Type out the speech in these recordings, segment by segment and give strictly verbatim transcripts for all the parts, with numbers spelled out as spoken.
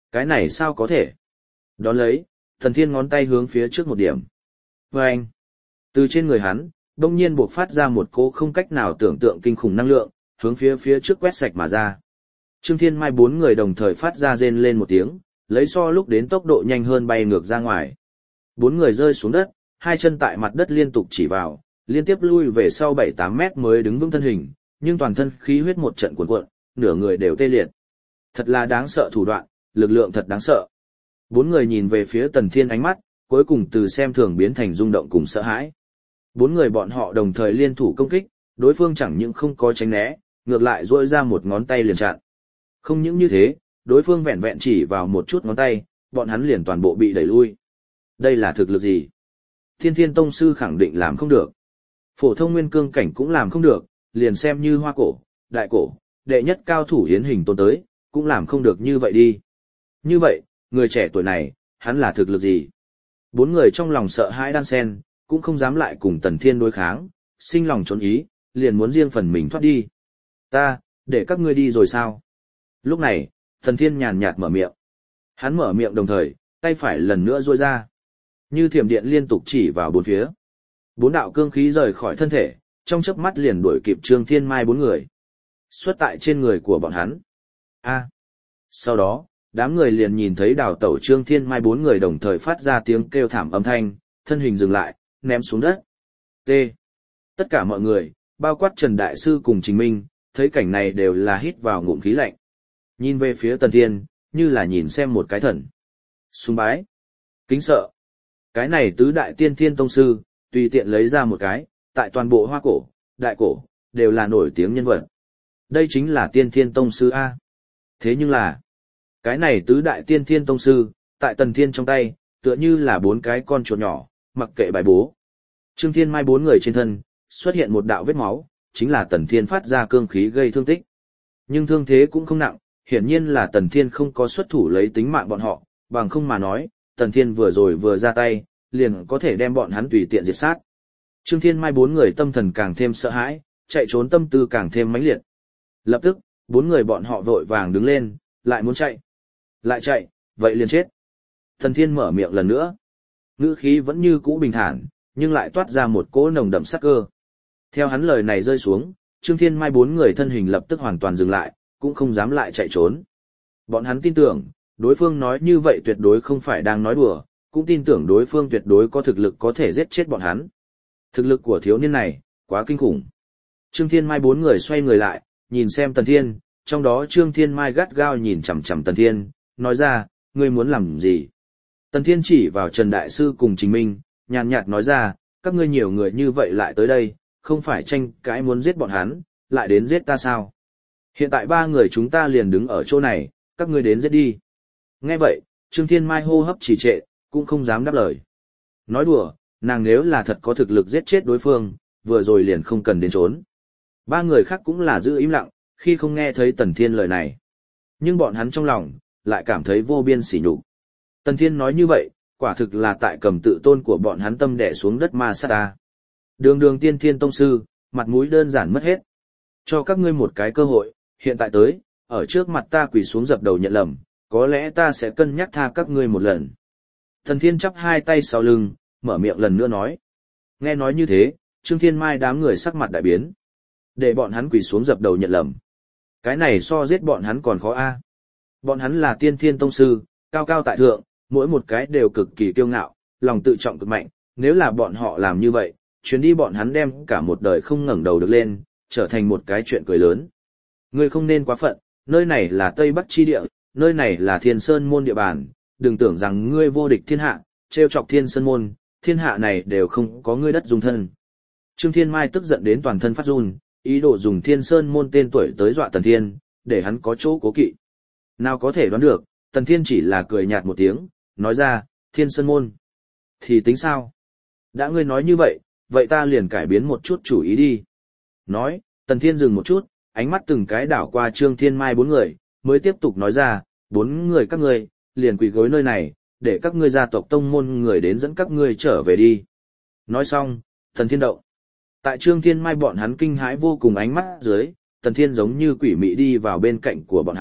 Cái này sao có thể? Đón lấy, Tần Thiên ngón tay hướng phía trước một điểm. Và anh, từ trên người hắn, đông nhiên buộc phát ra một cỗ không cách nào tưởng tượng kinh khủng năng lượng, hướng phía phía trước quét sạch mà ra. Trương Thiên Mai bốn người đồng thời phát ra rên lên một tiếng, lấy so lúc đến tốc độ nhanh hơn bay ngược ra ngoài. Bốn người rơi xuống đất, hai chân tại mặt đất liên tục chỉ vào, liên tiếp lui về sau bảy tám mét mới đứng vững thân hình, nhưng toàn thân khí huyết một trận cuồn cuộn, nửa người đều tê liệt. Thật là đáng sợ thủ đoạn, lực lượng thật đáng sợ. Bốn người nhìn về phía Tần Thiên ánh mắt, cuối cùng từ xem thường biến thành rung động cùng sợ hãi. Bốn người bọn họ đồng thời liên thủ công kích, đối phương chẳng những không có tránh né, ngược lại duỗi ra một ngón tay liền chặn. Không những như thế, đối phương vẹn vẹn chỉ vào một chút ngón tay, bọn hắn liền toàn bộ bị đẩy lui. Đây là thực lực gì? Thiên Thiên Tông sư khẳng định làm không được. Phổ thông nguyên cương cảnh cũng làm không được, liền xem như hoa cổ, đại cổ, đệ nhất cao thủ hiến hình tôn tới, cũng làm không được như vậy đi. Như vậy, người trẻ tuổi này, hắn là thực lực gì? Bốn người trong lòng sợ hãi đan sen, cũng không dám lại cùng Tần Thiên đối kháng, sinh lòng trốn ý, liền muốn riêng phần mình thoát đi. Ta, để các ngươi đi rồi sao? Lúc này, Tần Thiên nhàn nhạt mở miệng. Hắn mở miệng đồng thời, tay phải lần nữa duỗi ra. Như thiểm điện liên tục chỉ vào bốn phía. Bốn đạo cương khí rời khỏi thân thể, trong chớp mắt liền đuổi kịp Trương Thiên Mai bốn người. Xuất tại trên người của bọn hắn. A. Sau đó, đám người liền nhìn thấy đào tẩu Trương Thiên Mai bốn người đồng thời phát ra tiếng kêu thảm âm thanh, thân hình dừng lại, ném xuống đất. T. Tất cả mọi người, bao quát Trần Đại Sư cùng Trình Minh, thấy cảnh này đều là hít vào ngụm khí lạnh. Nhìn về phía Tần Thiên, như là nhìn xem một cái thần. Sùng bái. Kính sợ. Cái này tứ đại tiên thiên tông sư, tùy tiện lấy ra một cái, tại toàn bộ hoa cổ, đại cổ, đều là nổi tiếng nhân vật. Đây chính là tiên thiên tông sư A. Thế nhưng là, cái này tứ đại tiên thiên tông sư, tại Tần Thiên trong tay, tựa như là bốn cái con chuột nhỏ, mặc kệ bài bố. Trương Thiên Mai bốn người trên thân, xuất hiện một đạo vết máu, chính là Tần Thiên phát ra cương khí gây thương tích. Nhưng thương thế cũng không nặng, hiển nhiên là Tần Thiên không có xuất thủ lấy tính mạng bọn họ, bằng không mà nói, Tần Thiên vừa rồi vừa ra tay, liền có thể đem bọn hắn tùy tiện diệt sát. Trương Thiên Mai bốn người tâm thần càng thêm sợ hãi, chạy trốn tâm tư càng thêm mãnh liệt. Lập tức, bốn người bọn họ vội vàng đứng lên, lại muốn chạy. Lại chạy, vậy liền chết. Tần Thiên mở miệng lần nữa. Ngữ khí vẫn như cũ bình thản, nhưng lại toát ra một cỗ nồng đậm sát cơ. Theo hắn lời này rơi xuống, Trương Thiên Mai bốn người thân hình lập tức hoàn toàn dừng lại, cũng không dám lại chạy trốn. Bọn hắn tin tưởng, đối phương nói như vậy tuyệt đối không phải đang nói đùa, cũng tin tưởng đối phương tuyệt đối có thực lực có thể giết chết bọn hắn. Thực lực của thiếu niên này, quá kinh khủng. Trương Thiên Mai bốn người xoay người lại, nhìn xem Tần Thiên, trong đó Trương Thiên Mai gắt gao nhìn chằm chằm Tần Thiên, nói ra, ngươi muốn làm gì? Tần Thiên chỉ vào Trần Đại Sư cùng Trình Minh, nhàn nhạt nói ra, các ngươi nhiều người như vậy lại tới đây, không phải tranh cãi muốn giết bọn hắn, lại đến giết ta sao? Hiện tại ba người chúng ta liền đứng ở chỗ này, các ngươi đến giết đi. Nghe vậy, Trương Thiên Mai hô hấp trì trệ, cũng không dám đáp lời. Nói đùa, nàng nếu là thật có thực lực giết chết đối phương, vừa rồi liền không cần đến trốn. Ba người khác cũng là giữ im lặng, khi không nghe thấy Tần Thiên lời này. Nhưng bọn hắn trong lòng, lại cảm thấy vô biên sỉ nhục. Tần Thiên nói như vậy, quả thực là tại cầm tự tôn của bọn hắn tâm đè xuống đất ma sát ta. Đường đường tiên thiên tông sư, mặt mũi đơn giản mất hết. Cho các ngươi một cái cơ hội, hiện tại tới, ở trước mặt ta quỳ xuống dập đầu nhận lầm, có lẽ ta sẽ cân nhắc tha các ngươi một lần. Tần Thiên chắp hai tay sau lưng, mở miệng lần nữa nói. Nghe nói như thế, Trương Thiên Mai đám người sắc mặt đại biến. Để bọn hắn quỳ xuống dập đầu nhận lầm. Cái này so giết bọn hắn còn khó a. Bọn hắn là tiên thiên tông sư, cao cao tại thượng, mỗi một cái đều cực kỳ kiêu ngạo, lòng tự trọng cực mạnh, nếu là bọn họ làm như vậy, chuyến đi bọn hắn đem cả một đời không ngẩng đầu được lên, trở thành một cái chuyện cười lớn. Ngươi không nên quá phận, nơi này là Tây Bắc chi địa, nơi này là Thiên Sơn môn địa bàn, đừng tưởng rằng ngươi vô địch thiên hạ, trêu chọc Thiên Sơn môn, thiên hạ này đều không có ngươi đất dung thân. Trương Thiên Mai tức giận đến toàn thân phát run, ý đồ dùng Thiên Sơn môn tên tuổi tới dọa Tần Thiên, để hắn có chỗ cố kỵ. Nào có thể đoán được, Tần Thiên chỉ là cười nhạt một tiếng, nói ra, Thiên Sơn môn. Thì tính sao? Đã ngươi nói như vậy, vậy ta liền cải biến một chút chủ ý đi. Nói, Tần Thiên dừng một chút, ánh mắt từng cái đảo qua Trương Thiên Mai bốn người, mới tiếp tục nói ra, bốn người các ngươi, liền quỳ gối nơi này, để các ngươi gia tộc tông môn người đến dẫn các ngươi trở về đi. Nói xong, Tần Thiên động. Tại Trương Thiên Mai bọn hắn kinh hãi vô cùng ánh mắt dưới, Tần Thiên giống như quỷ mị đi vào bên cạnh của bọn hắn,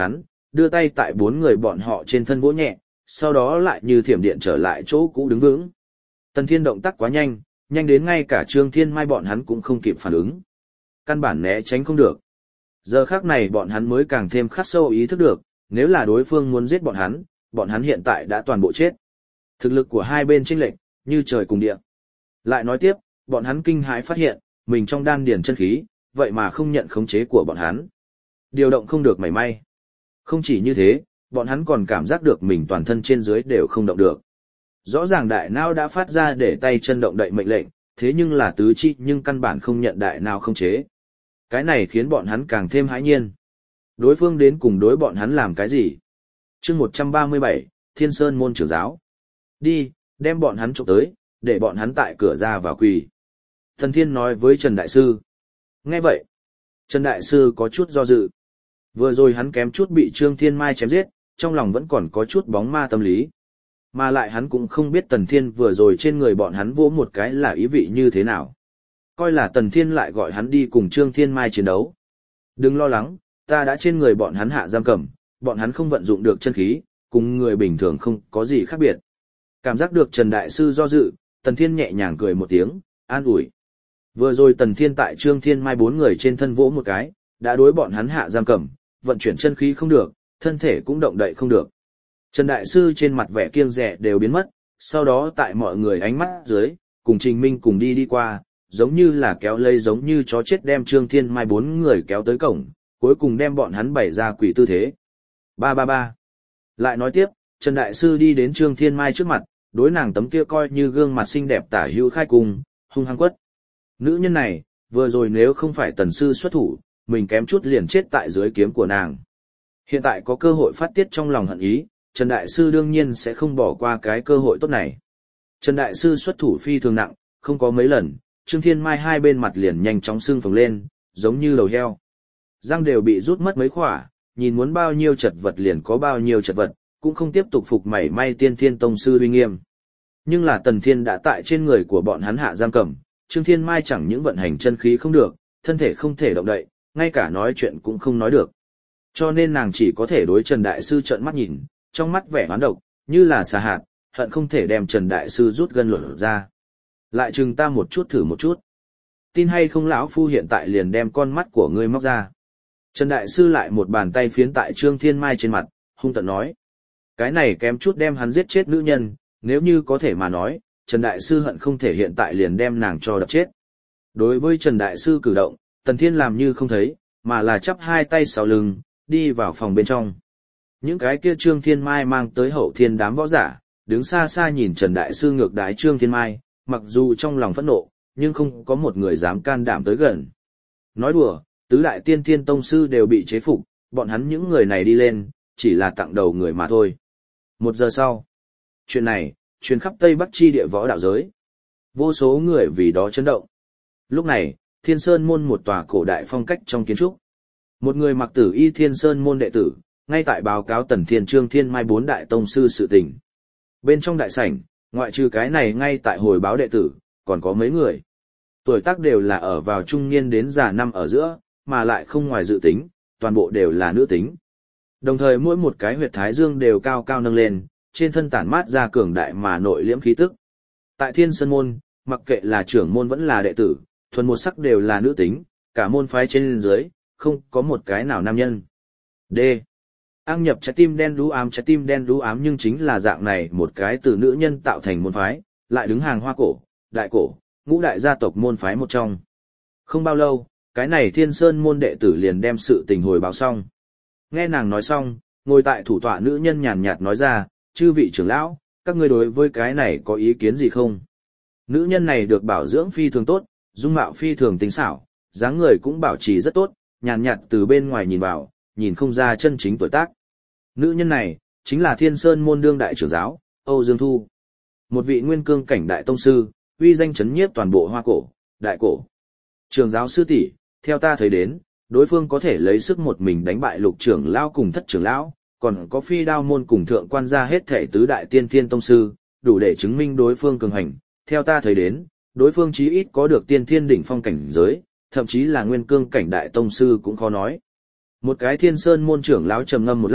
đưa tay tại bốn người bọn họ trên thân vỗ nhẹ, sau đó lại như thiểm điện trở lại chỗ cũ đứng vững. Tần Thiên động tác quá nhanh, nhanh đến ngay cả Trương Thiên Mai bọn hắn cũng không kịp phản ứng. Căn bản né tránh không được. Giờ khắc này bọn hắn mới càng thêm khắc sâu ý thức được, nếu là đối phương muốn giết bọn hắn, bọn hắn hiện tại đã toàn bộ chết. Thực lực của hai bên chênh lệch, như trời cùng địa. Lại nói tiếp, bọn hắn kinh hãi phát hiện, mình trong đan điền chân khí, vậy mà không nhận khống chế của bọn hắn. Điều động không được mảy may. Không chỉ như thế, bọn hắn còn cảm giác được mình toàn thân trên dưới đều không động được. Rõ ràng đại não đã phát ra để tay chân động đậy mệnh lệnh, thế nhưng là tứ chi nhưng căn bản không nhận đại não khống chế. Cái này khiến bọn hắn càng thêm hãi nhiên. Đối phương đến cùng đối bọn hắn làm cái gì? Chương một trăm ba mươi bảy, Thiên Sơn môn trưởng giáo. Đi, đem bọn hắn trộm tới, để bọn hắn tại cửa ra vào quỳ. Thần Thiên nói với Trần Đại Sư. Nghe vậy, Trần Đại Sư có chút do dự. Vừa rồi hắn kém chút bị Trương Thiên Mai chém giết, trong lòng vẫn còn có chút bóng ma tâm lý. Mà lại hắn cũng không biết Tần Thiên vừa rồi trên người bọn hắn vỗ một cái là ý vị như thế nào. Coi là Tần Thiên lại gọi hắn đi cùng Trương Thiên Mai chiến đấu. Đừng lo lắng, ta đã trên người bọn hắn hạ giam cầm, bọn hắn không vận dụng được chân khí, cùng người bình thường không có gì khác biệt. Cảm giác được Trần Đại Sư do dự, Tần Thiên nhẹ nhàng cười một tiếng, an ủi. Vừa rồi Tần Thiên tại Trương Thiên Mai bốn người trên thân vỗ một cái, đã đối bọn hắn hạ giam cầm, vận chuyển chân khí không được, thân thể cũng động đậy không được. Trần Đại Sư trên mặt vẻ kiêng dè đều biến mất, sau đó tại mọi người ánh mắt dưới, cùng Trình Minh cùng đi đi qua, giống như là kéo lây giống như chó chết đem Trương Thiên Mai bốn người kéo tới cổng, cuối cùng đem bọn hắn bày ra quỷ tư thế. Ba ba ba. Lại nói tiếp, Trần Đại Sư đi đến Trương Thiên Mai trước mặt, đối nàng tấm kia coi như gương mặt xinh đẹp tả hữu khai cùng, hung hăng quất. Nữ nhân này, vừa rồi nếu không phải Tần Sư xuất thủ, mình kém chút liền chết tại dưới kiếm của nàng. Hiện tại có cơ hội phát tiết trong lòng hận ý, Trần Đại Sư đương nhiên sẽ không bỏ qua cái cơ hội tốt này. Trần Đại Sư xuất thủ phi thường nặng, không có mấy lần, Trương Thiên Mai hai bên mặt liền nhanh chóng sưng phồng lên, giống như lầu heo. Răng đều bị rút mất mấy khỏa, nhìn muốn bao nhiêu chật vật liền có bao nhiêu chật vật, cũng không tiếp tục phục mảy may Tiên Thiên Tông Sư uy nghiêm. Nhưng là Tần Thiên đã tại trên người của bọn hắn hạ giam cầm, Trương Thiên Mai chẳng những vận hành chân khí không được, thân thể không thể động đậy, ngay cả nói chuyện cũng không nói được. Cho nên nàng chỉ có thể đối Trần Đại Sư trợn mắt nhìn, trong mắt vẻ hoán độc, như là xà hạt, hận không thể đem Trần Đại Sư rút gân luận ra. Lại chừng ta một chút thử một chút. Tin hay không lão phu hiện tại liền đem con mắt của ngươi móc ra. Trần Đại Sư lại một bàn tay phiến tại Trương Thiên Mai trên mặt, hung tợn nói. Cái này kém chút đem hắn giết chết nữ nhân, nếu như có thể mà nói, Trần Đại Sư hận không thể hiện tại liền đem nàng cho đập chết. Đối với Trần Đại Sư cử động, Tần Thiên làm như không thấy, mà là chắp hai tay sau lưng, đi vào phòng bên trong. Những cái kia Trương Thiên Mai mang tới hậu thiên đám võ giả, đứng xa xa nhìn Trần Đại Sư ngược đái Trương Thiên Mai, mặc dù trong lòng phẫn nộ, nhưng không có một người dám can đảm tới gần. Nói đùa, tứ đại tiên thiên tông sư đều bị chế phục, bọn hắn những người này đi lên, chỉ là tặng đầu người mà thôi. Một giờ sau, chuyện này, truyền khắp Tây Bắc chi địa võ đạo giới. Vô số người vì đó chấn động. Lúc này, Thiên Sơn môn một tòa cổ đại phong cách trong kiến trúc. Một người mặc tử y Thiên Sơn môn đệ tử, ngay tại báo cáo Tần Thiên Trương Thiên Mai bốn đại tông sư sự tình. Bên trong đại sảnh, ngoại trừ cái này ngay tại hồi báo đệ tử, còn có mấy người. Tuổi tác đều là ở vào trung niên đến già năm ở giữa, mà lại không ngoài dự tính, toàn bộ đều là nữ tính. Đồng thời mỗi một cái huyệt thái dương đều cao cao nâng lên, trên thân tản mát ra cường đại mà nội liễm khí tức. Tại Thiên Sơn môn, mặc kệ là trưởng môn vẫn là đệ tử, thuần một sắc đều là nữ tính, cả môn phái trên dưới, không có một cái nào nam nhân. D. Ang nhập trái tim đen đú ám trái tim đen đú ám nhưng chính là dạng này một cái từ nữ nhân tạo thành môn phái, lại đứng hàng hoa cổ, đại cổ, ngũ đại gia tộc môn phái một trong. Không bao lâu, cái này Thiên Sơn môn đệ tử liền đem sự tình hồi báo xong. Nghe nàng nói xong, ngồi tại thủ tọa nữ nhân nhàn nhạt nói ra, chư vị trưởng lão, các ngươi đối với cái này có ý kiến gì không? Nữ nhân này được bảo dưỡng phi thường tốt, dung mạo phi thường tinh xảo, dáng người cũng bảo trì rất tốt, nhàn nhạt từ bên ngoài nhìn vào, nhìn không ra chân chính tuổi tác. Nữ nhân này, chính là Thiên Sơn môn đương đại trưởng giáo, Âu Dương Thu. Một vị nguyên cương cảnh đại tông sư, uy danh chấn nhiếp toàn bộ hoa cổ, đại cổ. Trưởng giáo sư tỷ, theo ta thấy đến, đối phương có thể lấy sức một mình đánh bại lục trưởng lão cùng thất trưởng lão, còn có phi đao môn cùng thượng quan gia hết thể tứ đại tiên thiên tông sư, đủ để chứng minh đối phương cường hành. Theo ta thấy đến, đối phương chí ít có được tiên thiên đỉnh phong cảnh giới, thậm chí là nguyên cương cảnh đại tông sư cũng khó nói. Một cái Thiên Sơn môn trưởng lão trầm ngâm một lát,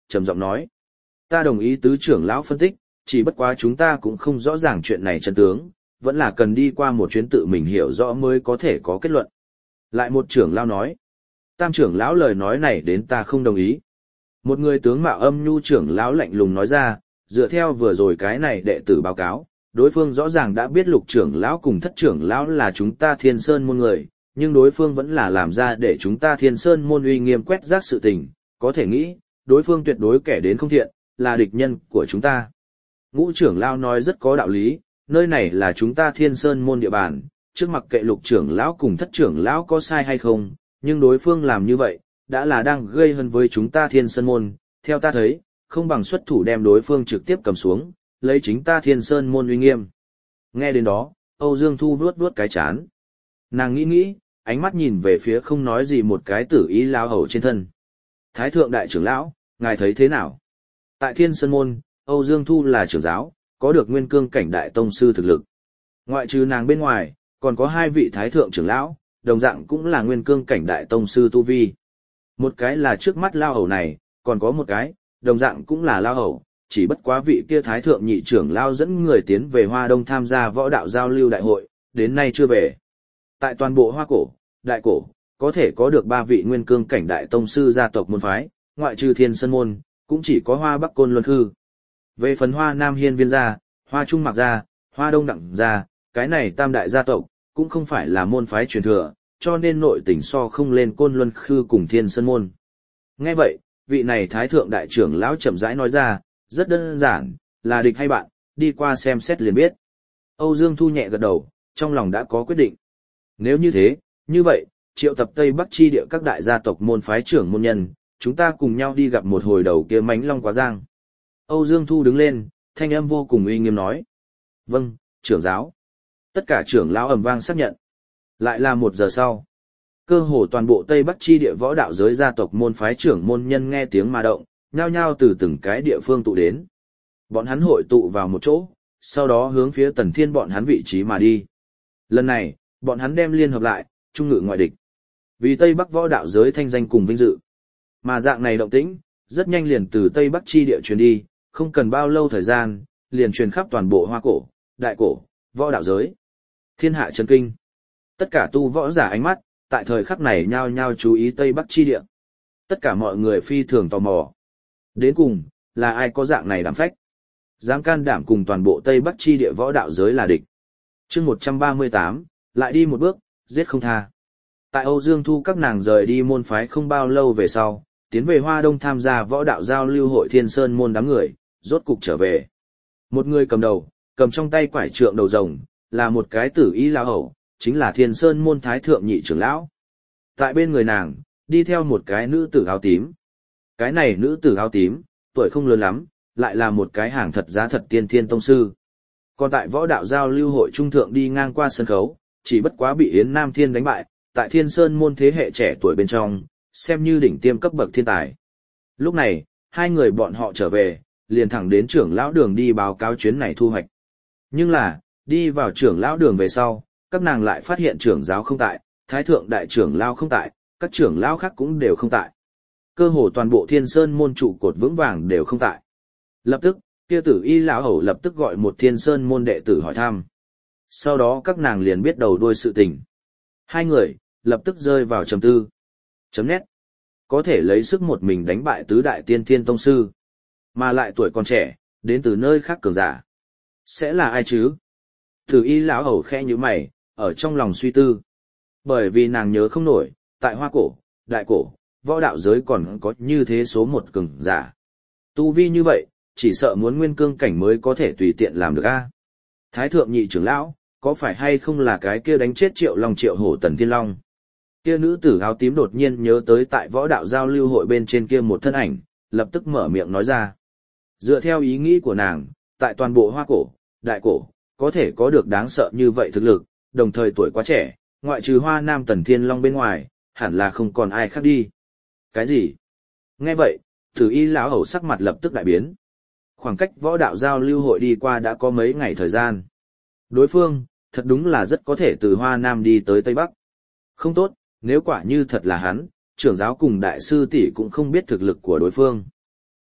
trầm giọng nói. Ta đồng ý tứ trưởng lão phân tích, chỉ bất quá chúng ta cũng không rõ ràng chuyện này chân tướng, vẫn là cần đi qua một chuyến tự mình hiểu rõ mới có thể có kết luận. Lại một trưởng lão nói. Tam trưởng lão lời nói này đến ta không đồng ý. Một người tướng mạo âm nhu trưởng lão lạnh lùng nói ra, dựa theo vừa rồi cái này đệ tử báo cáo, đối phương rõ ràng đã biết lục trưởng lão cùng thất trưởng lão là chúng ta thiên sơn môn người, nhưng đối phương vẫn là làm ra để chúng ta thiên sơn môn uy nghiêm quét rác sự tình, có thể nghĩ, đối phương tuyệt đối kẻ đến không thiện, là địch nhân của chúng ta. Ngũ trưởng lão nói rất có đạo lý, nơi này là chúng ta thiên sơn môn địa bàn, trước mặc kệ lục trưởng lão cùng thất trưởng lão có sai hay không, nhưng đối phương làm như vậy, đã là đang gây hấn với chúng ta thiên sơn môn, theo ta thấy, không bằng xuất thủ đem đối phương trực tiếp cầm xuống, lấy chính ta thiên sơn môn uy nghiêm. Nghe đến đó, Âu Dương Thu vuốt vuốt cái chán. Nàng nghĩ nghĩ, ánh mắt nhìn về phía không nói gì một cái tử ý lao hầu trên thân. Thái thượng đại trưởng lão, ngài thấy thế nào? Tại thiên sơn môn, Âu Dương Thu là trưởng giáo, có được nguyên cương cảnh đại tông sư thực lực. Ngoại trừ nàng bên ngoài, còn có hai vị thái thượng trưởng lão, đồng dạng cũng là nguyên cương cảnh đại tông sư tu vi. Một cái là trước mắt lao hầu này, còn có một cái, đồng dạng cũng là lao hầu, chỉ bất quá vị kia thái thượng nhị trưởng lao dẫn người tiến về Hoa Đông tham gia võ đạo giao lưu đại hội, đến nay chưa về. Tại toàn bộ Hoa Cổ, Đại Cổ, có thể có được ba vị nguyên cương cảnh đại tông sư gia tộc môn phái, ngoại trừ Thiên Sơn môn, cũng chỉ có Hoa Bắc Côn Luân Khư. Về phần Hoa Nam Hiên Viên gia, Hoa Trung Mạc gia, Hoa Đông Đặng gia, cái này tam đại gia tộc, cũng không phải là môn phái truyền thừa, cho nên nội tình so không lên Côn Luân Khư cùng Thiên Sơn môn. Nghe vậy, vị này thái thượng đại trưởng lão chậm rãi nói ra, rất đơn giản, là địch hay bạn, đi qua xem xét liền biết. Âu Dương Thu nhẹ gật đầu, trong lòng đã có quyết định. Nếu như thế, như vậy, triệu tập Tây Bắc chi địa các đại gia tộc môn phái trưởng môn nhân, chúng ta cùng nhau đi gặp một hồi đầu kia mánh long quá giang. Âu Dương Thu đứng lên, thanh âm vô cùng uy nghiêm nói. Vâng, trưởng giáo. Tất cả trưởng lão ầm vang xác nhận. Lại là một giờ sau. Cơ hồ toàn bộ Tây Bắc chi địa võ đạo giới gia tộc môn phái trưởng môn nhân nghe tiếng mà động, nhao nhao từ từng cái địa phương tụ đến. Bọn hắn hội tụ vào một chỗ, sau đó hướng phía Tần Thiên bọn hắn vị trí mà đi. Lần này, bọn hắn đem liên hợp lại, trung ngự ngoại địch. Vì Tây Bắc võ đạo giới thanh danh cùng vinh dự. Mà dạng này động tĩnh, rất nhanh liền từ Tây Bắc chi địa truyền đi, không cần bao lâu thời gian, liền truyền khắp toàn bộ Hoa Cổ, Đại Cổ, võ đạo giới. Thiên hạ chấn kinh. Tất cả tu võ giả ánh mắt, tại thời khắc này nhao nhao chú ý Tây Bắc chi địa. Tất cả mọi người phi thường tò mò. Đến cùng, là ai có dạng này đảm phách? Dám can đảm cùng toàn bộ Tây Bắc chi địa võ đạo giới là địch. chương một trăm ba mươi tám, lại đi một bước, giết không tha. Tại Âu Dương Thu các nàng rời đi môn phái không bao lâu về sau, tiến về Hoa Đông tham gia võ đạo giao lưu hội Thiên Sơn môn đám người, rốt cục trở về. Một người cầm đầu, cầm trong tay quải trượng đầu rồng, là một cái tử y lão hầu, chính là Thiên Sơn môn thái thượng nhị trưởng lão. Tại bên người nàng, đi theo một cái nữ tử áo tím. Cái này nữ tử áo tím, tuổi không lớn lắm, lại là một cái hàng thật giá thật tiên thiên tông sư. Còn tại võ đạo giao lưu hội trung thượng đi ngang qua sân khấu, chỉ bất quá bị Yến Nam Thiên đánh bại, tại Thiên Sơn môn thế hệ trẻ tuổi bên trong, xem như đỉnh tiêm cấp bậc thiên tài. Lúc này, hai người bọn họ trở về, liền thẳng đến trưởng lão đường đi báo cáo chuyến này thu hoạch. Nhưng là, đi vào trưởng lão đường về sau, các nàng lại phát hiện trưởng giáo không tại, thái thượng đại trưởng lão không tại, các trưởng lão khác cũng đều không tại. Cơ hồ toàn bộ Thiên Sơn môn trụ cột vững vàng đều không tại. Lập tức, kia tử y lão hầu lập tức gọi một Thiên Sơn môn đệ tử hỏi thăm. Sau đó các nàng liền biết đầu đuôi sự tình. Hai người, lập tức rơi vào trầm tư. Chấm nét. Có thể lấy sức một mình đánh bại tứ đại tiên thiên tông sư. Mà lại tuổi còn trẻ, đến từ nơi khác cường giả. Sẽ là ai chứ? Tử y lão hầu khẽ như mày, ở trong lòng suy tư. Bởi vì nàng nhớ không nổi, tại Hoa Cổ, Đại Cổ, võ đạo giới còn có như thế số một cường giả. Tu vi như vậy, chỉ sợ muốn nguyên cương cảnh mới có thể tùy tiện làm được a. Thái thượng nhị trưởng lão, có phải hay không là cái kia đánh chết Triệu Long Triệu Hổ Tần Thiên Long? Kia nữ tử áo tím đột nhiên nhớ tới tại võ đạo giao lưu hội bên trên kia một thân ảnh, lập tức mở miệng nói ra. Dựa theo ý nghĩ của nàng, tại toàn bộ Hoa Cổ, Đại Cổ, có thể có được đáng sợ như vậy thực lực, đồng thời tuổi quá trẻ, ngoại trừ Hoa Nam Tần Thiên Long bên ngoài, hẳn là không còn ai khác đi. Cái gì? Nghe vậy, Tử y lão hầu sắc mặt lập tức đại biến. Khoảng cách võ đạo giao lưu hội đi qua đã có mấy ngày thời gian. Đối phương, thật đúng là rất có thể từ Hoa Nam đi tới Tây Bắc. Không tốt, nếu quả như thật là hắn, trưởng giáo cùng đại sư tỷ cũng không biết thực lực của đối phương.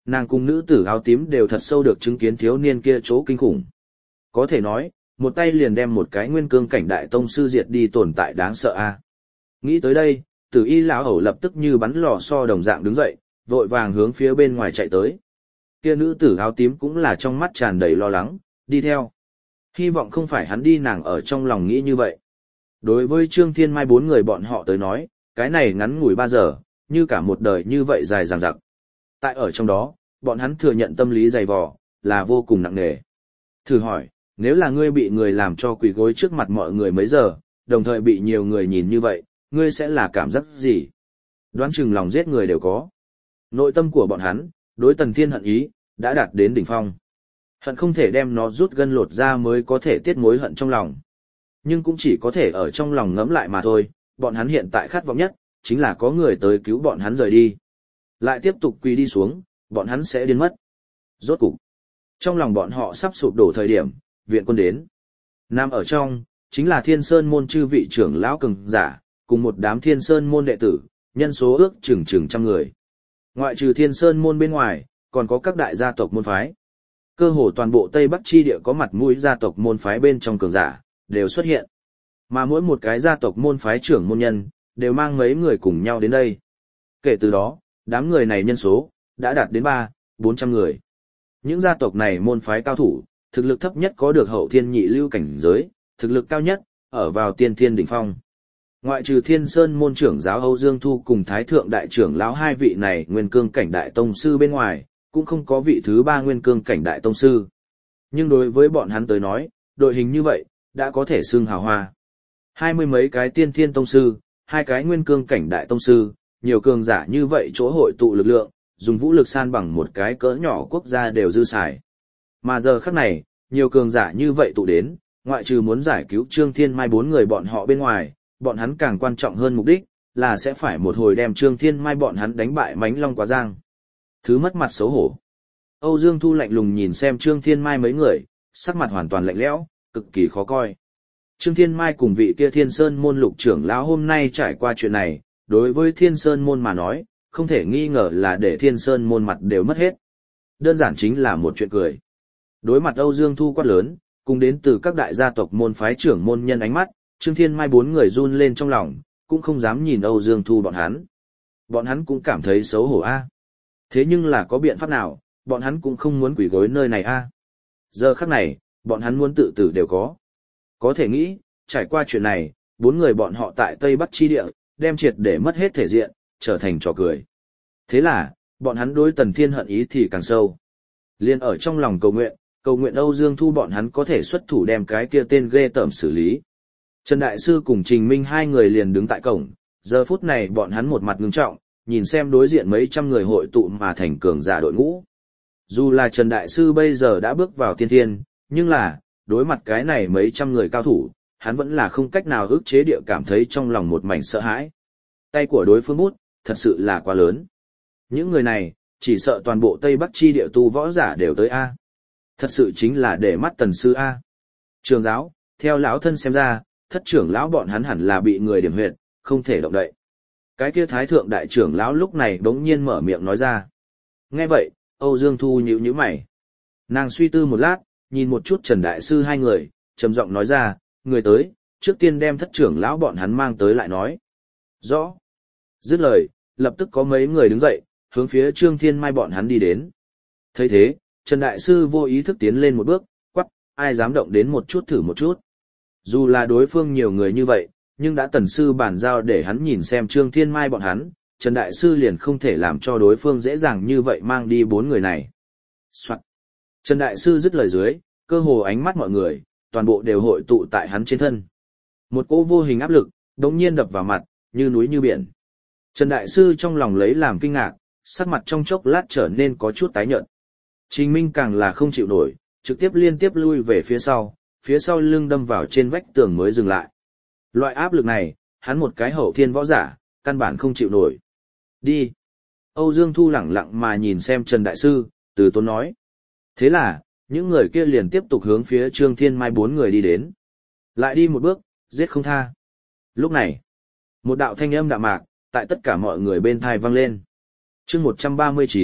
Nàng cùng nữ tử áo tím đều thật sâu được chứng kiến thiếu niên kia chỗ kinh khủng. Có thể nói, một tay liền đem một cái nguyên cương cảnh đại tông sư diệt đi tồn tại đáng sợ a. Nghĩ tới đây, tử y lão hầu lập tức như bắn lò xo đồng dạng đứng dậy, vội vàng hướng phía bên ngoài chạy tới. Kia nữ tử áo tím cũng là trong mắt tràn đầy lo lắng, đi theo. Hy vọng không phải hắn đi, nàng ở trong lòng nghĩ như vậy. Đối với Trương Thiên Mai bốn người bọn họ tới nói, cái này ngắn ngủi ba giờ, như cả một đời như vậy dài dằng dặc. Tại ở trong đó, bọn hắn thừa nhận tâm lý dày vò, là vô cùng nặng nề. Thử hỏi, nếu là ngươi bị người làm cho quỳ gối trước mặt mọi người mấy giờ, đồng thời bị nhiều người nhìn như vậy, ngươi sẽ là cảm giác gì? Đoán chừng lòng giết người đều có. Nội tâm của bọn hắn, đối Tần Thiên hận ý, đã đạt đến đỉnh phong. Hận không thể đem nó rút gân lột ra mới có thể tiết mối hận trong lòng. Nhưng cũng chỉ có thể ở trong lòng ngẫm lại mà thôi, bọn hắn hiện tại khát vọng nhất, chính là có người tới cứu bọn hắn rời đi. Lại tiếp tục quỳ đi xuống, bọn hắn sẽ điên mất. Rốt cục, trong lòng bọn họ sắp sụp đổ thời điểm, viện quân đến. Nam ở trong, chính là Thiên Sơn môn chư vị trưởng lão cường giả, cùng một đám Thiên Sơn môn đệ tử, nhân số ước chừng chừng trăm người. Ngoại trừ Thiên Sơn môn bên ngoài, còn có các đại gia tộc môn phái. Cơ hồ toàn bộ Tây Bắc chi địa có mặt mũi gia tộc môn phái bên trong cường giả, đều xuất hiện. Mà mỗi một cái gia tộc môn phái trưởng môn nhân, đều mang mấy người cùng nhau đến đây. Kể từ đó, đám người này nhân số, đã đạt đến ba, bốn trăm người. Những gia tộc này môn phái cao thủ, thực lực thấp nhất có được hậu thiên nhị lưu cảnh giới, thực lực cao nhất, ở vào tiên thiên đỉnh phong. Ngoại trừ Thiên Sơn môn trưởng giáo Âu Dương Thu cùng Thái Thượng đại trưởng lão hai vị này nguyên cương cảnh đại tông sư bên ngoài, cũng không có vị thứ ba nguyên cương cảnh đại tông sư. Nhưng đối với bọn hắn tới nói, đội hình như vậy, đã có thể xưng hào hoa. Hai mươi mấy cái tiên thiên tông sư, hai cái nguyên cương cảnh đại tông sư, nhiều cường giả như vậy chỗ hội tụ lực lượng, dùng vũ lực san bằng một cái cỡ nhỏ quốc gia đều dư xài. Mà giờ khắc này, nhiều cường giả như vậy tụ đến, ngoại trừ muốn giải cứu Trương Thiên Mai bốn người bọn họ bên ngoài, bọn hắn càng quan trọng hơn mục đích, là sẽ phải một hồi đem Trương Thiên Mai bọn hắn đánh bại mánh long quá giang. Thứ mất mặt xấu hổ. Âu Dương Thu lạnh lùng nhìn xem Trương Thiên Mai mấy người, sắc mặt hoàn toàn lạnh lẽo, cực kỳ khó coi. Trương Thiên Mai cùng vị kia Thiên Sơn môn lục trưởng lão hôm nay trải qua chuyện này, đối với Thiên Sơn môn mà nói, không thể nghi ngờ là để Thiên Sơn môn mặt đều mất hết. Đơn giản chính là một chuyện cười. Đối mặt Âu Dương Thu quát lớn, cùng đến từ các đại gia tộc môn phái trưởng môn nhân ánh mắt, Trương Thiên Mai bốn người run lên trong lòng, cũng không dám nhìn Âu Dương Thu bọn hắn. Bọn hắn cũng cảm thấy xấu hổ a. Thế nhưng là có biện pháp nào, bọn hắn cũng không muốn quỳ gối nơi này a. Giờ khắc này, bọn hắn muốn tự tử đều có. Có thể nghĩ, trải qua chuyện này, bốn người bọn họ tại Tây Bắc chi địa, đem triệt để mất hết thể diện, trở thành trò cười. Thế là, bọn hắn đối Tần Thiên hận ý thì càng sâu. Liên ở trong lòng cầu nguyện, cầu nguyện Âu Dương Thu bọn hắn có thể xuất thủ đem cái kia tên ghê tởm xử lý. Trần Đại Sư cùng Trình Minh hai người liền đứng tại cổng, giờ phút này bọn hắn một mặt ngưng trọng, nhìn xem đối diện mấy trăm người hội tụ mà thành cường giả đội ngũ. Dù là Trần Đại Sư bây giờ đã bước vào tiên thiên, nhưng là, đối mặt cái này mấy trăm người cao thủ, hắn vẫn là không cách nào ức chế địa cảm thấy trong lòng một mảnh sợ hãi. Tay của đối phương bút, thật sự là quá lớn. Những người này, chỉ sợ toàn bộ Tây Bắc chi địa tu võ giả đều tới A. Thật sự chính là để mắt Tần Sư A. Trường giáo, theo lão thân xem ra, thất trưởng lão bọn hắn hẳn là bị người điểm huyệt, không thể động đậy. Cái kia Thái Thượng đại trưởng lão lúc này bỗng nhiên mở miệng nói ra. Nghe vậy, Âu Dương Thu nhíu nhíu mày. Nàng suy tư một lát, nhìn một chút Trần Đại Sư hai người, trầm giọng nói ra, người tới, trước tiên đem thất trưởng lão bọn hắn mang tới lại nói. Rõ. Dứt lời, lập tức có mấy người đứng dậy, hướng phía Trương Thiên Mai bọn hắn đi đến. Thấy thế, Trần Đại Sư vô ý thức tiến lên một bước, quắc, ai dám động đến một chút thử một chút. Dù là đối phương nhiều người như vậy, nhưng đã Tần Sư bàn giao để hắn nhìn xem Trương Thiên Mai bọn hắn, Trần Đại Sư liền không thể làm cho đối phương dễ dàng như vậy mang đi bốn người này. Soạn. Trần Đại Sư dứt lời dưới, cơ hồ ánh mắt mọi người, toàn bộ đều hội tụ tại hắn trên thân. Một cỗ vô hình áp lực, đống nhiên đập vào mặt, như núi như biển. Trần Đại Sư trong lòng lấy làm kinh ngạc, sắc mặt trong chốc lát trở nên có chút tái nhợt. Trình Minh càng là không chịu nổi, trực tiếp liên tiếp lui về phía sau, phía sau lưng đâm vào trên vách tường mới dừng lại. Loại áp lực này, hắn một cái hậu thiên võ giả, căn bản không chịu nổi. Đi. Âu Dương Thu lẳng lặng mà nhìn xem Trần Đại Sư, từ tốn nói. Thế là, những người kia liền tiếp tục hướng phía Trương Thiên Mai bốn người đi đến. Lại đi một bước, giết không tha. Lúc này, một đạo thanh âm đạm mạc, tại tất cả mọi người bên thai vang lên. Chương một trăm ba mươi chín,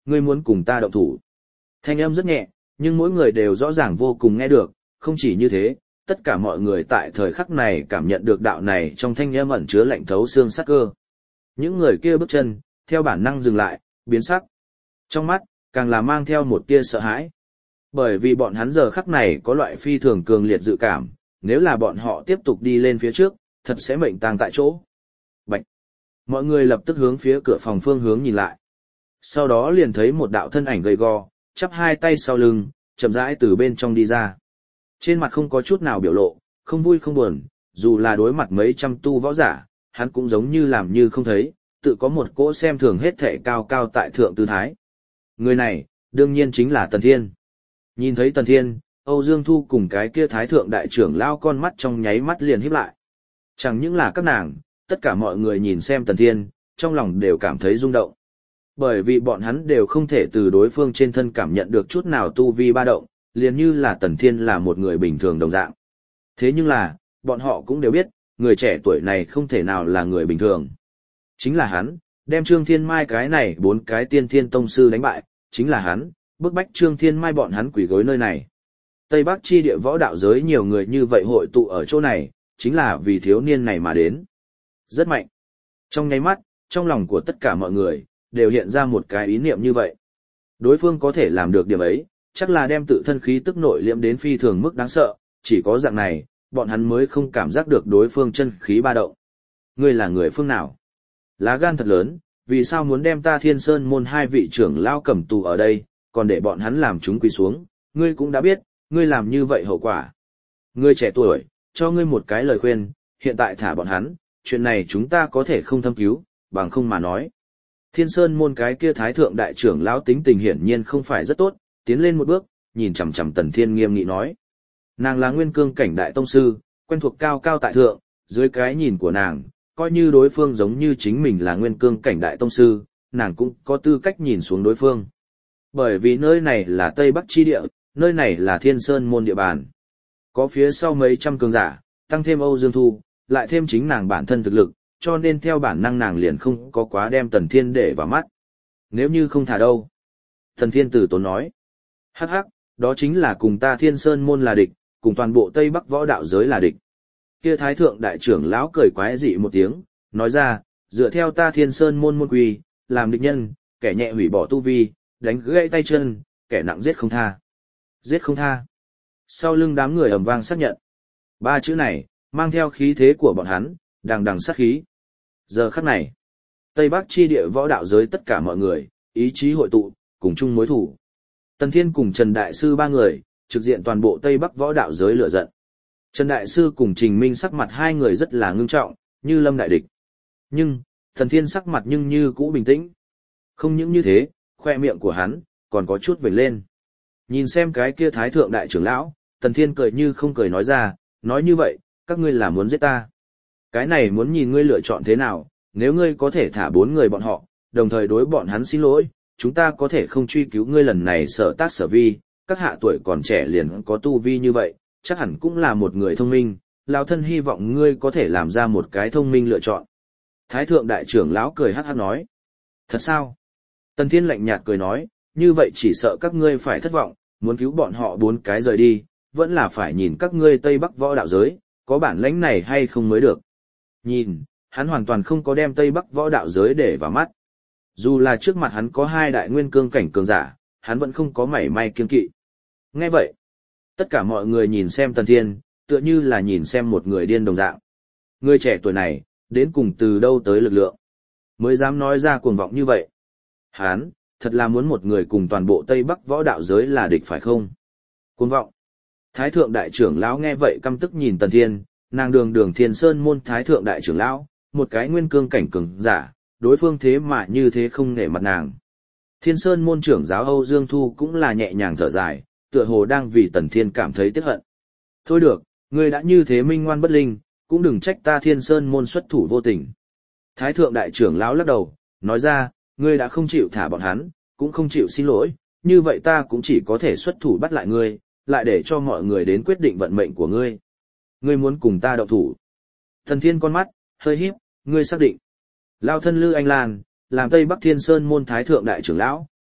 ngươi muốn cùng ta động thủ. Thanh âm rất nhẹ, nhưng mỗi người đều rõ ràng vô cùng nghe được, không chỉ như thế, tất cả mọi người tại thời khắc này cảm nhận được đạo này trong thanh âm ẩn chứa lạnh thấu xương sắc cơ. Những người kia bước chân, theo bản năng dừng lại, biến sắc. Trong mắt, càng là mang theo một tia sợ hãi. Bởi vì bọn hắn giờ khắc này có loại phi thường cường liệt dự cảm, nếu là bọn họ tiếp tục đi lên phía trước, thật sẽ mệnh tang tại chỗ. Bạch! Mọi người lập tức hướng phía cửa phòng phương hướng nhìn lại. Sau đó liền thấy một đạo thân ảnh gầy gò, chắp hai tay sau lưng, chậm rãi từ bên trong đi ra. Trên mặt không có chút nào biểu lộ, không vui không buồn, dù là đối mặt mấy trăm tu võ giả, hắn cũng giống như làm như không thấy, tự có một cỗ xem thường hết thể cao cao tại thượng tư thái. Người này, đương nhiên chính là Tần Thiên. Nhìn thấy Tần Thiên, Âu Dương Thu cùng cái kia thái thượng đại trưởng lao con mắt trong nháy mắt liền híp lại. Chẳng những là các nàng, tất cả mọi người nhìn xem Tần Thiên, trong lòng đều cảm thấy rung động. Bởi vì bọn hắn đều không thể từ đối phương trên thân cảm nhận được chút nào tu vi ba động, liền như là Tần Thiên là một người bình thường đồng dạng. Thế nhưng là, bọn họ cũng đều biết, người trẻ tuổi này không thể nào là người bình thường. Chính là hắn, đem Trương Thiên Mai cái này bốn cái tiên thiên tông sư đánh bại, chính là hắn, bức bách Trương Thiên Mai bọn hắn quỷ gối nơi này. Tây Bắc chi địa võ đạo giới nhiều người như vậy hội tụ ở chỗ này, chính là vì thiếu niên này mà đến. Rất mạnh. Trong nháy mắt, trong lòng của tất cả mọi người, đều hiện ra một cái ý niệm như vậy. Đối phương có thể làm được điểm ấy, chắc là đem tự thân khí tức nội liễm đến phi thường mức đáng sợ, chỉ có dạng này, bọn hắn mới không cảm giác được đối phương chân khí ba động. Ngươi là người phương nào? Lá gan thật lớn, vì sao muốn đem ta Thiên Sơn môn hai vị trưởng lao cầm tù ở đây, còn để bọn hắn làm chúng quỳ xuống, ngươi cũng đã biết, ngươi làm như vậy hậu quả. Ngươi trẻ tuổi, cho ngươi một cái lời khuyên, hiện tại thả bọn hắn, chuyện này chúng ta có thể không thâm cứu, bằng không mà nói. Thiên Sơn môn cái kia thái thượng đại trưởng lão tính tình hiển nhiên không phải rất tốt, tiến lên một bước, nhìn chằm chằm Tần Thiên nghiêm nghị nói. Nàng là nguyên cương cảnh đại tông sư, quen thuộc cao cao tại thượng, dưới cái nhìn của nàng, coi như đối phương giống như chính mình là nguyên cương cảnh đại tông sư, nàng cũng có tư cách nhìn xuống đối phương. Bởi vì nơi này là Tây Bắc chi địa, nơi này là Thiên Sơn môn địa bàn. Có phía sau mấy trăm cường giả, tăng thêm Âu Dương Thu, lại thêm chính nàng bản thân thực lực, cho nên theo bản năng nàng liền không có quá đem Tần Thiên để vào mắt. Nếu như không thả đâu. Tần Thiên tử tốn nói. Hắc hắc, đó chính là cùng ta Thiên Sơn môn là địch, cùng toàn bộ Tây Bắc võ đạo giới là địch. Kia thái thượng đại trưởng lão cười quái dị một tiếng, nói ra, dựa theo ta Thiên Sơn môn môn quy, làm địch nhân, kẻ nhẹ hủy bỏ tu vi, đánh gãy tay chân, kẻ nặng giết không tha. Giết không tha. Sau lưng đám người ầm vang xác nhận. Ba chữ này, mang theo khí thế của bọn hắn, đằng đằng sát khí. Giờ khắc này, Tây Bắc chi địa võ đạo giới tất cả mọi người, ý chí hội tụ, cùng chung mối thủ. Tần Thiên cùng Trần Đại Sư ba người, trực diện toàn bộ Tây Bắc võ đạo giới lửa giận. Trần Đại Sư cùng Trình Minh sắc mặt hai người rất là ngưng trọng, như lâm đại địch. Nhưng, Tần Thiên sắc mặt nhưng như cũ bình tĩnh. Không những như thế, khoe miệng của hắn, còn có chút vểnh lên. Nhìn xem cái kia thái thượng đại trưởng lão, Tần Thiên cười như không cười nói ra, nói như vậy, các ngươi là muốn giết ta. Cái này muốn nhìn ngươi lựa chọn thế nào, nếu ngươi có thể thả bốn người bọn họ, đồng thời đối bọn hắn xin lỗi, chúng ta có thể không truy cứu ngươi lần này sở tác sở vi, các hạ tuổi còn trẻ liền có tu vi như vậy, chắc hẳn cũng là một người thông minh, lão thân hy vọng ngươi có thể làm ra một cái thông minh lựa chọn. Thái thượng đại trưởng lão cười hắc hắc nói. Thật sao? Tần Thiên lạnh nhạt cười nói, như vậy chỉ sợ các ngươi phải thất vọng, muốn cứu bọn họ bốn cái rời đi, vẫn là phải nhìn các ngươi Tây Bắc võ đạo giới, có bản lãnh này hay không mới được. Nhìn, hắn hoàn toàn không có đem Tây Bắc võ đạo giới để vào mắt. Dù là trước mặt hắn có hai đại nguyên cương cảnh cường giả, hắn vẫn không có mảy may kiêng kỵ. Nghe vậy, tất cả mọi người nhìn xem Tần Thiên, tựa như là nhìn xem một người điên đồng dạng. Người trẻ tuổi này, đến cùng từ đâu tới lực lượng, mới dám nói ra cuồng vọng như vậy. Hắn, thật là muốn một người cùng toàn bộ Tây Bắc võ đạo giới là địch phải không? Cuồng vọng. Thái thượng đại trưởng lão nghe vậy căm tức nhìn Tần Thiên, nàng đường đường Thiên Sơn môn thái thượng đại trưởng lão, một cái nguyên cương cảnh cường giả, đối phương thế mà như thế không nể mặt nàng. Thiên Sơn môn trưởng giáo Âu Dương Thu cũng là nhẹ nhàng thở dài, tựa hồ đang vì Tần Thiên cảm thấy tiếc hận. Thôi được, ngươi đã như thế minh ngoan bất linh, cũng đừng trách ta Thiên Sơn môn xuất thủ vô tình. Thái thượng đại trưởng lão lắc đầu, nói ra, ngươi đã không chịu thả bọn hắn, cũng không chịu xin lỗi, như vậy ta cũng chỉ có thể xuất thủ bắt lại ngươi, lại để cho mọi người đến quyết định vận mệnh của ngươi. Ngươi muốn cùng ta động thủ. Tần Thiên con mắt, hơi híp, ngươi xác định. Lao thân Lư Anh Lan, làm Tây Bắc Thiên Sơn môn thái thượng đại trưởng lão,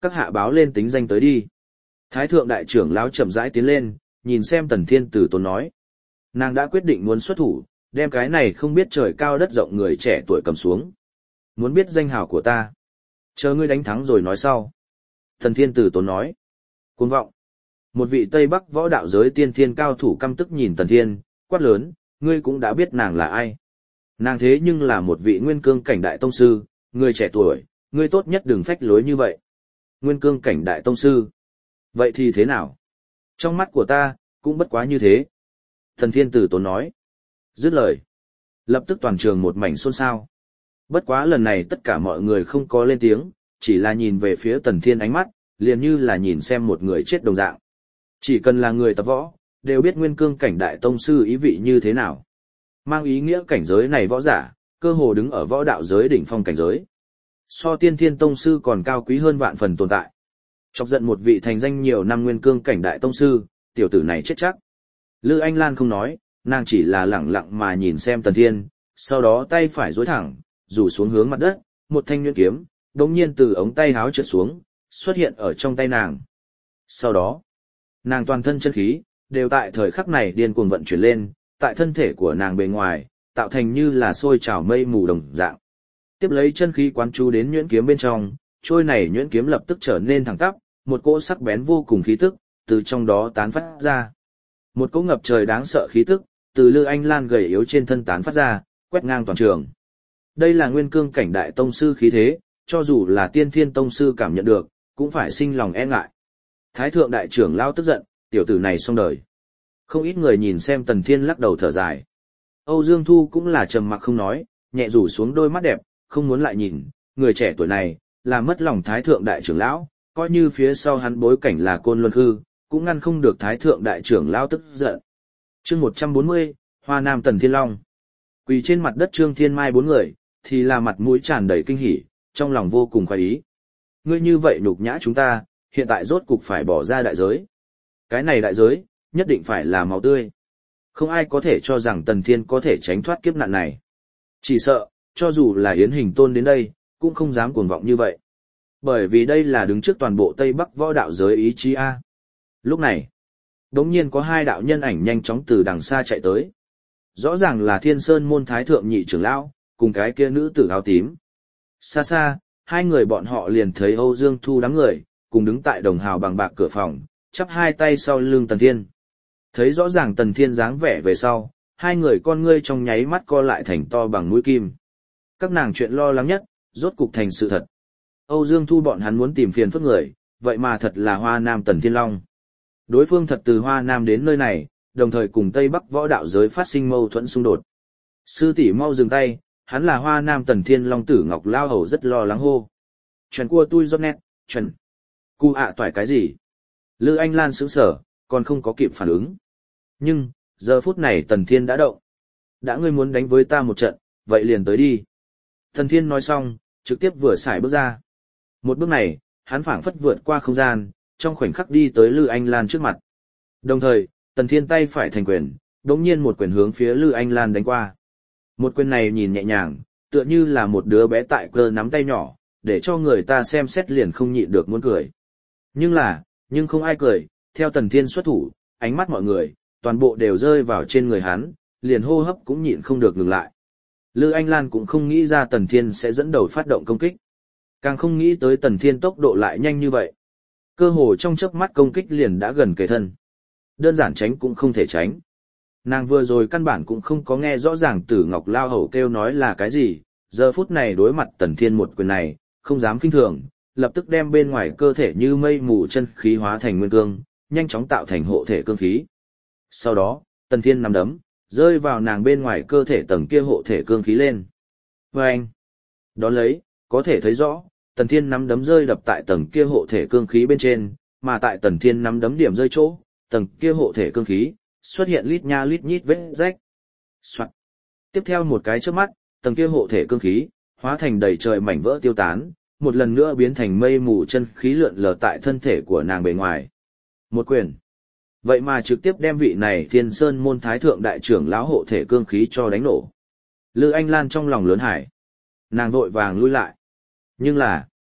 Các hạ báo lên tính danh tới đi. Thái thượng đại trưởng lão chậm rãi tiến lên, nhìn xem Tần Thiên từ tốn nói. Nàng đã quyết định muốn xuất thủ, đem cái này không biết trời cao đất rộng người trẻ tuổi cầm xuống. Muốn biết danh hào của ta. Chờ ngươi đánh thắng rồi nói sau. Tần Thiên từ tốn nói. Cuồng vọng. Một vị Tây Bắc võ đạo giới tiên thiên cao thủ căm tức nhìn Tần Thiên, quát lớn, ngươi cũng đã biết nàng là ai. Nàng thế nhưng là một vị nguyên cương cảnh đại tông sư, người trẻ tuổi, ngươi tốt nhất đừng phách lối như vậy. Nguyên cương cảnh đại tông sư. Vậy thì thế nào? Trong mắt của ta, cũng bất quá như thế. Thần Thiên Tử tốn nói. Dứt lời. Lập tức toàn trường một mảnh xôn xao. Bất quá lần này tất cả mọi người không có lên tiếng, chỉ là nhìn về phía Tần Thiên ánh mắt, liền như là nhìn xem một người chết đồng dạng. Chỉ cần là người tập võ, đều biết nguyên cương cảnh đại tông sư ý vị như thế nào. Mang ý nghĩa cảnh giới này võ giả, cơ hồ đứng ở võ đạo giới đỉnh phong cảnh giới. So tiên thiên tông sư còn cao quý hơn vạn phần tồn tại. Chọc giận một vị thành danh nhiều năm nguyên cương cảnh đại tông sư, tiểu tử này chết chắc. Lư Anh Lan không nói, nàng chỉ là lẳng lặng mà nhìn xem Tần Thiên, sau đó tay phải duỗi thẳng, rủ xuống hướng mặt đất, một thanh nhuyễn kiếm, đống nhiên từ ống tay háo trượt xuống, xuất hiện ở trong tay nàng. Sau đó, nàng toàn thân chân khí, đều tại thời khắc này điên cuồng vận chuyển lên, tại thân thể của nàng bề ngoài, tạo thành như là sôi trào mây mù đồng dạng. Tiếp lấy chân khí quán chú đến nhuyễn kiếm bên trong, trôi này nhuyễn kiếm lập tức trở nên thẳng tắp, một cỗ sắc bén vô cùng khí tức, từ trong đó tán phát ra. Một cỗ ngập trời đáng sợ khí tức, từ Lư Anh Lan gầy yếu trên thân tán phát ra, quét ngang toàn trường. Đây là nguyên cương cảnh đại tông sư khí thế, cho dù là tiên thiên tông sư cảm nhận được, cũng phải sinh lòng e ngại. Thái thượng đại trưởng lao tức giận, tiểu tử này xong đời. Không ít người nhìn xem Tần Thiên lắc đầu thở dài. Âu Dương Thu cũng là trầm mặc không nói, nhẹ rủ xuống đôi mắt đẹp, không muốn lại nhìn, người trẻ tuổi này, là mất lòng Thái thượng đại trưởng lão, coi như phía sau hắn bối cảnh là Côn Luân Hư, cũng ngăn không được Thái thượng đại trưởng lão tức giận. Chương một trăm bốn mươi, Hoa Nam Tần Thiên Long. Quỳ trên mặt đất Trương Thiên Mai bốn người, thì là mặt mũi tràn đầy kinh hỉ, trong lòng vô cùng khoái ý. Ngươi như vậy nhục nhã chúng ta, hiện tại rốt cục phải bỏ ra đại giới. Cái này đại giới, nhất định phải là máu tươi. Không ai có thể cho rằng Tần Thiên có thể tránh thoát kiếp nạn này. Chỉ sợ, cho dù là Yến Hình Tôn đến đây, cũng không dám cuồng vọng như vậy. Bởi vì đây là đứng trước toàn bộ Tây Bắc võ đạo giới ý chí A. Lúc này, đống nhiên có hai đạo nhân ảnh nhanh chóng từ đằng xa chạy tới. Rõ ràng là Thiên Sơn môn thái thượng nhị trưởng lão, cùng cái kia nữ tử áo tím. Xa xa, hai người bọn họ liền thấy Âu Dương Thu đám người, cùng đứng tại đồng hào bằng bạc cửa phòng, chắp hai tay sau lưng Tần Thiên. Thấy rõ ràng Tần Thiên dáng vẻ về sau, hai người con ngươi trong nháy mắt co lại thành to bằng mũi kim. Các nàng chuyện lo lắng nhất, rốt cục thành sự thật. Âu Dương Thu bọn hắn muốn tìm phiền phức người, vậy mà thật là Hoa Nam Tần Thiên Long. Đối phương thật từ Hoa Nam đến nơi này, đồng thời cùng Tây Bắc võ đạo giới phát sinh mâu thuẫn xung đột. Sư tỷ mau dừng tay, hắn là Hoa Nam Tần Thiên Long Tử Ngọc Lao Hầu rất lo lắng hô. Chuyện cua tui giót nét, chuyện. Cu ạ toại cái gì? Lư Anh Lan sững sờ, còn không có kịp phản ứng. Nhưng, giờ phút này Tần Thiên đã động. Đã ngươi muốn đánh với ta một trận, vậy liền tới đi. Tần Thiên nói xong, trực tiếp vừa xài bước ra. Một bước này, hắn phảng phất vượt qua không gian, trong khoảnh khắc đi tới Lư Anh Lan trước mặt. Đồng thời, Tần Thiên tay phải thành quyền, đống nhiên một quyền hướng phía Lư Anh Lan đánh qua. Một quyền này nhìn nhẹ nhàng, tựa như là một đứa bé tại cơ nắm tay nhỏ, để cho người ta xem xét liền không nhịn được muốn cười. Nhưng là, nhưng không ai cười, theo Tần Thiên xuất thủ, ánh mắt mọi người, toàn bộ đều rơi vào trên người hắn, liền hô hấp cũng nhịn không được ngừng lại. Lư Anh Lan cũng không nghĩ ra Tần Thiên sẽ dẫn đầu phát động công kích. Càng không nghĩ tới Tần Thiên tốc độ lại nhanh như vậy. Cơ hồ trong chớp mắt công kích liền đã gần kề thân. Đơn giản tránh cũng không thể tránh. Nàng vừa rồi căn bản cũng không có nghe rõ ràng Tử Ngọc Lao Hầu kêu nói là cái gì, giờ phút này đối mặt Tần Thiên một quyền này, không dám kinh thường, lập tức đem bên ngoài cơ thể như mây mù chân khí hóa thành nguyên cương, nhanh chóng tạo thành hộ thể cương khí. Sau đó, Tần Thiên nắm đấm, rơi vào nàng bên ngoài cơ thể tầng kia hộ thể cương khí lên. Và anh, đón lấy, có thể thấy rõ, Tần Thiên nắm đấm rơi đập tại tầng kia hộ thể cương khí bên trên, mà tại Tần Thiên nắm đấm điểm rơi chỗ, tầng kia hộ thể cương khí, xuất hiện lít nha lít nhít vết rách. Soạn. Tiếp theo một cái chớp mắt, tầng kia hộ thể cương khí, hóa thành đầy trời mảnh vỡ tiêu tán, một lần nữa biến thành mây mù chân khí lượn lờ tại thân thể của nàng bề ngoài. Một quyền. Vậy mà trực tiếp đem vị này Thiên Sơn môn thái thượng đại trưởng lão hộ thể cương khí cho đánh nổ. Lư Anh Lan trong lòng lớn hải. Nàng vội vàng lui lại. Nhưng là,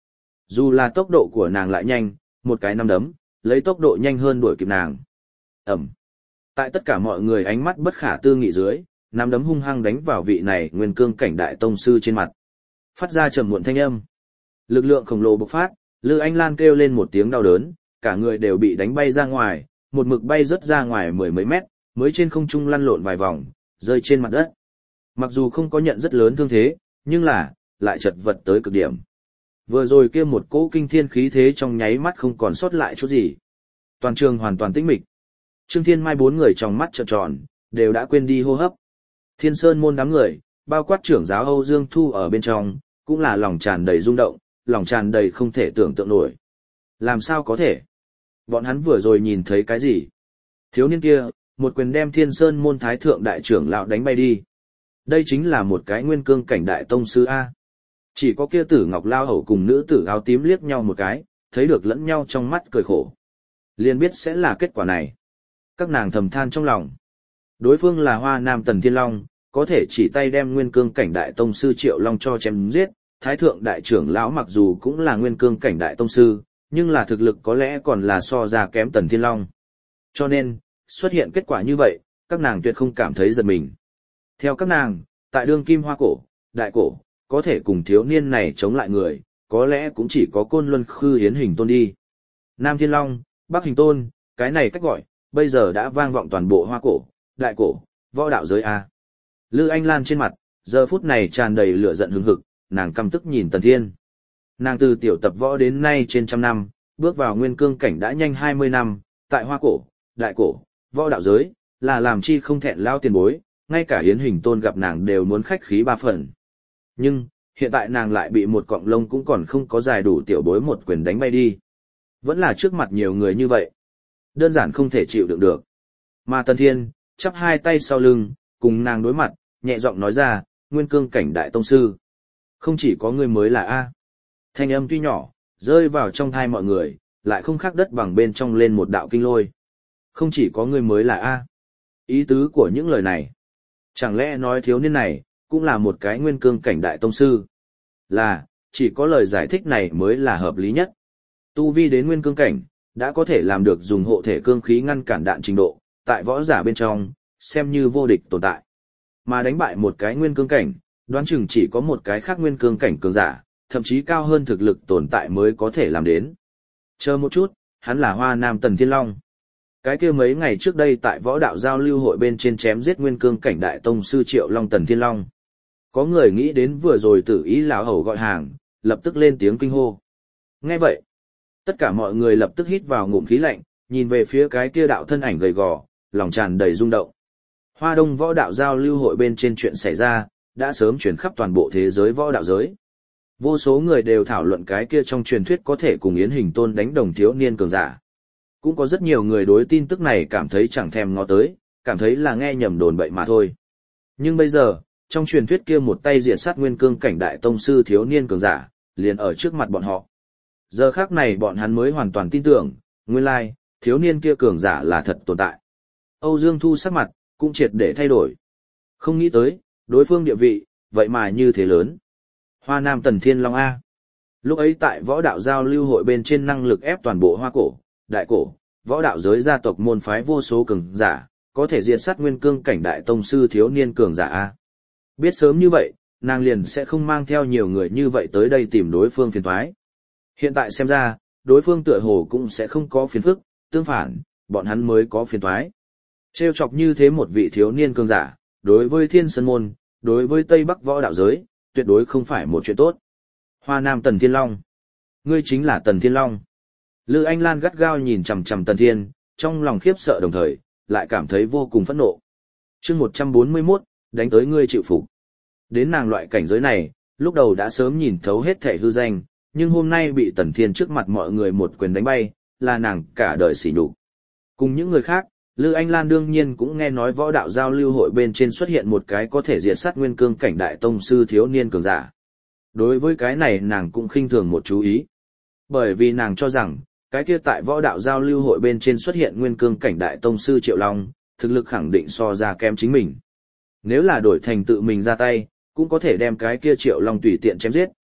Dù là tốc độ của nàng lại nhanh, một cái nắm đấm, lấy tốc độ nhanh hơn đuổi kịp nàng. Ẩm. Tại tất cả mọi người ánh mắt bất khả tư nghị dưới, nắm đấm hung hăng đánh vào vị này nguyên cương cảnh đại tông sư trên mặt. Phát ra trầm muộn thanh âm. Lực lượng khổng lồ bộc phát, Lư Anh Lan kêu lên một tiếng đau đớn, cả người đều bị đánh bay ra ngoài, một mực bay rớt ra ngoài mười mấy mét, mới trên không trung lăn lộn vài vòng, rơi trên mặt đất. Mặc dù không có nhận rất lớn thương thế, nhưng là, lại chật vật tới cực điểm. Vừa rồi kia một cỗ kinh thiên khí thế trong nháy mắt không còn sót lại chút gì. Toàn trường hoàn toàn tĩnh mịch. Trương Thiên Mai bốn người trong mắt trợn tròn, đều đã quên đi hô hấp. Thiên Sơn môn đám người, bao quát trưởng giáo Âu Dương Thu ở bên trong, cũng là lòng tràn đầy rung động, lòng tràn đầy không thể tưởng tượng nổi. Làm sao có thể? Bọn hắn vừa rồi nhìn thấy cái gì? Thiếu niên kia, một quyền đem Thiên Sơn môn thái thượng đại trưởng lão đánh bay đi. Đây chính là một cái nguyên cương cảnh đại tông sư A. Chỉ có kia tử ngọc lao hầu cùng nữ tử áo tím liếc nhau một cái, thấy được lẫn nhau trong mắt cười khổ. Liền biết sẽ là kết quả này. Các nàng thầm than trong lòng. Đối phương là Hoa Nam Tần Thiên Long, có thể chỉ tay đem nguyên cương cảnh đại tông sư Triệu Long cho chém giết. Thái thượng đại trưởng lão mặc dù cũng là nguyên cương cảnh đại tông sư, nhưng là thực lực có lẽ còn là so ra kém Tần Thiên Long. Cho nên, xuất hiện kết quả như vậy, các nàng tuyệt không cảm thấy giật mình. Theo các nàng, tại đương kim hoa cổ, đại cổ, có thể cùng thiếu niên này chống lại người, có lẽ cũng chỉ có Côn Luân Khư Hiến Hình Tôn đi. Nam Thiên Long, Bắc Hình Tôn, cái này cách gọi, bây giờ đã vang vọng toàn bộ hoa cổ, đại cổ, võ đạo giới A. Lư Anh Lan trên mặt, giờ phút này tràn đầy lửa giận hừng hực, nàng căm tức nhìn Tần Thiên. Nàng từ tiểu tập võ đến nay trên trăm năm, bước vào nguyên cương cảnh đã nhanh hai mươi năm, tại hoa cổ, đại cổ, võ đạo giới, là làm chi không thẹn lao tiền bối, ngay cả Hiến Hình Tôn gặp nàng đều muốn khách khí ba phần. Nhưng, hiện tại nàng lại bị một cọng lông cũng còn không có dài đủ tiểu bối một quyền đánh bay đi. Vẫn là trước mặt nhiều người như vậy. Đơn giản không thể chịu đựng được. Mà Tần Thiên, chắp hai tay sau lưng, cùng nàng đối mặt, nhẹ giọng nói ra, nguyên cương cảnh đại tông sư. Không chỉ có người mới là A. Thanh âm tuy nhỏ, rơi vào trong thai mọi người, lại không khác đất bằng bên trong lên một đạo kinh lôi. Không chỉ có người mới là A. Ý tứ của những lời này. Chẳng lẽ nói thiếu niên này, cũng là một cái nguyên cương cảnh đại tông sư? Là, chỉ có lời giải thích này mới là hợp lý nhất. Tu vi đến nguyên cương cảnh, đã có thể làm được dùng hộ thể cương khí ngăn cản đạn trình độ, tại võ giả bên trong, xem như vô địch tồn tại. Mà đánh bại một cái nguyên cương cảnh, đoán chừng chỉ có một cái khác nguyên cương cảnh cường giả, thậm chí cao hơn thực lực tồn tại mới có thể làm đến. Chờ một chút, hắn là Hoa Nam Tần Thiên Long. Cái kia mấy ngày trước đây tại võ đạo giao lưu hội bên trên chém giết nguyên cương cảnh đại tông sư Triệu Long Tần Thiên Long. Có người nghĩ đến vừa rồi Tử Ý lão hầu gọi hàng, lập tức lên tiếng kinh hô. Nghe vậy, tất cả mọi người lập tức hít vào ngụm khí lạnh, nhìn về phía cái kia đạo thân ảnh gầy gò, lòng tràn đầy rung động. Hoa Đông võ đạo giao lưu hội bên trên chuyện xảy ra, đã sớm truyền khắp toàn bộ thế giới võ đạo giới. Vô số người đều thảo luận cái kia trong truyền thuyết có thể cùng Yến Hình Tôn đánh đồng thiếu niên cường giả. Cũng có rất nhiều người đối tin tức này cảm thấy chẳng thèm ngó tới, cảm thấy là nghe nhầm đồn bậy mà thôi. Nhưng bây giờ, trong truyền thuyết kia một tay diệt sát nguyên cương cảnh đại tông sư thiếu niên cường giả, liền ở trước mặt bọn họ. Giờ khác này bọn hắn mới hoàn toàn tin tưởng, nguyên lai, thiếu niên kia cường giả là thật tồn tại. Âu Dương Thu sắc mặt, cũng triệt để thay đổi. Không nghĩ tới, đối phương địa vị, vậy mà như thế lớn. Hoa Nam Tần Thiên Long A. Lúc ấy tại võ đạo giao lưu hội bên trên năng lực ép toàn bộ hoa cổ, đại cổ, võ đạo giới gia tộc môn phái vô số cường giả, có thể diệt sát nguyên cương cảnh đại tông sư thiếu niên cường giả A. Biết sớm như vậy, nàng liền sẽ không mang theo nhiều người như vậy tới đây tìm đối phương phiền toái. Hiện tại xem ra, đối phương tựa hồ cũng sẽ không có phiền phức, tương phản, bọn hắn mới có phiền toái. Trêu chọc như thế một vị thiếu niên cường giả, đối với Thiên Sơn môn, đối với Tây Bắc võ đạo giới, tuyệt đối không phải một chuyện tốt. Hoa Nam Tần Thiên Long. Ngươi chính là Tần Thiên Long. Lư Anh Lan gắt gao nhìn chằm chằm Tần Thiên, trong lòng khiếp sợ đồng thời, lại cảm thấy vô cùng phẫn nộ. Chương một trăm bốn mươi mốt, đánh tới ngươi chịu phục. Đến nàng loại cảnh giới này, lúc đầu đã sớm nhìn thấu hết thể hư danh, nhưng hôm nay bị Tần Thiên trước mặt mọi người một quyền đánh bay, là nàng cả đời sỉ nhục. Cùng những người khác, Lư Anh Lan đương nhiên cũng nghe nói võ đạo giao lưu hội bên trên xuất hiện một cái có thể diệt sát nguyên cương cảnh đại tông sư thiếu niên cường giả. Đối với cái này nàng cũng khinh thường một chú ý. Bởi vì nàng cho rằng, cái kia tại võ đạo giao lưu hội bên trên xuất hiện nguyên cương cảnh đại tông sư Triệu Long, thực lực khẳng định so ra kém chính mình. Nếu là đổi thành tự mình ra tay, cũng có thể đem cái kia Triệu Long tùy tiện chém giết.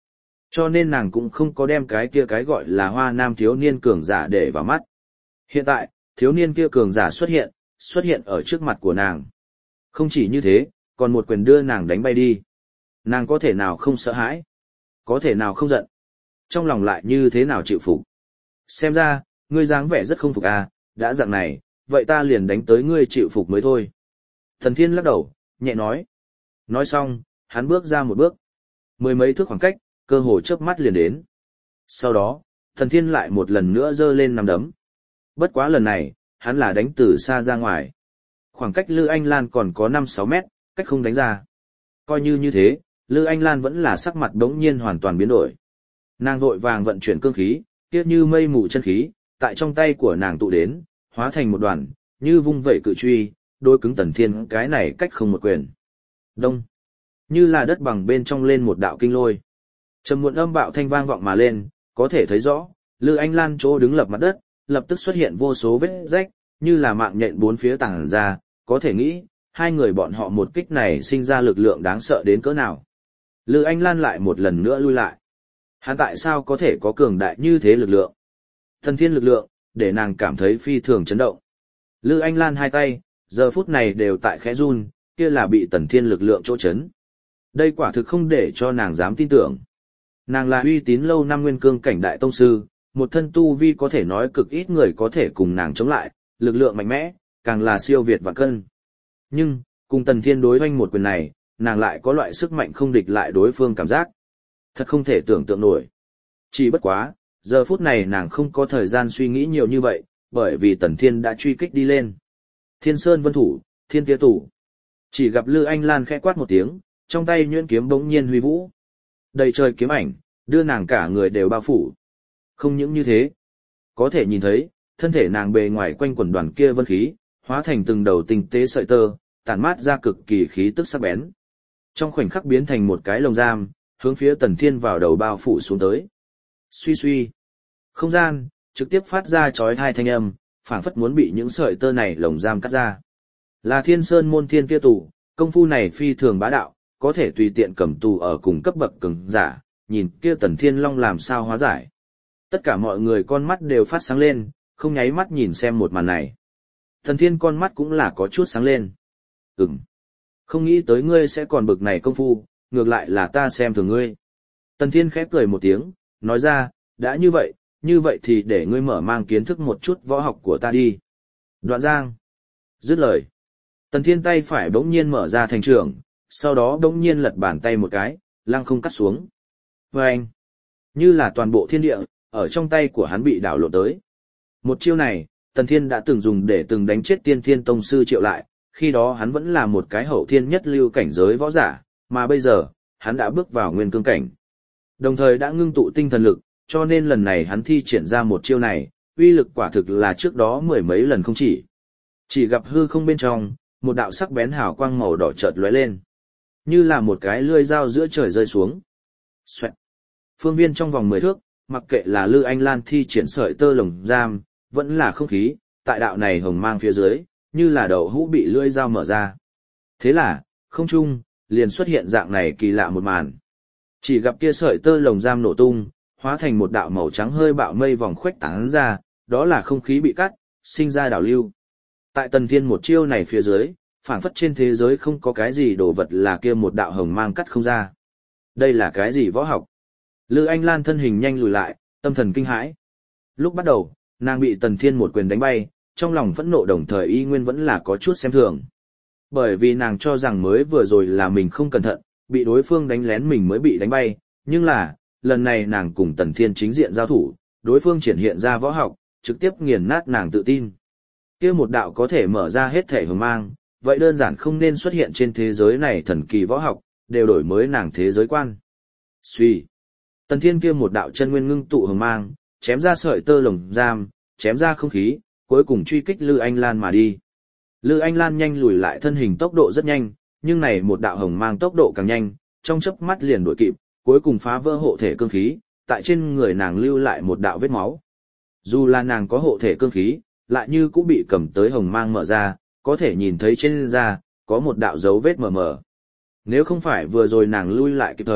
Cho nên nàng cũng không có đem cái kia cái gọi là hoa nam thiếu niên cường giả để vào mắt. Hiện tại, thiếu niên kia cường giả xuất hiện, xuất hiện ở trước mặt của nàng. Không chỉ như thế, còn một quyền đưa nàng đánh bay đi. Nàng có thể nào không sợ hãi? Có thể nào không giận? Trong lòng lại như thế nào chịu phục? Xem ra, ngươi dáng vẻ rất không phục à, đã dạng này, vậy ta liền đánh tới ngươi chịu phục mới thôi. Thần Thiên lắc đầu, nhẹ nói. Nói xong, hắn bước ra một bước. Mười mấy thước khoảng cách, cơ hồ chớp mắt liền đến. Sau đó, Thần Thiên lại một lần nữa giơ lên nắm đấm. Bất quá lần này, hắn là đánh từ xa ra ngoài. Khoảng cách Lư Anh Lan còn có năm sáu mét, cách không đánh ra. Coi như như thế, Lư Anh Lan vẫn là sắc mặt đống nhiên hoàn toàn biến đổi. Nàng vội vàng vận chuyển cương khí, kia như mây mù chân khí, tại trong tay của nàng tụ đến, hóa thành một đoàn, như vung vẩy cự truy, đối cứng Tần Thiên cái này cách không một quyền. Đông. Như là đất bằng bên trong lên một đạo kinh lôi. Trầm muộn âm bạo thanh vang vọng mà lên, có thể thấy rõ, Lư Anh Lan chỗ đứng lập mặt đất, lập tức xuất hiện vô số vết rách, như là mạng nhện bốn phía tàng ra, có thể nghĩ, hai người bọn họ một kích này sinh ra lực lượng đáng sợ đến cỡ nào. Lư Anh Lan lại một lần nữa lui lại. Hắn tại sao có thể có cường đại như thế lực lượng? Thần Thiên lực lượng, để nàng cảm thấy phi thường chấn động. Lư Anh Lan hai tay, giờ phút này đều tại khẽ run, kia là bị Tần Thiên lực lượng chỗ chấn. Đây quả thực không để cho nàng dám tin tưởng. Nàng là uy tín lâu năm nguyên cương cảnh đại tông sư, một thân tu vi có thể nói cực ít người có thể cùng nàng chống lại, lực lượng mạnh mẽ, càng là siêu việt vạn cân. Nhưng, cùng Tần Thiên đối hoanh một quyền này, nàng lại có loại sức mạnh không địch lại đối phương cảm giác. Thật không thể tưởng tượng nổi. Chỉ bất quá, giờ phút này nàng không có thời gian suy nghĩ nhiều như vậy, bởi vì Tần Thiên đã truy kích đi lên. Thiên Sơn Vân Thủ, Thiên Tía Tủ. Chỉ gặp Lư Anh Lan khẽ quát một tiếng, trong tay nhuyễn kiếm bỗng nhiên huy vũ. Đầy trời kiếm ảnh, đưa nàng cả người đều bao phủ. Không những như thế, có thể nhìn thấy, thân thể nàng bề ngoài quanh quần đoàn kia vân khí, hóa thành từng đầu tinh tế sợi tơ, tản mát ra cực kỳ khí tức sắc bén. Trong khoảnh khắc biến thành một cái lồng giam, hướng phía Tần Thiên vào đầu bao phủ xuống tới. Suy suy. Không gian, trực tiếp phát ra chói tai thanh âm, phảng phất muốn bị những sợi tơ này lồng giam cắt ra. Là Thiên Sơn môn Thiên Tia Tủ, công phu này phi thường bá đạo, có thể tùy tiện cầm tù ở cùng cấp bậc cường giả, nhìn kia Tần Thiên Long làm sao hóa giải. Tất cả mọi người con mắt đều phát sáng lên, không nháy mắt nhìn xem một màn này. Tần Thiên con mắt cũng là có chút sáng lên. Ừm. Không nghĩ tới ngươi sẽ còn bực này công phu, ngược lại là ta xem thường ngươi. Tần Thiên khẽ cười một tiếng, nói ra, đã như vậy, như vậy thì để ngươi mở mang kiến thức một chút võ học của ta đi. Đoạn giang. Dứt lời. Tần Thiên tay phải bỗng nhiên mở ra thành trường, sau đó bỗng nhiên lật bàn tay một cái, lăng không cắt xuống. Vâng! Như là toàn bộ thiên địa, ở trong tay của hắn bị đảo lộn tới. Một chiêu này, Tần Thiên đã từng dùng để từng đánh chết Tiên Thiên Tông sư Triệu Lại, khi đó hắn vẫn là một cái hậu thiên nhất lưu cảnh giới võ giả, mà bây giờ, hắn đã bước vào nguyên cương cảnh. Đồng thời đã ngưng tụ tinh thần lực, cho nên lần này hắn thi triển ra một chiêu này, uy lực quả thực là trước đó mười mấy lần không chỉ. Chỉ gặp hư không bên trong, một đạo sắc bén hào quang màu đỏ chợt lóe lên, như là một cái lưỡi dao giữa trời rơi xuống. Xoẹt. Phương viên trong vòng mười thước, mặc kệ là Lư Anh Lan thi triển sợi tơ lồng giam, vẫn là không khí, tại đạo này hồng mang phía dưới, như là đậu hũ bị lưỡi dao mở ra. Thế là, không trung, liền xuất hiện dạng này kỳ lạ một màn. Chỉ gặp kia sợi tơ lồng giam nổ tung, hóa thành một đạo màu trắng hơi bạo mây vòng khuếch tán ra, đó là không khí bị cắt, sinh ra đảo lưu. Tại Tần Thiên một chiêu này phía dưới, phảng phất trên thế giới không có cái gì đồ vật là kia một đạo hồng mang cắt không ra. Đây là cái gì võ học? Lư Anh Lan thân hình nhanh lùi lại, tâm thần kinh hãi. Lúc bắt đầu, nàng bị Tần Thiên một quyền đánh bay, trong lòng phẫn nộ đồng thời y nguyên vẫn là có chút xem thường. Bởi vì nàng cho rằng mới vừa rồi là mình không cẩn thận, bị đối phương đánh lén mình mới bị đánh bay, nhưng là, lần này nàng cùng Tần Thiên chính diện giao thủ, đối phương triển hiện ra võ học, trực tiếp nghiền nát nàng tự tin. Kia một đạo có thể mở ra hết thể hồng mang, vậy đơn giản không nên xuất hiện trên thế giới này thần kỳ võ học, đều đổi mới nàng thế giới quan. Suy. Tần Thiên kia một đạo chân nguyên ngưng tụ hồng mang, chém ra sợi tơ lồng giam, chém ra không khí, cuối cùng truy kích Lư Anh Lan mà đi. Lư Anh Lan nhanh lùi lại, thân hình tốc độ rất nhanh, nhưng này một đạo hồng mang tốc độ càng nhanh, trong chớp mắt liền đuổi kịp, cuối cùng phá vỡ hộ thể cương khí, tại trên người nàng lưu lại một đạo vết máu. Dù là nàng có hộ thể cương khí, lại như cũng bị cầm tới hồng mang mở ra, có thể nhìn thấy trên da có một đạo dấu vết mờ mờ. Nếu không phải vừa rồi nàng lui lại kịp thời,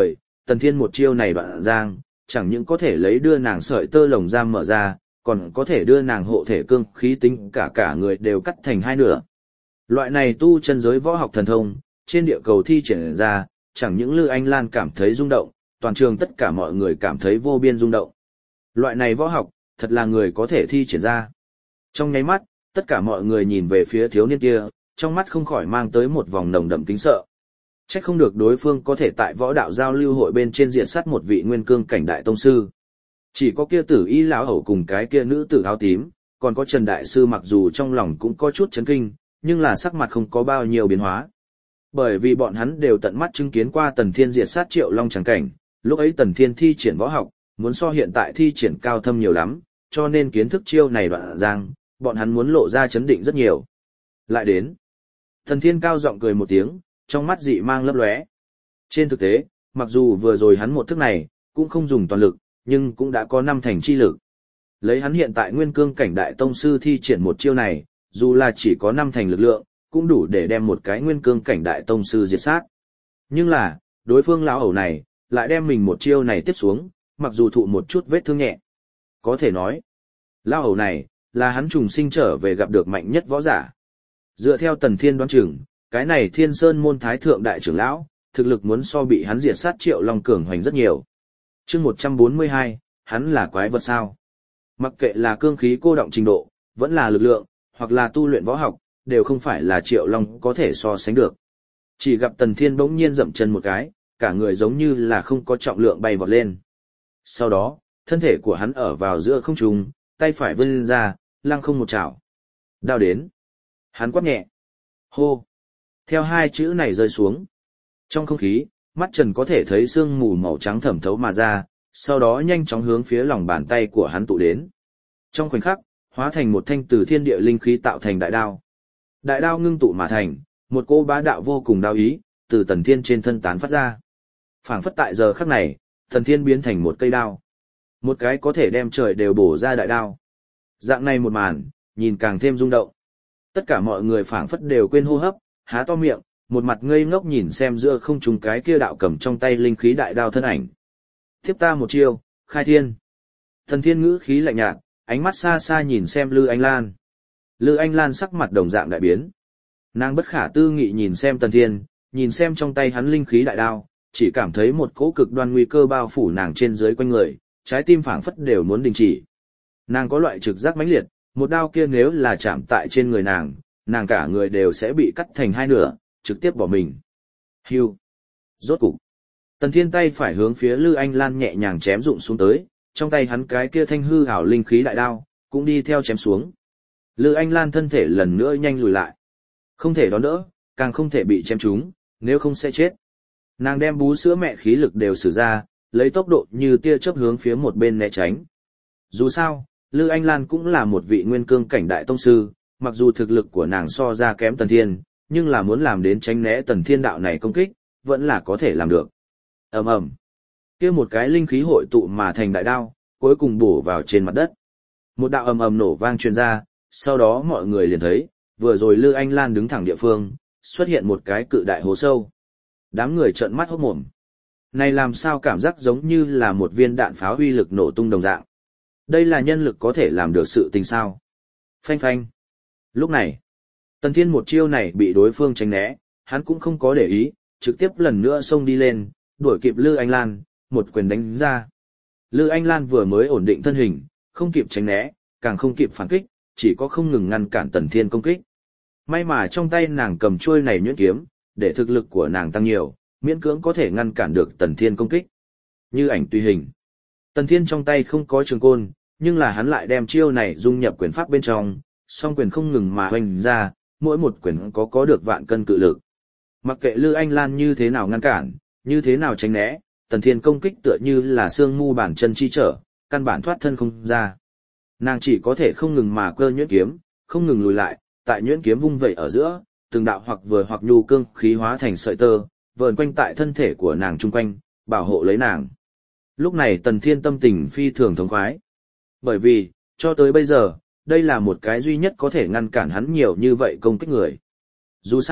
Tần Thiên một chiêu này đoạn giang, chẳng những có thể lấy đưa nàng sợi tơ lồng giam mở ra, còn có thể đưa nàng hộ thể cương khí tính cả cả người đều cắt thành hai nửa. Loại này tu chân giới võ học thần thông, trên địa cầu thi triển ra, chẳng những Lư Anh Lan cảm thấy rung động, toàn trường tất cả mọi người cảm thấy vô biên rung động. Loại này võ học, thật là người có thể thi triển ra. Trong nháy mắt, tất cả mọi người nhìn về phía thiếu niên kia, trong mắt không khỏi mang tới một vòng nồng đậm kính sợ. Chắc không được đối phương có thể tại võ đạo giao lưu hội bên trên diện sát một vị nguyên cương cảnh đại tông sư. Chỉ có kia tử y lão hầu cùng cái kia nữ tử áo tím, còn có Trần Đại Sư mặc dù trong lòng cũng có chút chấn kinh, nhưng là sắc mặt không có bao nhiêu biến hóa. Bởi vì bọn hắn đều tận mắt chứng kiến qua Tần Thiên diệt sát Triệu Long trắng cảnh, lúc ấy Tần Thiên thi triển võ học, muốn so hiện tại thi triển cao thâm nhiều lắm, cho nên kiến thức chiêu này đoạn giang, bọn hắn muốn lộ ra chấn định rất nhiều. Lại đến, Tần Thiên cao giọng cười một tiếng, trong mắt dị mang lấp lóe. Trên thực tế, mặc dù vừa rồi hắn một thức này, cũng không dùng toàn lực, nhưng cũng đã có năm thành chi lực. Lấy hắn hiện tại nguyên cương cảnh đại tông sư thi triển một chiêu này, dù là chỉ có năm thành lực lượng, cũng đủ để đem một cái nguyên cương cảnh đại tông sư diệt sát. Nhưng là, đối phương lão ẩu này, lại đem mình một chiêu này tiếp xuống, mặc dù thụ một chút vết thương nhẹ. Có thể nói, lão ẩu này, là hắn trùng sinh trở về gặp được mạnh nhất võ giả. Dựa theo Tần Thiên đoán chừng, cái này Thiên Sơn môn thái thượng đại trưởng lão, thực lực muốn so bị hắn diệt sát Triệu Long cường hoành rất nhiều. Chương một trăm bốn mươi hai, hắn là quái vật sao? Mặc kệ là cương khí cô động trình độ, vẫn là lực lượng, hoặc là tu luyện võ học, đều không phải là Triệu Long có thể so sánh được. Chỉ gặp Tần Thiên bỗng nhiên dậm chân một cái, cả người giống như là không có trọng lượng bay vọt lên. Sau đó, thân thể của hắn ở vào giữa không trung, tay phải vươn ra, lăng không một chảo. Đao đến. Hắn quát nhẹ. Hô. Theo hai chữ này rơi xuống. Trong không khí, mắt Trần có thể thấy sương mù màu trắng thẩm thấu mà ra, sau đó nhanh chóng hướng phía lòng bàn tay của hắn tụ đến. Trong khoảnh khắc, hóa thành một thanh từ thiên địa linh khí tạo thành đại đao. Đại đao ngưng tụ mà thành, một cô bá đạo vô cùng đao ý, từ Tần Thiên trên thân tán phát ra. Phảng phất tại giờ khắc này, Tần Thiên biến thành một cây đao. Một cái có thể đem trời đều bổ ra đại đao. Dạng này một màn, nhìn càng thêm rung động. Tất cả mọi người phảng phất đều quên hô hấp, há to miệng, một mặt ngây ngốc nhìn xem giữa không trung cái kia đạo cầm trong tay linh khí đại đao thân ảnh. Tiếp ta một chiêu, khai thiên. Tần Thiên ngữ khí lạnh nhạt, ánh mắt xa xa nhìn xem Lư Anh Lan. Lư Anh Lan sắc mặt đồng dạng đại biến. Nàng bất khả tư nghị nhìn xem Tần Thiên, nhìn xem trong tay hắn linh khí đại đao, chỉ cảm thấy một cỗ cực đoan nguy cơ bao phủ nàng trên dưới quanh người, trái tim phảng phất đều muốn đình chỉ. Nàng có loại trực giác mãnh liệt, một đao kia nếu là chạm tại trên người nàng, nàng cả người đều sẽ bị cắt thành hai nửa, trực tiếp bỏ mình. Hưu. Rốt cục. Tần Thiên tay phải hướng phía Lư Anh Lan nhẹ nhàng chém rụng xuống tới, trong tay hắn cái kia thanh hư ảo linh khí đại đao, cũng đi theo chém xuống. Lư Anh Lan thân thể lần nữa nhanh lùi lại. Không thể đón đỡ, càng không thể bị chém trúng, nếu không sẽ chết. Nàng đem bú sữa mẹ khí lực đều sử ra, lấy tốc độ như tia chớp hướng phía một bên né tránh. Dù sao, Lư Anh Lan cũng là một vị nguyên cương cảnh đại tông sư, mặc dù thực lực của nàng so ra kém Tần Thiên, nhưng là muốn làm đến tránh né Tần Thiên đạo này công kích, vẫn là có thể làm được. Ầm ầm. Kia một cái linh khí hội tụ mà thành đại đao, cuối cùng bổ vào trên mặt đất. Một đạo ầm ầm nổ vang truyền ra, sau đó mọi người liền thấy, vừa rồi Lư Anh Lan đứng thẳng địa phương, xuất hiện một cái cự đại hố sâu. Đám người trợn mắt hốt mồm. Này làm sao cảm giác giống như là một viên đạn pháo uy lực nổ tung đồng dạng. Đây là nhân lực có thể làm được sự tình sao? Phanh phanh. Lúc này, Tần Thiên một chiêu này bị đối phương tránh né, hắn cũng không có để ý, trực tiếp lần nữa xông đi lên, đuổi kịp Lư Anh Lan, một quyền đánh ra. Lư Anh Lan vừa mới ổn định thân hình, không kịp tránh né, càng không kịp phản kích, chỉ có không ngừng ngăn cản Tần Thiên công kích. May mà trong tay nàng cầm chuôi này nhuyễn kiếm, để thực lực của nàng tăng nhiều, miễn cưỡng có thể ngăn cản được Tần Thiên công kích. Như ảnh tùy hình. Tần Thiên trong tay không có trường côn, nhưng là hắn lại đem chiêu này dung nhập quyền pháp bên trong, song quyền không ngừng mà hoành ra, mỗi một quyền có có được vạn cân cự lực. Mặc kệ Lư Anh Lan như thế nào ngăn cản, như thế nào tránh né, Tần Thiên công kích tựa như là xương mu bàn chân chi trở, căn bản thoát thân không ra. Nàng chỉ có thể không ngừng mà cơ nhuyễn kiếm, không ngừng lùi lại, tại nhuyễn kiếm vung vẩy ở giữa, từng đạo hoặc vừa hoặc nhu cương khí hóa thành sợi tơ, vờn quanh tại thân thể của nàng chung quanh, bảo hộ lấy nàng. Lúc này Tần Thiên tâm tình phi thường thống khoái. Bởi vì, cho tới bây giờ, đây là một cái duy nhất có thể ngăn cản hắn nhiều như vậy công kích người. Dù sao,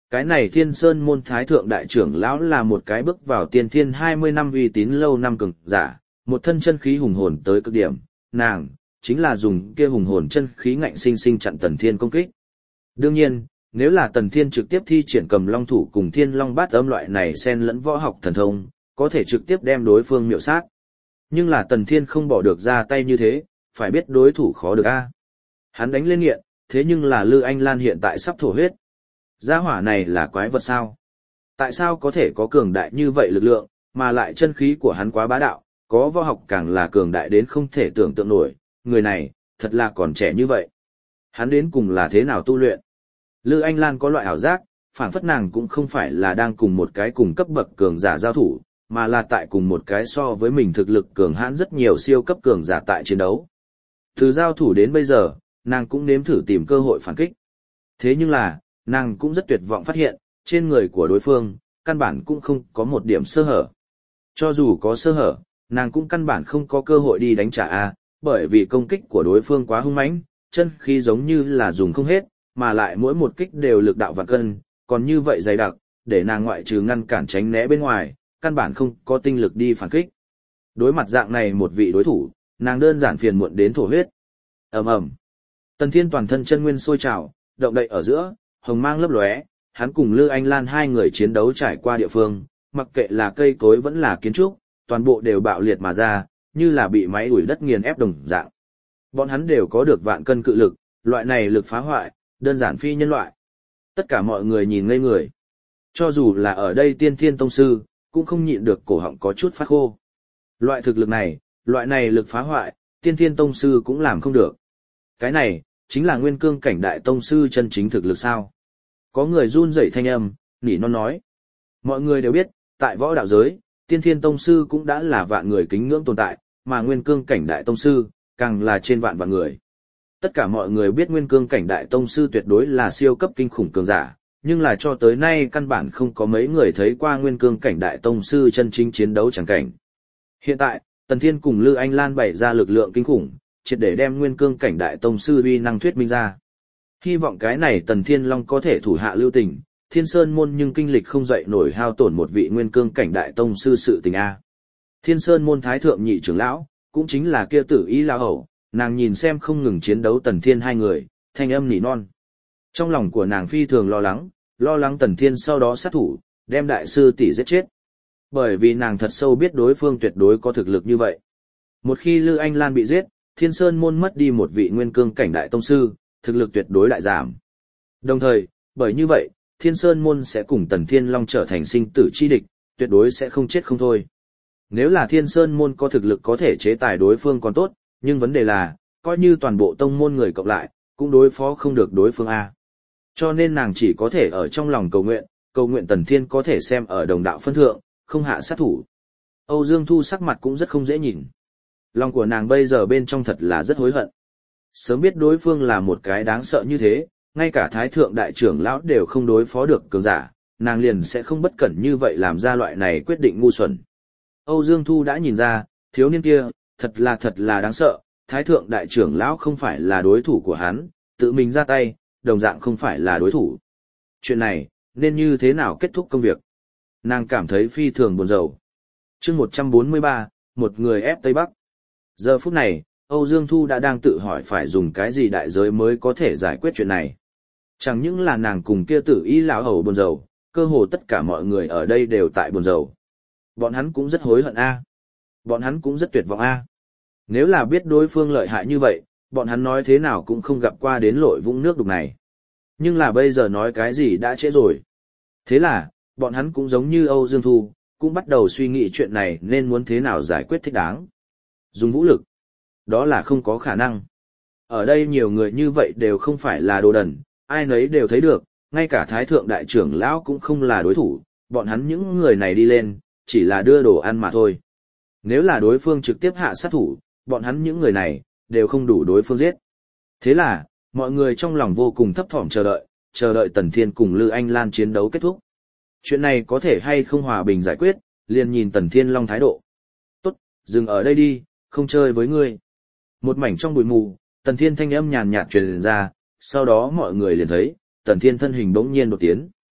cái này Thiên Sơn môn thái thượng đại trưởng lão là một cái bước vào tiên thiên hai mươi năm uy tín lâu năm cường giả, một thân chân khí hùng hồn tới cực điểm, nàng chính là dùng kia hùng hồn chân khí ngạnh sinh sinh chặn Tần Thiên công kích. Đương nhiên, nếu là Tần Thiên trực tiếp thi triển Cầm Long thủ cùng Thiên Long bát âm loại này xen lẫn võ học thần thông, có thể trực tiếp đem đối phương miệu sát. Nhưng là Tần Thiên không bỏ được ra tay như thế, phải biết đối thủ khó được a. Hắn đánh lên nghiện, thế nhưng là Lư Anh Lan hiện tại sắp thổ huyết. Gia hỏa này là quái vật sao? Tại sao có thể có cường đại như vậy lực lượng, mà lại chân khí của hắn quá bá đạo, có võ học càng là cường đại đến không thể tưởng tượng nổi, người này, thật là còn trẻ như vậy. Hắn đến cùng là thế nào tu luyện? Lư Anh Lan có loại ảo giác, phảng phất nàng cũng không phải là đang cùng một cái cùng cấp bậc cường giả giao thủ, mà là tại cùng một cái so với mình thực lực cường hãn rất nhiều siêu cấp cường giả tại chiến đấu. Từ giao thủ đến bây giờ, nàng cũng nếm thử tìm cơ hội phản kích. Thế nhưng là, nàng cũng rất tuyệt vọng phát hiện, trên người của đối phương, căn bản cũng không có một điểm sơ hở. Cho dù có sơ hở, nàng cũng căn bản không có cơ hội đi đánh trả A, bởi vì công kích của đối phương quá hung mãnh, chân khí giống như là dùng không hết, mà lại mỗi một kích đều lực đạo vạn cân, còn như vậy dày đặc, để nàng ngoại trừ ngăn cản tránh né bên ngoài, căn bản không có tinh lực đi phản kích. Đối mặt dạng này một vị đối thủ, nàng đơn giản phiền muộn đến thổ huyết. Ầm ầm. Tần Thiên toàn thân chân nguyên sôi trào, động đậy ở giữa, hồng mang lấp lóe, hắn cùng Lư Anh Lan hai người chiến đấu trải qua địa phương, mặc kệ là cây cối vẫn là kiến trúc, toàn bộ đều bạo liệt mà ra, như là bị máy đuổi đất nghiền ép đồng dạng. Bọn hắn đều có được vạn cân cự lực, loại này lực phá hoại, đơn giản phi nhân loại. Tất cả mọi người nhìn ngây người. Cho dù là ở đây Tiên Thiên Tông Sư, cũng không nhịn được cổ họng có chút phát khô. Loại thực lực này, loại này lực phá hoại, Tiên Thiên Tông Sư cũng làm không được. Cái này, chính là nguyên cương cảnh đại tông sư chân chính thực lực sao. Có người run rẩy thanh âm, nỉ non nói. Mọi người đều biết, tại võ đạo giới, Tiên Thiên Tông Sư cũng đã là vạn người kính ngưỡng tồn tại, mà nguyên cương cảnh đại tông sư, càng là trên vạn vạn người. Tất cả mọi người biết nguyên cương cảnh đại tông sư tuyệt đối là siêu cấp kinh khủng cường giả, nhưng là cho tới nay căn bản không có mấy người thấy qua nguyên cương cảnh đại tông sư chân chính chiến đấu chẳng cảnh. Hiện tại, Tần Thiên cùng Lư Anh Lan bày ra lực lượng kinh khủng, triệt để đem nguyên cương cảnh đại tông sư uy năng thuyết minh ra. Hy vọng cái này Tần Thiên Long có thể thủ hạ lưu tình, Thiên Sơn môn nhưng kinh lịch không dậy nổi hao tổn một vị nguyên cương cảnh đại tông sư sự tình a. Thiên Sơn môn thái thượng nhị trưởng lão, cũng chính là kia Tử Ý lão hầu, nàng nhìn xem không ngừng chiến đấu Tần Thiên hai người, thanh âm nỉ non. Trong lòng của nàng phi thường lo lắng, lo lắng Tần Thiên sau đó sát thủ, đem đại sư tỷ giết chết. Bởi vì nàng thật sâu biết đối phương tuyệt đối có thực lực như vậy. Một khi Lư Anh Lan bị giết, Thiên Sơn môn mất đi một vị nguyên cương cảnh đại tông sư, thực lực tuyệt đối đại giảm. Đồng thời, bởi như vậy, Thiên Sơn môn sẽ cùng Tần Thiên Long trở thành sinh tử chi địch, tuyệt đối sẽ không chết không thôi. Nếu là Thiên Sơn môn có thực lực có thể chế tài đối phương còn tốt, nhưng vấn đề là, coi như toàn bộ tông môn người cộng lại, cũng đối phó không được đối phương A. Cho nên nàng chỉ có thể ở trong lòng cầu nguyện, cầu nguyện Tần Thiên có thể xem ở đồng đạo phân thượng, không hạ sát thủ. Âu Dương Thu sắc mặt cũng rất không dễ nhìn. Lòng của nàng bây giờ bên trong thật là rất hối hận. Sớm biết đối phương là một cái đáng sợ như thế, ngay cả thái thượng đại trưởng lão đều không đối phó được cường giả, nàng liền sẽ không bất cẩn như vậy làm ra loại này quyết định ngu xuẩn. Âu Dương Thu đã nhìn ra, thiếu niên kia, thật là thật là đáng sợ, thái thượng đại trưởng lão không phải là đối thủ của hắn, tự mình ra tay, đồng dạng không phải là đối thủ. Chuyện này, nên như thế nào kết thúc công việc? Nàng cảm thấy phi thường buồn rầu. Chương một trăm bốn mươi ba, một người ép Tây Bắc. Giờ phút này, Âu Dương Thu đã đang tự hỏi phải dùng cái gì đại giới mới có thể giải quyết chuyện này. Chẳng những là nàng cùng kia Tử Ý lão hầu buồn rầu, cơ hồ tất cả mọi người ở đây đều tại buồn rầu. Bọn hắn cũng rất hối hận a. Bọn hắn cũng rất tuyệt vọng a. Nếu là biết đối phương lợi hại như vậy, bọn hắn nói thế nào cũng không gặp qua đến lội vũng nước đục này. Nhưng là bây giờ nói cái gì đã trễ rồi. Thế là, bọn hắn cũng giống như Âu Dương Thu, cũng bắt đầu suy nghĩ chuyện này nên muốn thế nào giải quyết thích đáng. Dùng vũ lực. Đó là không có khả năng. Ở đây nhiều người như vậy đều không phải là đồ đần, ai nấy đều thấy được, ngay cả Thái Thượng Đại trưởng lão cũng không là đối thủ, bọn hắn những người này đi lên, chỉ là đưa đồ ăn mà thôi. Nếu là đối phương trực tiếp hạ sát thủ, bọn hắn những người này, đều không đủ đối phương giết. Thế là, mọi người trong lòng vô cùng thấp thỏm chờ đợi, chờ đợi Tần Thiên cùng Lư Anh Lan chiến đấu kết thúc. Chuyện này có thể hay không hòa bình giải quyết, liền nhìn Tần Thiên Long thái độ. Tốt, dừng ở đây đi, không chơi với ngươi. Một mảnh trong bụi mù, Tần Thiên thanh âm nhàn nhạt truyền ra, sau đó mọi người liền thấy, Tần Thiên thân hình bỗng nhiên đột tiến.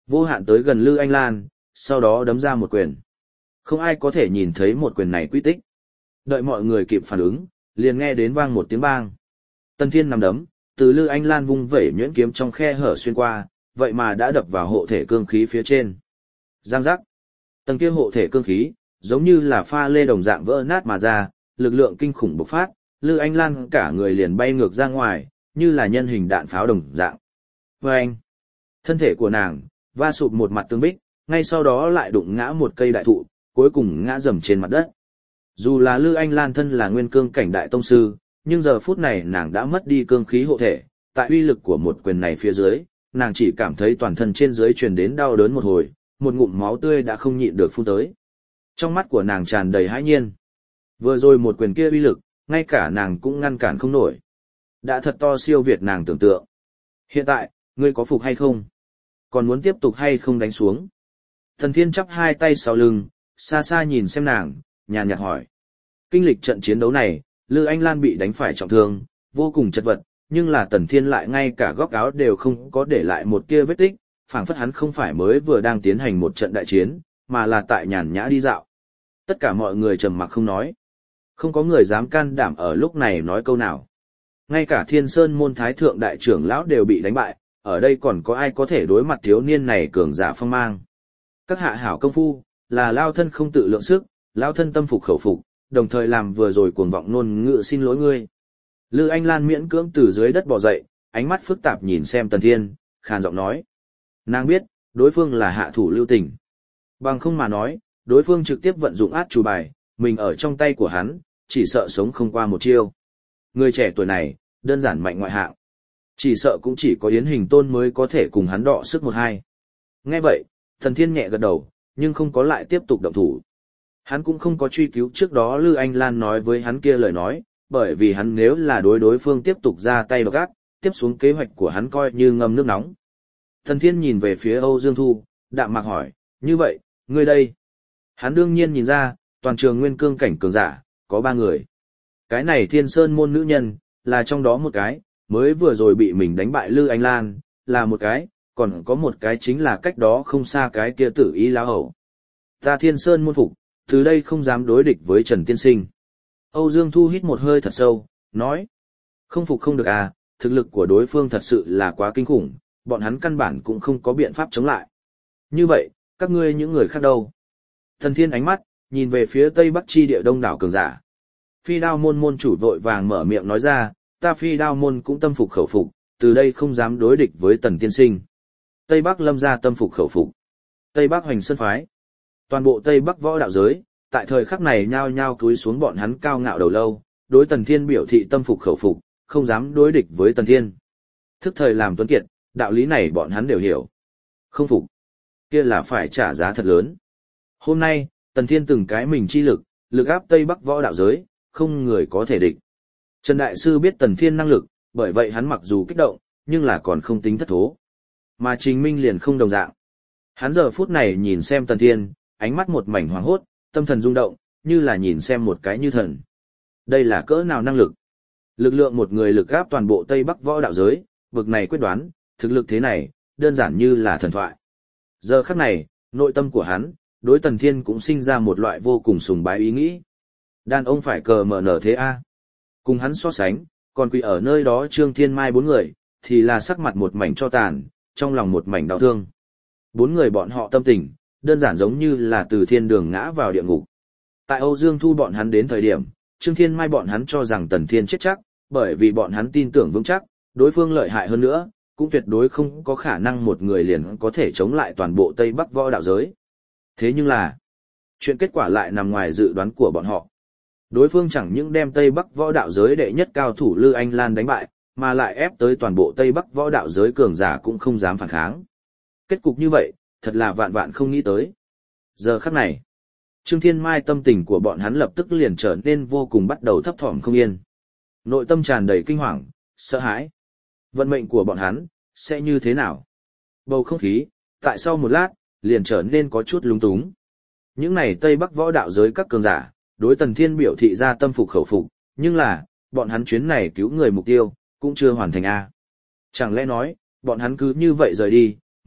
Vô Hạn tới gần Lư Anh Lan, sau đó đấm ra một quyền. Không ai có thể nhìn thấy một quyền này quy tích. Đợi mọi người kịp phản ứng, liền nghe đến vang một tiếng bang. Tần Thiên nằm đấm, từ Lư Anh Lan vung vẩy nhuyễn kiếm trong khe hở xuyên qua, vậy mà đã đập vào hộ thể cương khí phía trên. Giang giác. Tầng kia hộ thể cương khí, giống như là pha lê đồng dạng vỡ nát mà ra, lực lượng kinh khủng bộc phát, Lư Anh Lan cả người liền bay ngược ra ngoài, như là nhân hình đạn pháo đồng dạng. Và anh, thân thể của nàng, va sụp một mặt tương bích, ngay sau đó lại đụng ngã một cây đại thụ, cuối cùng ngã rầm trên mặt đất. Dù là Lư Anh Lan thân là nguyên cương cảnh đại tông sư, nhưng giờ phút này nàng đã mất đi cương khí hộ thể, tại uy lực của một quyền này phía dưới, nàng chỉ cảm thấy toàn thân trên dưới truyền đến đau đớn một hồi, một ngụm máu tươi đã không nhịn được phun tới. Trong mắt của nàng tràn đầy hãi nhiên. Vừa rồi một quyền kia uy lực, ngay cả nàng cũng ngăn cản không nổi. Đã thật to siêu việt nàng tưởng tượng. Hiện tại, ngươi có phục hay không? Còn muốn tiếp tục hay không đánh xuống? Thần Thiên chắp hai tay sau lưng, xa xa nhìn xem nàng, nhàn nhạt hỏi. Kinh lịch trận chiến đấu này, Lư Anh Lan bị đánh phải trọng thương, vô cùng chật vật, nhưng là Tần Thiên lại ngay cả góc áo đều không có để lại một kia vết tích, phảng phất hắn không phải mới vừa đang tiến hành một trận đại chiến, mà là tại nhàn nhã đi dạo. Tất cả mọi người trầm mặc không nói. Không có người dám can đảm ở lúc này nói câu nào. Ngay cả Thiên Sơn môn thái thượng đại trưởng lão đều bị đánh bại, ở đây còn có ai có thể đối mặt thiếu niên này cường giả phong mang. Các hạ hảo công phu, là lao thân không tự lượng sức, lao thân tâm phục khẩu phục, đồng thời làm vừa rồi cuồng vọng nôn ngữ xin lỗi ngươi. Lư Anh Lan miễn cưỡng từ dưới đất bò dậy, ánh mắt phức tạp nhìn xem Tần Thiên, khàn giọng nói. Nàng biết, đối phương là hạ thủ lưu tình. Bằng không mà nói, đối phương trực tiếp vận dụng át chủ bài, mình ở trong tay của hắn, chỉ sợ sống không qua một chiêu. Người trẻ tuổi này, đơn giản mạnh ngoại hạng. Chỉ sợ cũng chỉ có Yến Hình Tôn mới có thể cùng hắn đọ sức một hai. Nghe vậy, Tần Thiên nhẹ gật đầu, nhưng không có lại tiếp tục động thủ. Hắn cũng không có truy cứu trước đó Lư Anh Lan nói với hắn kia lời nói, bởi vì hắn nếu là đối đối phương tiếp tục ra tay độc ác, tiếp xuống kế hoạch của hắn coi như ngâm nước nóng. Tần Thiên nhìn về phía Âu Dương Thu, đạm mạc hỏi, như vậy, ngươi đây? Hắn đương nhiên nhìn ra, toàn trường nguyên cương cảnh cường giả, có ba người. Cái này Thiên Sơn môn nữ nhân, là trong đó một cái, mới vừa rồi bị mình đánh bại Lư Anh Lan, là một cái, còn có một cái chính là cách đó không xa cái kia tử ý lão hậu. Ta Thiên Sơn môn phục, từ đây không dám đối địch với Trần Tiên Sinh. Âu Dương Thu hít một hơi thật sâu, nói. Không phục không được à, thực lực của đối phương thật sự là quá kinh khủng, bọn hắn căn bản cũng không có biện pháp chống lại. Như vậy, các ngươi những người khác đâu? Thần Thiên ánh mắt, nhìn về phía Tây Bắc chi địa đông đảo cường giả. Phi đao môn môn chủ vội vàng mở miệng nói ra, ta phi đao môn cũng tâm phục khẩu phục, từ đây không dám đối địch với Tần Tiên Sinh. Tây Bắc lâm gia tâm phục khẩu phục. Tây Bắc hoành sơn phái. Toàn bộ Tây Bắc võ đạo giới, tại thời khắc này nhao nhao cúi xuống bọn hắn cao ngạo đầu lâu, đối Tần Thiên biểu thị tâm phục khẩu phục, không dám đối địch với Tần Thiên. Thức thời làm tuấn kiệt, đạo lý này bọn hắn đều hiểu. Không phục, kia là phải trả giá thật lớn. Hôm nay, Tần Thiên từng cái mình chi lực, lực áp Tây Bắc võ đạo giới, không người có thể địch. Trần Đại Sư biết Tần Thiên năng lực, bởi vậy hắn mặc dù kích động, nhưng là còn không tính thất thố. Mà Trình Minh liền không đồng dạng. Hắn giờ phút này nhìn xem Tần Thiên, ánh mắt một mảnh hoảng hốt, tâm thần rung động, như là nhìn xem một cái như thần. Đây là cỡ nào năng lực? Lực lượng một người lực áp toàn bộ Tây Bắc võ đạo giới, bực này quyết đoán, thực lực thế này, đơn giản như là thần thoại. Giờ khắc này, nội tâm của hắn, đối Tần Thiên cũng sinh ra một loại vô cùng sùng bái ý nghĩ. Đàn ông phải cờ mở nở thế a. Cùng hắn so sánh, còn quỳ ở nơi đó Trương Thiên Mai bốn người, thì là sắc mặt một mảnh cho tàn, trong lòng một mảnh đau thương. Bốn người bọn họ tâm tình, đơn giản giống như là từ thiên đường ngã vào địa ngục. Tại Âu Dương Thu bọn hắn đến thời điểm, Trương Thiên Mai bọn hắn cho rằng Tần Thiên chết chắc, bởi vì bọn hắn tin tưởng vững chắc, đối phương lợi hại hơn nữa, cũng tuyệt đối không có khả năng một người liền có thể chống lại toàn bộ Tây Bắc võ đạo giới. Thế nhưng là, chuyện kết quả lại nằm ngoài dự đoán của bọn họ. Đối phương chẳng những đem Tây Bắc võ đạo giới đệ nhất cao thủ Lư Anh Lan đánh bại, mà lại ép tới toàn bộ Tây Bắc võ đạo giới cường giả cũng không dám phản kháng. Kết cục như vậy, thật là vạn vạn không nghĩ tới. Giờ khắc này, Trương Thiên Mai tâm tình của bọn hắn lập tức liền trở nên vô cùng bắt đầu thấp thỏm không yên. Nội tâm tràn đầy kinh hoàng, sợ hãi. Vận mệnh của bọn hắn, sẽ như thế nào? Bầu không khí, tại sau một lát, liền trở nên có chút lúng túng. Những này Tây Bắc võ đạo giới các cường giả, đối Tần Thiên biểu thị ra tâm phục khẩu phục, nhưng là, bọn hắn chuyến này cứu người mục tiêu, cũng chưa hoàn thành a. Chẳng lẽ nói, bọn hắn cứ như vậy rời đi,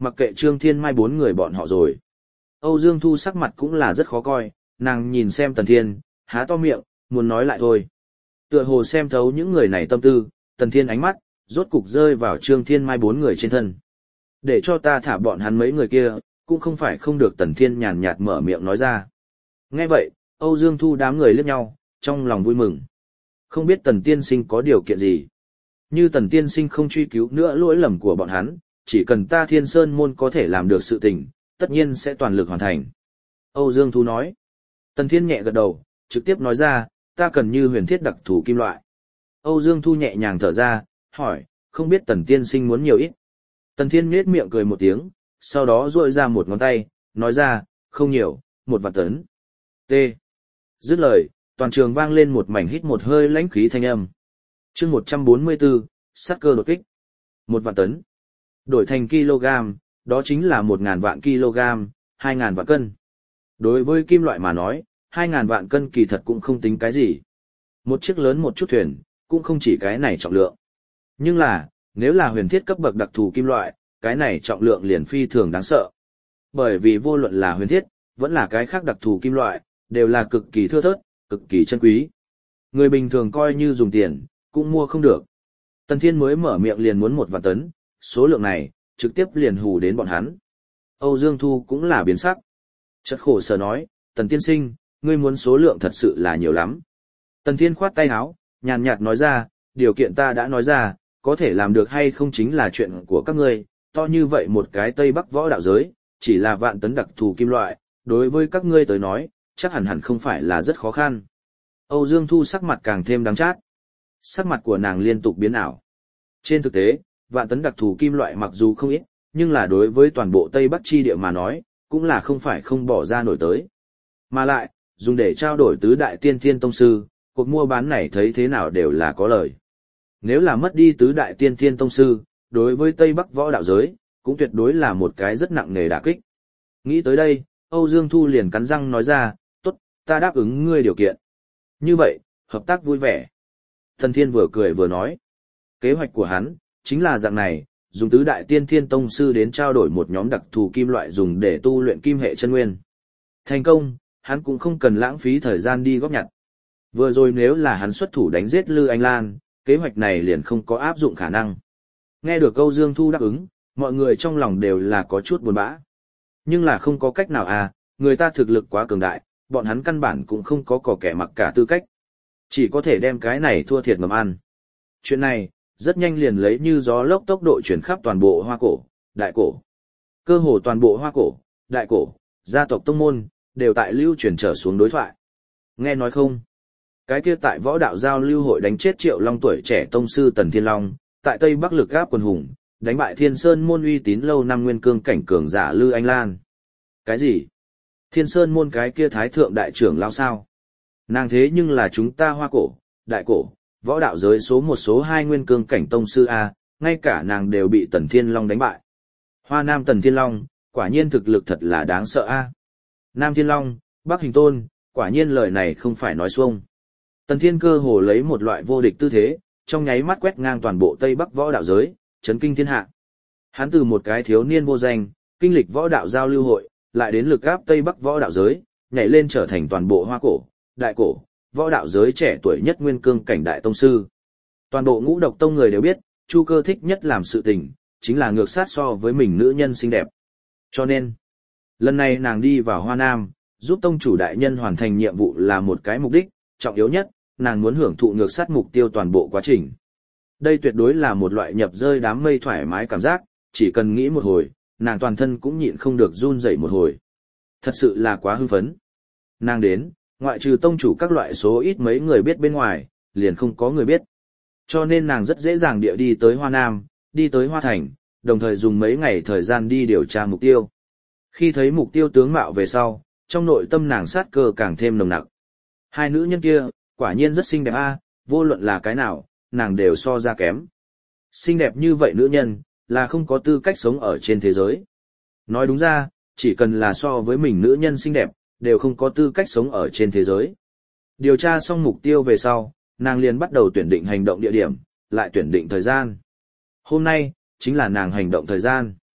mặc kệ Trương Thiên Mai bốn người bọn họ rồi. Âu Dương Thu sắc mặt cũng là rất khó coi, nàng nhìn xem Tần Thiên, há to miệng, muốn nói lại thôi. Tựa hồ xem thấu những người này tâm tư, Tần Thiên ánh mắt, rốt cục rơi vào Trương Thiên Mai bốn người trên thân. Để cho ta thả bọn hắn mấy người kia, cũng không phải không được. Tần Thiên nhàn nhạt mở miệng nói ra. Nghe vậy, Âu Dương Thu đám người liếc nhau, trong lòng vui mừng. Không biết Tần Tiên Sinh có điều kiện gì. Như Tần Tiên Sinh không truy cứu nữa lỗi lầm của bọn hắn, chỉ cần ta Thiên Sơn môn có thể làm được sự tình, tất nhiên sẽ toàn lực hoàn thành. Âu Dương Thu nói. Tần Thiên nhẹ gật đầu, trực tiếp nói ra, ta cần như huyền thiết đặc thù kim loại. Âu Dương Thu nhẹ nhàng thở ra, hỏi, không biết Tần Tiên Sinh muốn nhiều ít. Tần Thiên nhếch miệng cười một tiếng, sau đó duỗi ra một ngón tay, nói ra, không nhiều, một vạn tấn. T. Dứt lời, toàn trường vang lên một mảnh hít một hơi lãnh khí thanh âm. Chương một trăm bốn mươi tư, sát cơ đột kích. Một vạn tấn. Đổi thành kg, đó chính là một ngàn vạn kg, hai ngàn vạn cân. Đối với kim loại mà nói, hai ngàn vạn cân kỳ thật cũng không tính cái gì. Một chiếc lớn một chút thuyền, cũng không chỉ cái này trọng lượng. Nhưng là, nếu là huyền thiết cấp bậc đặc thù kim loại, cái này trọng lượng liền phi thường đáng sợ. Bởi vì vô luận là huyền thiết, vẫn là cái khác đặc thù kim loại, đều là cực kỳ thưa thớt, cực kỳ chân quý. Người bình thường coi như dùng tiền, cũng mua không được. Tần Thiên mới mở miệng liền muốn một vạn tấn, số lượng này, trực tiếp liền hù đến bọn hắn. Âu Dương Thu cũng là biến sắc. Chợt khổ sở nói, Tần Tiên Sinh, ngươi muốn số lượng thật sự là nhiều lắm. Tần Thiên khoát tay áo, nhàn nhạt nói ra, điều kiện ta đã nói ra, có thể làm được hay không chính là chuyện của các ngươi, to như vậy một cái Tây Bắc võ đạo giới, chỉ là vạn tấn đặc thù kim loại, đối với các ngươi tới nói, chắc hẳn hẳn không phải là rất khó khăn. Âu Dương Thu sắc mặt càng thêm đắng chát. Sắc mặt của nàng liên tục biến ảo. Trên thực tế, vạn tấn đặc thù kim loại mặc dù không ít, nhưng là đối với toàn bộ Tây Bắc chi địa mà nói, cũng là không phải không bỏ ra nổi tới. Mà lại, dùng để trao đổi tứ đại tiên thiên tông sư, cuộc mua bán này thấy thế nào đều là có lời. Nếu là mất đi tứ đại tiên thiên tông sư, đối với Tây Bắc võ đạo giới, cũng tuyệt đối là một cái rất nặng nề đả kích. Nghĩ tới đây, Âu Dương Thu liền cắn răng nói ra, tốt, ta đáp ứng ngươi điều kiện. Như vậy, hợp tác vui vẻ. Tần Thiên vừa cười vừa nói. Kế hoạch của hắn, chính là dạng này, dùng tứ đại tiên thiên tông sư đến trao đổi một nhóm đặc thù kim loại dùng để tu luyện kim hệ chân nguyên. Thành công, hắn cũng không cần lãng phí thời gian đi góp nhặt. Vừa rồi nếu là hắn xuất thủ đánh giết Lư Anh Lan, kế hoạch này liền không có áp dụng khả năng. Nghe được Âu Dương Thu đáp ứng, mọi người trong lòng đều là có chút buồn bã. Nhưng là không có cách nào à, người ta thực lực quá cường đại, bọn hắn căn bản cũng không có cỏ kẻ mặc cả tư cách. Chỉ có thể đem cái này thua thiệt ngầm ăn. Chuyện này, rất nhanh liền lấy như gió lốc tốc độ chuyển khắp toàn bộ Hoa Cổ, Đại Cổ. Cơ hồ toàn bộ Hoa Cổ, Đại Cổ, gia tộc tông môn, đều tại lưu chuyển trở xuống đối thoại. Nghe nói không? Cái kia tại võ đạo giao lưu hội đánh chết Triệu Long tuổi trẻ tông sư Tần Thiên Long, tại Tây Bắc lực gáp quần hùng, đánh bại Thiên Sơn môn uy tín lâu năm nguyên cương cảnh cường giả Lư Anh Lan. Cái gì? Thiên Sơn môn cái kia thái thượng đại trưởng lao sao? Nàng thế nhưng là chúng ta Hoa Cổ, Đại Cổ, võ đạo giới số một số hai nguyên cương cảnh tông sư A, ngay cả nàng đều bị Tần Thiên Long đánh bại. Hoa Nam Tần Thiên Long, quả nhiên thực lực thật là đáng sợ A. Nam Thiên Long, Bắc Hình Tôn, quả nhiên lời này không phải nói xuông. Tần Thiên cơ hồ lấy một loại vô địch tư thế, trong nháy mắt quét ngang toàn bộ Tây Bắc võ đạo giới, chấn kinh thiên hạ. Hắn từ một cái thiếu niên vô danh, kinh lịch võ đạo giao lưu hội, lại đến lực áp Tây Bắc võ đạo giới, nhảy lên trở thành toàn bộ Hoa Cổ, Đại Cổ, võ đạo giới trẻ tuổi nhất nguyên cương cảnh đại tông sư. Toàn bộ Ngũ Độc Tông người đều biết, Chu Cơ thích nhất làm sự tình, chính là ngược sát so với mình nữ nhân xinh đẹp. Cho nên, lần này nàng đi vào Hoa Nam, giúp tông chủ đại nhân hoàn thành nhiệm vụ là một cái mục đích, trọng yếu nhất, nàng muốn hưởng thụ ngược sát mục tiêu toàn bộ quá trình. Đây tuyệt đối là một loại nhập rơi đám mây thoải mái cảm giác, chỉ cần nghĩ một hồi, nàng toàn thân cũng nhịn không được run rẩy một hồi. Thật sự là quá hưng phấn. Nàng đến, ngoại trừ tông chủ các loại số ít mấy người biết bên ngoài, liền không có người biết. Cho nên nàng rất dễ dàng địa đi tới Hoa Nam, đi tới Hoa Thành, đồng thời dùng mấy ngày thời gian đi điều tra mục tiêu. Khi thấy mục tiêu tướng mạo về sau, trong nội tâm nàng sát cơ càng thêm nồng nặc. Hai nữ nhân kia, quả nhiên rất xinh đẹp a, vô luận là cái nào, nàng đều so ra kém. Xinh đẹp như vậy nữ nhân, là không có tư cách sống ở trên thế giới. Nói đúng ra, chỉ cần là so với mình nữ nhân xinh đẹp, đều không có tư cách sống ở trên thế giới. Điều tra xong mục tiêu về sau, nàng liền bắt đầu tuyển định hành động địa điểm, lại tuyển định thời gian. Hôm nay, chính là nàng hành động thời gian.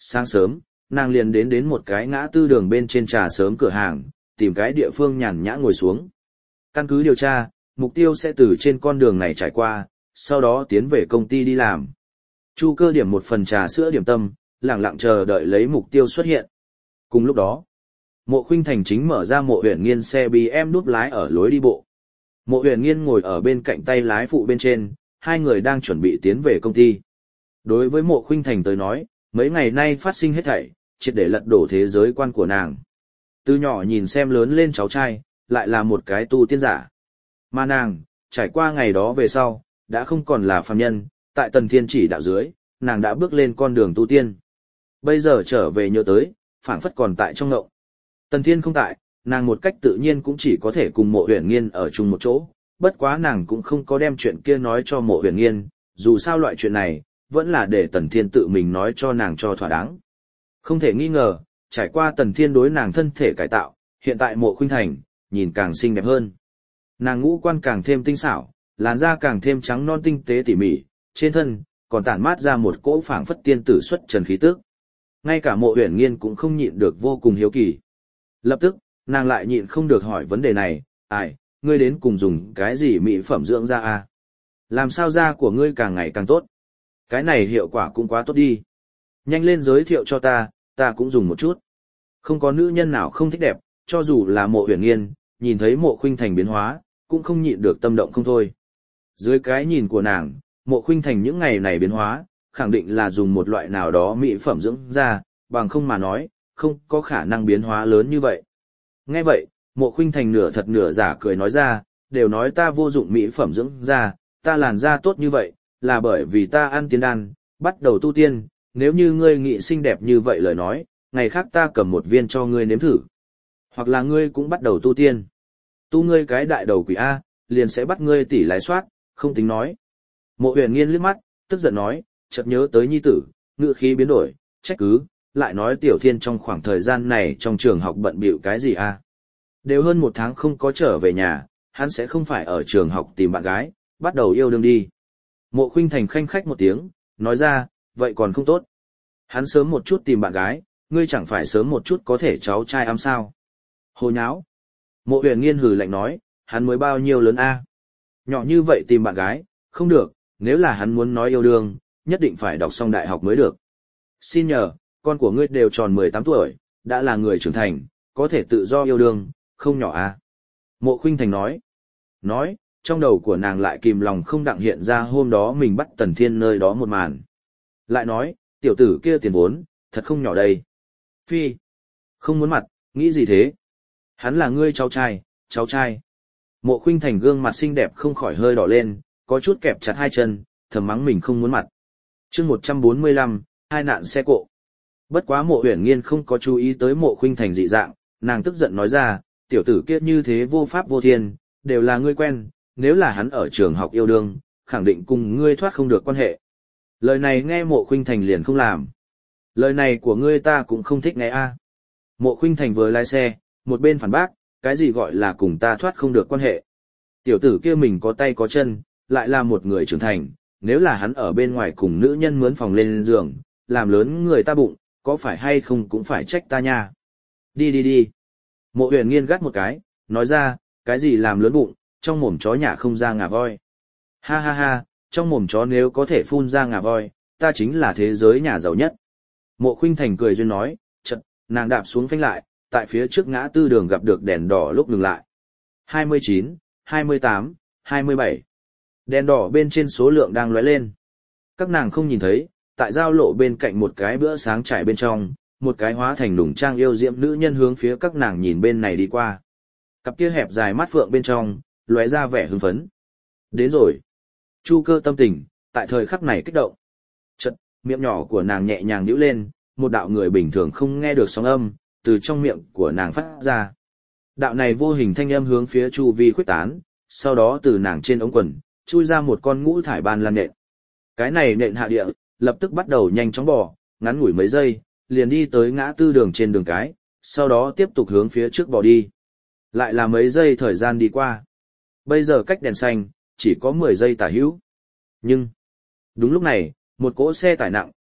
Sáng sớm, nàng liền đến đến một cái ngã tư đường bên trên trà sớm cửa hàng, tìm cái địa phương nhàn nhã ngồi xuống. Căn cứ điều tra, mục tiêu sẽ từ trên con đường này trải qua, sau đó tiến về công ty đi làm. Chu Cơ điểm một phần trà sữa điểm tâm, lặng lặng chờ đợi lấy mục tiêu xuất hiện. Cùng lúc đó, Mộ Khuynh Thành chính mở ra Mộ Uyển Nghiên xe bê em đúp lái ở lối đi bộ. Mộ Uyển Nghiên ngồi ở bên cạnh tay lái phụ bên trên, hai người đang chuẩn bị tiến về công ty. Đối với Mộ Khuynh Thành tới nói, mấy ngày nay phát sinh hết thảy, triệt để lật đổ thế giới quan của nàng. Từ nhỏ nhìn xem lớn lên cháu trai, lại là một cái tu tiên giả. Mà nàng, trải qua ngày đó về sau, đã không còn là phàm nhân, tại Tần Thiên chỉ đạo dưới, nàng đã bước lên con đường tu tiên. Bây giờ trở về nhớ tới, phảng phất còn tại trong ngộng. Tần Thiên không tại, nàng một cách tự nhiên cũng chỉ có thể cùng Mộ Uyển Nghiên ở chung một chỗ, bất quá nàng cũng không có đem chuyện kia nói cho Mộ Uyển Nghiên, dù sao loại chuyện này, vẫn là để Tần Thiên tự mình nói cho nàng cho thỏa đáng. Không thể nghi ngờ, trải qua Tần Thiên đối nàng thân thể cải tạo, hiện tại Mộ Khuynh Thành, nhìn càng xinh đẹp hơn. Nàng ngũ quan càng thêm tinh xảo, làn da càng thêm trắng non tinh tế tỉ mỉ, trên thân, còn tản mát ra một cỗ phảng phất tiên tử xuất trần khí tức. Ngay cả Mộ Uyển Nghiên cũng không nhịn được vô cùng hiếu kỳ. Lập tức, nàng lại nhịn không được hỏi vấn đề này, ai, ngươi đến cùng dùng cái gì mỹ phẩm dưỡng da à? Làm sao da của ngươi càng ngày càng tốt? Cái này hiệu quả cũng quá tốt đi. Nhanh lên giới thiệu cho ta, ta cũng dùng một chút. Không có nữ nhân nào không thích đẹp, cho dù là Mộ Uyển Nghiên, nhìn thấy Mộ Khuynh Thành biến hóa, cũng không nhịn được tâm động không thôi. Dưới cái nhìn của nàng, Mộ Khuynh Thành những ngày này biến hóa, khẳng định là dùng một loại nào đó mỹ phẩm dưỡng da, bằng không mà nói, không có khả năng biến hóa lớn như vậy. Nghe vậy, Mộ Khuynh Thành nửa thật nửa giả cười nói ra, đều nói ta vô dụng mỹ phẩm dưỡng da, ta làn da tốt như vậy, là bởi vì ta ăn tiên đan, bắt đầu tu tiên, nếu như ngươi nghĩ xinh đẹp như vậy lời nói, ngày khác ta cầm một viên cho ngươi nếm thử. Hoặc là ngươi cũng bắt đầu tu tiên. Tu ngươi cái đại đầu quỷ A, liền sẽ bắt ngươi tỉ lái soát, không tính nói. Mộ Uyển Nghiên liếc mắt, tức giận nói, chợt nhớ tới nhi tử, ngữ khí biến đổi, trách cứ, lại nói Tiểu Thiên trong khoảng thời gian này trong trường học bận bịu cái gì a? Đều hơn một tháng không có trở về nhà, hắn sẽ không phải ở trường học tìm bạn gái, bắt đầu yêu đương đi. Mộ Khuynh Thành khanh khách một tiếng, nói ra, vậy còn không tốt. Hắn sớm một chút tìm bạn gái, ngươi chẳng phải sớm một chút có thể cháu trai ấm sao? Hồ nháo. Mộ Uyển Nghiên hừ lạnh nói, hắn mới bao nhiêu lớn a? Nhỏ như vậy tìm bạn gái, không được, nếu là hắn muốn nói yêu đương, nhất định phải đọc xong đại học mới được. Xin nhờ, con của ngươi đều tròn mười tám tuổi, đã là người trưởng thành, có thể tự do yêu đương, không nhỏ à? Mộ Khuynh Thành nói. Nói, trong đầu của nàng lại kìm lòng không đặng hiện ra hôm đó mình bắt Tần Thiên nơi đó một màn. Lại nói, tiểu tử kia tiền vốn, thật không nhỏ đây. Phi. Không muốn mặt, nghĩ gì thế? Hắn là ngươi cháu trai, cháu trai. Mộ Khuynh Thành gương mặt xinh đẹp không khỏi hơi đỏ lên, có chút kẹp chặt hai chân, thầm mắng mình không muốn mặt. Chương một trăm bốn mươi lăm, hai nạn xe cộ. Bất quá Mộ Uyển Nghiên không có chú ý tới Mộ Khuynh Thành dị dạng, nàng tức giận nói ra, tiểu tử kia như thế vô pháp vô thiên, đều là ngươi quen, nếu là hắn ở trường học yêu đương, khẳng định cùng ngươi thoát không được quan hệ. Lời này nghe Mộ Khuynh Thành liền không làm. Lời này của ngươi ta cũng không thích nghe a. Mộ Khuynh Thành vừa lái xe, một bên phản bác, cái gì gọi là cùng ta thoát không được quan hệ. Tiểu tử kia mình có tay có chân, lại là một người trưởng thành, nếu là hắn ở bên ngoài cùng nữ nhân mướn phòng lên giường, làm lớn người ta bụng, có phải hay không cũng phải trách ta nha. Đi đi đi. Mộ Uyển Nghiên gắt một cái, nói ra, cái gì làm lớn bụng, trong mồm chó nhả không ra ngà voi. Ha ha ha, trong mồm chó nếu có thể phun ra ngà voi, ta chính là thế giới nhà giàu nhất. Mộ Khuynh Thành cười duyên nói, chật, nàng đạp xuống phanh lại, tại phía trước ngã tư đường gặp được đèn đỏ lúc ngừng lại. hai mươi chín, hai mươi tám, hai mươi bảy. Đèn đỏ bên trên số lượng đang lóe lên. Các nàng không nhìn thấy, tại giao lộ bên cạnh một cái bữa sáng trải bên trong, một cái hóa thành nùng trang yêu diễm nữ nhân hướng phía các nàng nhìn bên này đi qua. Cặp kia hẹp dài mắt phượng bên trong, lóe ra vẻ hưng phấn. Đến rồi. Chu Cơ tâm tình, tại thời khắc này kích động. Chật, miệng nhỏ của nàng nhẹ nhàng nhíu lên, một đạo người bình thường không nghe được sóng âm, từ trong miệng của nàng phát ra. Đạo này vô hình thanh âm hướng phía chu vi khuếch tán, sau đó từ nàng trên ống quần, chui ra một con ngũ thải ban lan nện. Cái này nện hạ địa, lập tức bắt đầu nhanh chóng bò, ngắn ngủi mấy giây, liền đi tới ngã tư đường trên đường cái, sau đó tiếp tục hướng phía trước bò đi. Lại là mấy giây thời gian đi qua. Bây giờ cách đèn xanh, chỉ có mười giây tả hữu. Nhưng, đúng lúc này, một cỗ xe tải nặng,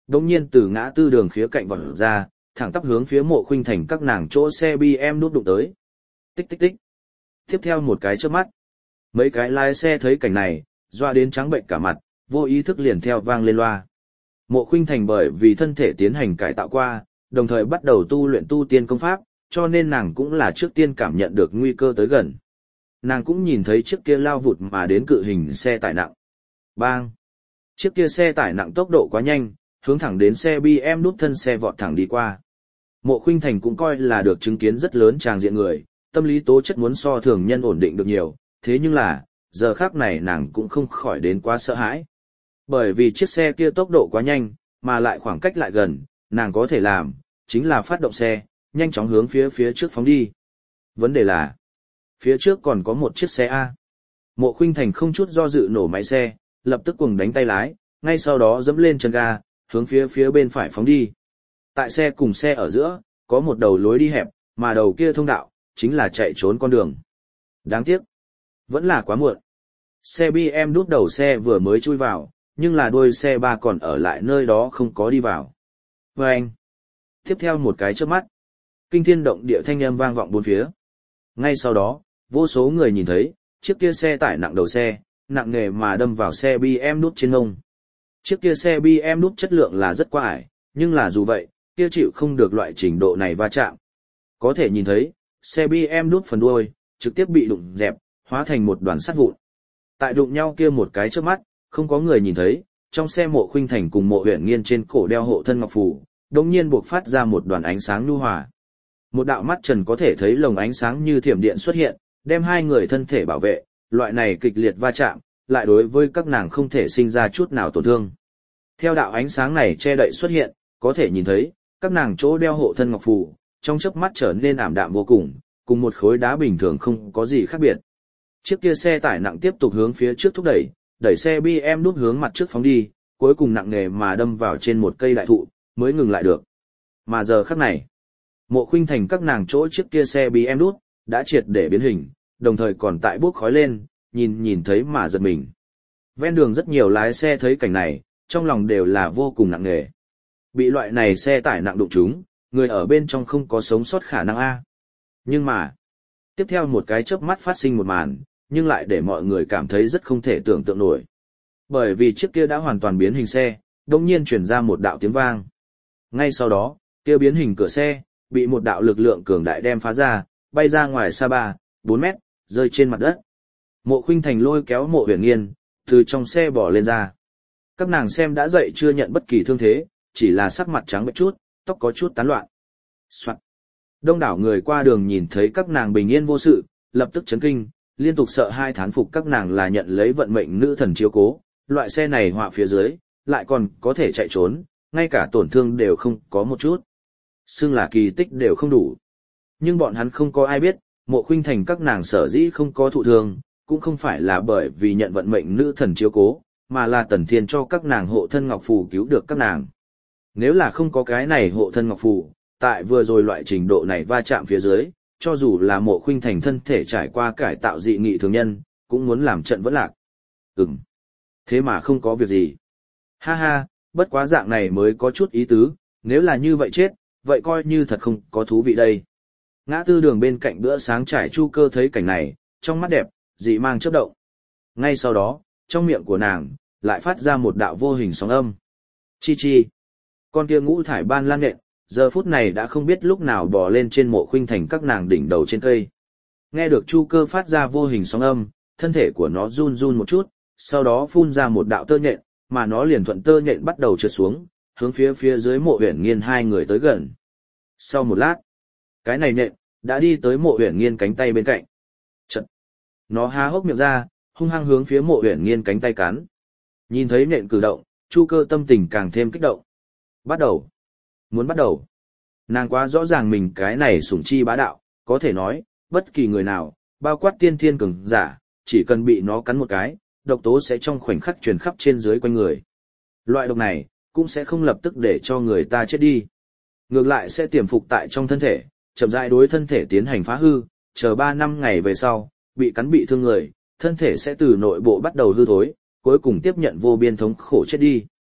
Đống nhiên từ ngã tư đường khía cạnh vọt ra, thẳng tắp hướng phía Mộ Khuynh Thành các nàng chỗ xe bê em đút đụng tới. Tích tích tích. Tiếp theo một cái chớp mắt. Mấy cái lái xe thấy cảnh này, doa đến trắng bệnh cả mặt, vô ý thức liền theo vang lên loa. Mộ Khuynh Thành bởi vì thân thể tiến hành cải tạo qua, đồng thời bắt đầu tu luyện tu tiên công pháp, cho nên nàng cũng là trước tiên cảm nhận được nguy cơ tới gần. Nàng cũng nhìn thấy chiếc kia lao vụt mà đến cự hình xe tải nặng. Bang! Chiếc kia xe tải nặng tốc độ quá nhanh, hướng thẳng đến xe bê em đút thân xe vọt thẳng đi qua. Mộ Khuynh Thành cũng coi là được chứng kiến rất lớn tràng diện người, tâm lý tố chất muốn so thường nhân ổn định được nhiều, thế nhưng là, giờ khắc này nàng cũng không khỏi đến quá sợ hãi. Bởi vì chiếc xe kia tốc độ quá nhanh, mà lại khoảng cách lại gần, nàng có thể làm, chính là phát động xe, nhanh chóng hướng phía phía trước phóng đi. Vấn đề là, phía trước còn có một chiếc xe A. Mộ Khuynh Thành không chút do dự nổ máy xe, lập tức cuồng đánh tay lái, ngay sau đó dẫm lên chân ga, hướng phía phía bên phải phóng đi. Tại xe cùng xe ở giữa, có một đầu lối đi hẹp, mà đầu kia thông đạo, chính là chạy trốn con đường. Đáng tiếc, vẫn là quá muộn. Xe bê em đút đầu xe vừa mới chui vào, nhưng là đuôi xe ba còn ở lại nơi đó không có đi vào. Và anh, tiếp theo một cái chớp mắt, kinh thiên động địa thanh âm vang vọng bốn phía. Ngay sau đó, vô số người nhìn thấy, chiếc kia xe tải nặng đầu xe, nặng nề mà đâm vào xe bê em đút trên ngông. Chiếc kia xe bê em đút chất lượng là rất quá ải, nhưng là dù vậy, kia chịu không được loại trình độ này va chạm. Có thể nhìn thấy, xe bê em đút phần đuôi, trực tiếp bị đụng dẹp, hóa thành một đoàn sắt vụn. Tại đụng nhau kia một cái trước mắt, không có người nhìn thấy, trong xe Mộ Khuynh Thành cùng Mộ Uyển Nghiên trên cổ đeo hộ thân ngọc phù, đột nhiên bộc phát ra một đoàn ánh sáng nhu hòa. Một đạo mắt trần có thể thấy lồng ánh sáng như thiểm điện xuất hiện, đem hai người thân thể bảo vệ, loại này kịch liệt va chạm, lại đối với các nàng không thể sinh ra chút nào tổn thương. Theo đạo ánh sáng này che đậy xuất hiện, có thể nhìn thấy, các nàng chỗ đeo hộ thân ngọc phù, trong chớp mắt trở nên ảm đạm vô cùng, cùng một khối đá bình thường không có gì khác biệt. Chiếc kia xe tải nặng tiếp tục hướng phía trước thúc đẩy, đẩy xe bê em đút hướng mặt trước phóng đi, cuối cùng nặng nề mà đâm vào trên một cây đại thụ, mới ngừng lại được. Mà giờ khắc này, Mộ Khuynh Thành các nàng chỗ chiếc kia xe bê em đút, đã triệt để biến hình, đồng thời còn tại bốc khói lên, nhìn nhìn thấy mà giật mình. Ven đường rất nhiều lái xe thấy cảnh này, trong lòng đều là vô cùng nặng nề. Bị loại này xe tải nặng đụng chúng, người ở bên trong không có sống sót khả năng A. Nhưng mà, tiếp theo một cái chớp mắt phát sinh một màn, nhưng lại để mọi người cảm thấy rất không thể tưởng tượng nổi. Bởi vì chiếc kia đã hoàn toàn biến hình xe, đồng nhiên truyền ra một đạo tiếng vang. Ngay sau đó, kia biến hình cửa xe, bị một đạo lực lượng cường đại đem phá ra, bay ra ngoài xa ba, bốn mét, rơi trên mặt đất. Mộ Khuynh Thành lôi kéo Mộ Uyển Nghiên, từ trong xe bỏ lên ra. Các nàng xem đã dậy chưa nhận bất kỳ thương thế, chỉ là sắc mặt trắng bệch chút, tóc có chút tán loạn. Soạn. Đông đảo người qua đường nhìn thấy các nàng bình yên vô sự, lập tức chấn kinh, liên tục sợ hai thán phục các nàng là nhận lấy vận mệnh nữ thần chiếu cố, loại xe này họa phía dưới, lại còn có thể chạy trốn, ngay cả tổn thương đều không có một chút. Xưng là kỳ tích đều không đủ. Nhưng bọn hắn không có ai biết, Mộ Khuynh Thành các nàng sở dĩ không có thụ thương, cũng không phải là bởi vì nhận vận mệnh nữ thần chiếu cố, mà là Tần Thiên cho các nàng hộ thân ngọc phù cứu được các nàng. Nếu là không có cái này hộ thân ngọc phù, tại vừa rồi loại trình độ này va chạm phía dưới, cho dù là Mộ Khuynh Thành thân thể trải qua cải tạo dị nghị thường nhân, cũng muốn làm trận vẫn lạc. Ừm. Thế mà không có việc gì. Ha ha, bất quá dạng này mới có chút ý tứ, nếu là như vậy chết, vậy coi như thật không có thú vị đây. Ngã tư đường bên cạnh bữa sáng trải Chu Cơ thấy cảnh này, trong mắt đẹp, dị mang chớp động. Ngay sau đó, trong miệng của nàng, lại phát ra một đạo vô hình sóng âm. Chi chi. Con kia ngũ thải ban lan nện, giờ phút này đã không biết lúc nào bò lên trên Mộ Khuynh Thành các nàng đỉnh đầu trên cây. Nghe được Chu Cơ phát ra vô hình sóng âm, thân thể của nó run run một chút, sau đó phun ra một đạo tơ nhện, mà nó liền thuận tơ nhện bắt đầu trượt xuống, hướng phía phía dưới Mộ Uyển Nghiên hai người tới gần. Sau một lát, cái này nhện đã đi tới Mộ Uyển Nghiên cánh tay bên cạnh. Chật, nó há hốc miệng ra, hung hăng hướng phía Mộ Uyển Nghiên cánh tay cắn. Nhìn thấy nhện cử động, Chu Cơ tâm tình càng thêm kích động. Bắt đầu. Muốn bắt đầu. Nàng quá rõ ràng mình cái này sủng chi bá đạo, có thể nói, bất kỳ người nào, bao quát tiên thiên cường giả, chỉ cần bị nó cắn một cái, độc tố sẽ trong khoảnh khắc truyền khắp trên dưới quanh người. Loại độc này, cũng sẽ không lập tức để cho người ta chết đi. Ngược lại sẽ tiềm phục tại trong thân thể, chậm rãi đối thân thể tiến hành phá hư, chờ ba năm ngày về sau, bị cắn bị thương người, thân thể sẽ từ nội bộ bắt đầu hư thối, cuối cùng tiếp nhận vô biên thống khổ chết đi.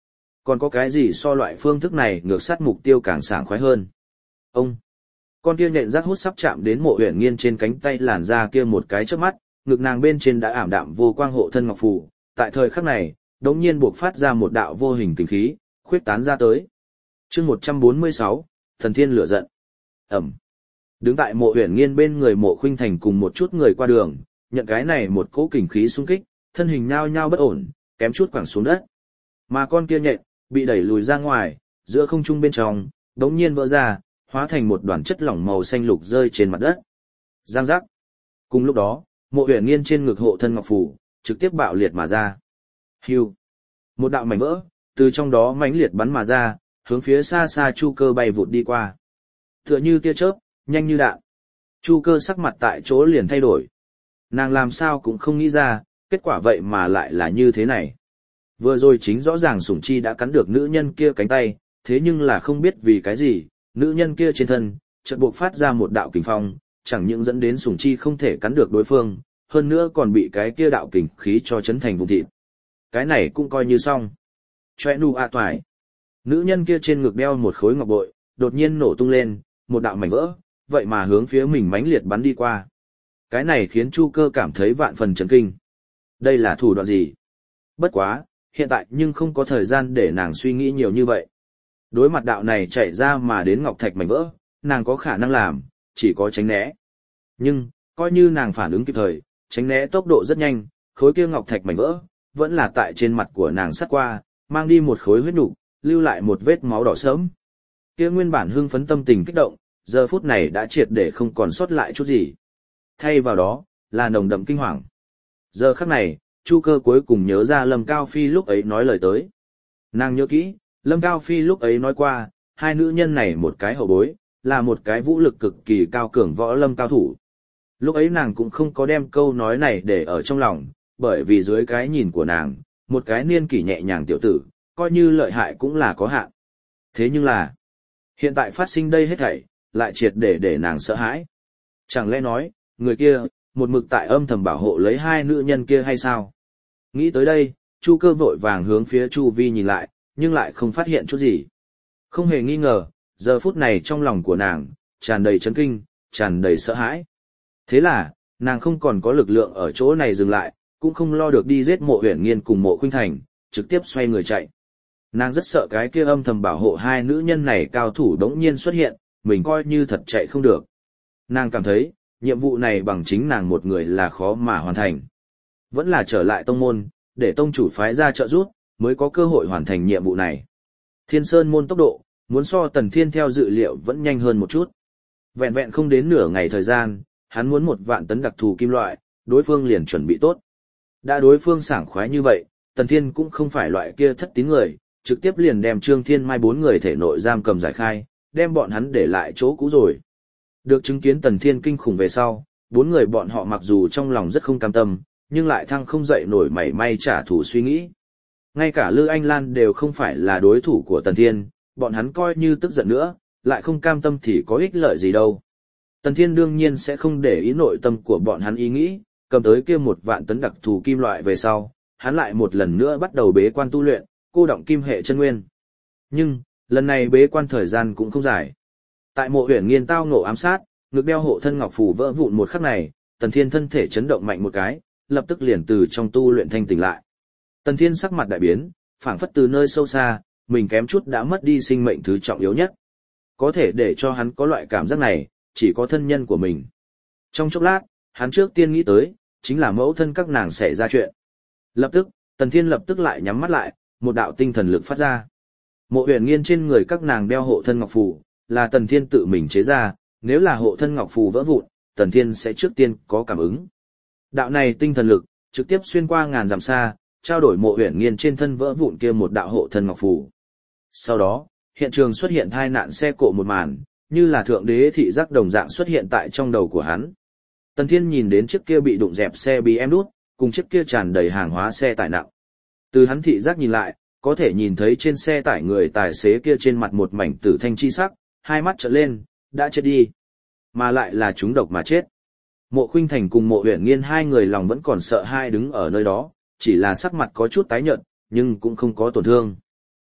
Còn có cái gì so loại phương thức này ngược sát mục tiêu càng sảng khoái hơn? Ông, con kia nhện rác hút sắp chạm đến Mộ Uyển Nghiên trên cánh tay làn da kia một cái chớp mắt, ngực nàng bên trên đã ảm đạm vô quang hộ thân ngọc phù, tại thời khắc này, đống nhiên buộc phát ra một đạo vô hình kình khí, khuyết tán ra tới. Chương một trăm bốn mươi sáu, Thần Thiên lửa giận. Ẩm. Đứng tại Mộ Uyển Nghiên bên người Mộ Khuynh Thành cùng một chút người qua đường, nhận cái này một cỗ kình khí xung kích, thân hình nhao nhao bất ổn, kém chút quẳng xuống đất. Mà con kia nhện bị đẩy lùi ra ngoài, giữa không trung bên trong, đống nhiên vỡ ra, hóa thành một đoàn chất lỏng màu xanh lục rơi trên mặt đất. Giang giác. Cùng lúc đó, Mộ Uyển Nghiên trên ngực hộ thân ngọc phù trực tiếp bạo liệt mà ra. Hưu. Một đạo mảnh vỡ từ trong đó mãnh liệt bắn mà ra, hướng phía xa xa Chu Cơ bay vụt đi qua. Tựa như tia chớp, nhanh như đạn. Chu Cơ sắc mặt tại chỗ liền thay đổi. Nàng làm sao cũng không nghĩ ra, kết quả vậy mà lại là như thế này. Vừa rồi chính rõ ràng Sủng Chi đã cắn được nữ nhân kia cánh tay, thế nhưng là không biết vì cái gì, nữ nhân kia trên thân chợt buộc phát ra một đạo kình phong, chẳng những dẫn đến Sủng Chi không thể cắn được đối phương, hơn nữa còn bị cái kia đạo kình khí cho chấn thành vùng thịt. Cái này cũng coi như xong. Choe nu a toại. Nữ nhân kia trên ngực đeo một khối ngọc bội, đột nhiên nổ tung lên, một đạo mảnh vỡ, vậy mà hướng phía mình mãnh liệt bắn đi qua. Cái này khiến Chu Cơ cảm thấy vạn phần chấn kinh. Đây là thủ đoạn gì? Bất quá, hiện tại nhưng không có thời gian để nàng suy nghĩ nhiều như vậy. Đối mặt đạo này chạy ra mà đến ngọc thạch mảnh vỡ, nàng có khả năng làm, chỉ có tránh né. Nhưng, coi như nàng phản ứng kịp thời, tránh né tốc độ rất nhanh, khối kia ngọc thạch mảnh vỡ, vẫn là tại trên mặt của nàng sắt qua, mang đi một khối huyết nục, lưu lại một vết máu đỏ sớm. Kia nguyên bản hưng phấn tâm tình kích động, giờ phút này đã triệt để không còn sót lại chút gì. Thay vào đó, là nồng đậm kinh hoàng. Giờ khắc này, Chu Cơ cuối cùng nhớ ra Lâm Cao Phi lúc ấy nói lời tới. Nàng nhớ kỹ, Lâm Cao Phi lúc ấy nói qua, hai nữ nhân này một cái hậu bối, là một cái vũ lực cực kỳ cao cường võ lâm cao thủ. Lúc ấy nàng cũng không có đem câu nói này để ở trong lòng, bởi vì dưới cái nhìn của nàng, một cái niên kỷ nhẹ nhàng tiểu tử, coi như lợi hại cũng là có hạn. Thế nhưng là, hiện tại phát sinh đây hết thảy, lại triệt để để nàng sợ hãi. Chẳng lẽ nói, người kia, một mực tại âm thầm bảo hộ lấy hai nữ nhân kia hay sao? Nghĩ tới đây, Chu Cơ vội vàng hướng phía Chu Vi nhìn lại, nhưng lại không phát hiện chút gì. Không hề nghi ngờ, giờ phút này trong lòng của nàng, tràn đầy chấn kinh, tràn đầy sợ hãi. Thế là, nàng không còn có lực lượng ở chỗ này dừng lại, cũng không lo được đi giết Mộ Uyển Nghiên cùng Mộ Khuynh Thành, trực tiếp xoay người chạy. Nàng rất sợ cái kia âm thầm bảo hộ hai nữ nhân này cao thủ đống nhiên xuất hiện, mình coi như thật chạy không được. Nàng cảm thấy, nhiệm vụ này bằng chính nàng một người là khó mà hoàn thành. Vẫn là trở lại tông môn, để tông chủ phái ra trợ giúp, mới có cơ hội hoàn thành nhiệm vụ này. Thiên Sơn môn tốc độ, muốn so Tần Thiên theo dự liệu vẫn nhanh hơn một chút. Vẹn vẹn không đến nửa ngày thời gian, hắn muốn một vạn tấn đặc thù kim loại, đối phương liền chuẩn bị tốt. Đã đối phương sảng khoái như vậy, Tần Thiên cũng không phải loại kia thất tín người, trực tiếp liền đem Trương Thiên Mai bốn người thể nội giam cầm giải khai, đem bọn hắn để lại chỗ cũ rồi. Được chứng kiến Tần Thiên kinh khủng về sau, bốn người bọn họ mặc dù trong lòng rất không cam tâm, nhưng lại thăng không dậy nổi mảy may trả thù suy nghĩ. Ngay cả Lư Anh Lan đều không phải là đối thủ của Tần Thiên, bọn hắn coi như tức giận nữa, lại không cam tâm thì có ích lợi gì đâu. Tần Thiên đương nhiên sẽ không để ý nội tâm của bọn hắn ý nghĩ, cầm tới kia một vạn tấn đặc thù kim loại về sau, hắn lại một lần nữa bắt đầu bế quan tu luyện, cô động kim hệ chân nguyên. Nhưng, lần này bế quan thời gian cũng không dài. Tại Mộ Uyển Nghiên tao ngộ ám sát, ngực đeo hộ thân ngọc phù vỡ vụn một khắc này, Tần Thiên thân thể chấn động mạnh một cái, lập tức liền từ trong tu luyện thanh tỉnh lại. Tần Thiên sắc mặt đại biến, phảng phất từ nơi sâu xa, mình kém chút đã mất đi sinh mệnh thứ trọng yếu nhất. Có thể để cho hắn có loại cảm giác này, chỉ có thân nhân của mình. Trong chốc lát, hắn trước tiên nghĩ tới, chính là mẫu thân các nàng xảy ra chuyện. Lập tức, Tần Thiên lập tức lại nhắm mắt lại, một đạo tinh thần lực phát ra. Mộ Uyển Nghiên trên người các nàng đeo hộ thân ngọc phù, là Tần Thiên tự mình chế ra, nếu là hộ thân ngọc phù vỡ vụn, Tần Thiên sẽ trước tiên có cảm ứng. Đạo này tinh thần lực, trực tiếp xuyên qua ngàn dặm xa, trao đổi Mộ Uyển Nghiên trên thân vỡ vụn kia một đạo hộ thân ngọc phù. Sau đó, hiện trường xuất hiện tai nạn xe cộ một màn, như là thượng đế thị giác đồng dạng xuất hiện tại trong đầu của hắn. Tần Thiên nhìn đến chiếc kia bị đụng dẹp xe bê em đút, cùng chiếc kia tràn đầy hàng hóa xe tải nặng. Từ hắn thị giác nhìn lại, có thể nhìn thấy trên xe tải người tài xế kia trên mặt một mảnh tử thanh chi sắc, hai mắt trợn lên, đã chết đi. Mà lại là trúng độc mà chết. Mộ Khuynh Thành cùng Mộ Uyển Nghiên hai người lòng vẫn còn sợ hai đứng ở nơi đó, chỉ là sắc mặt có chút tái nhợt, nhưng cũng không có tổn thương.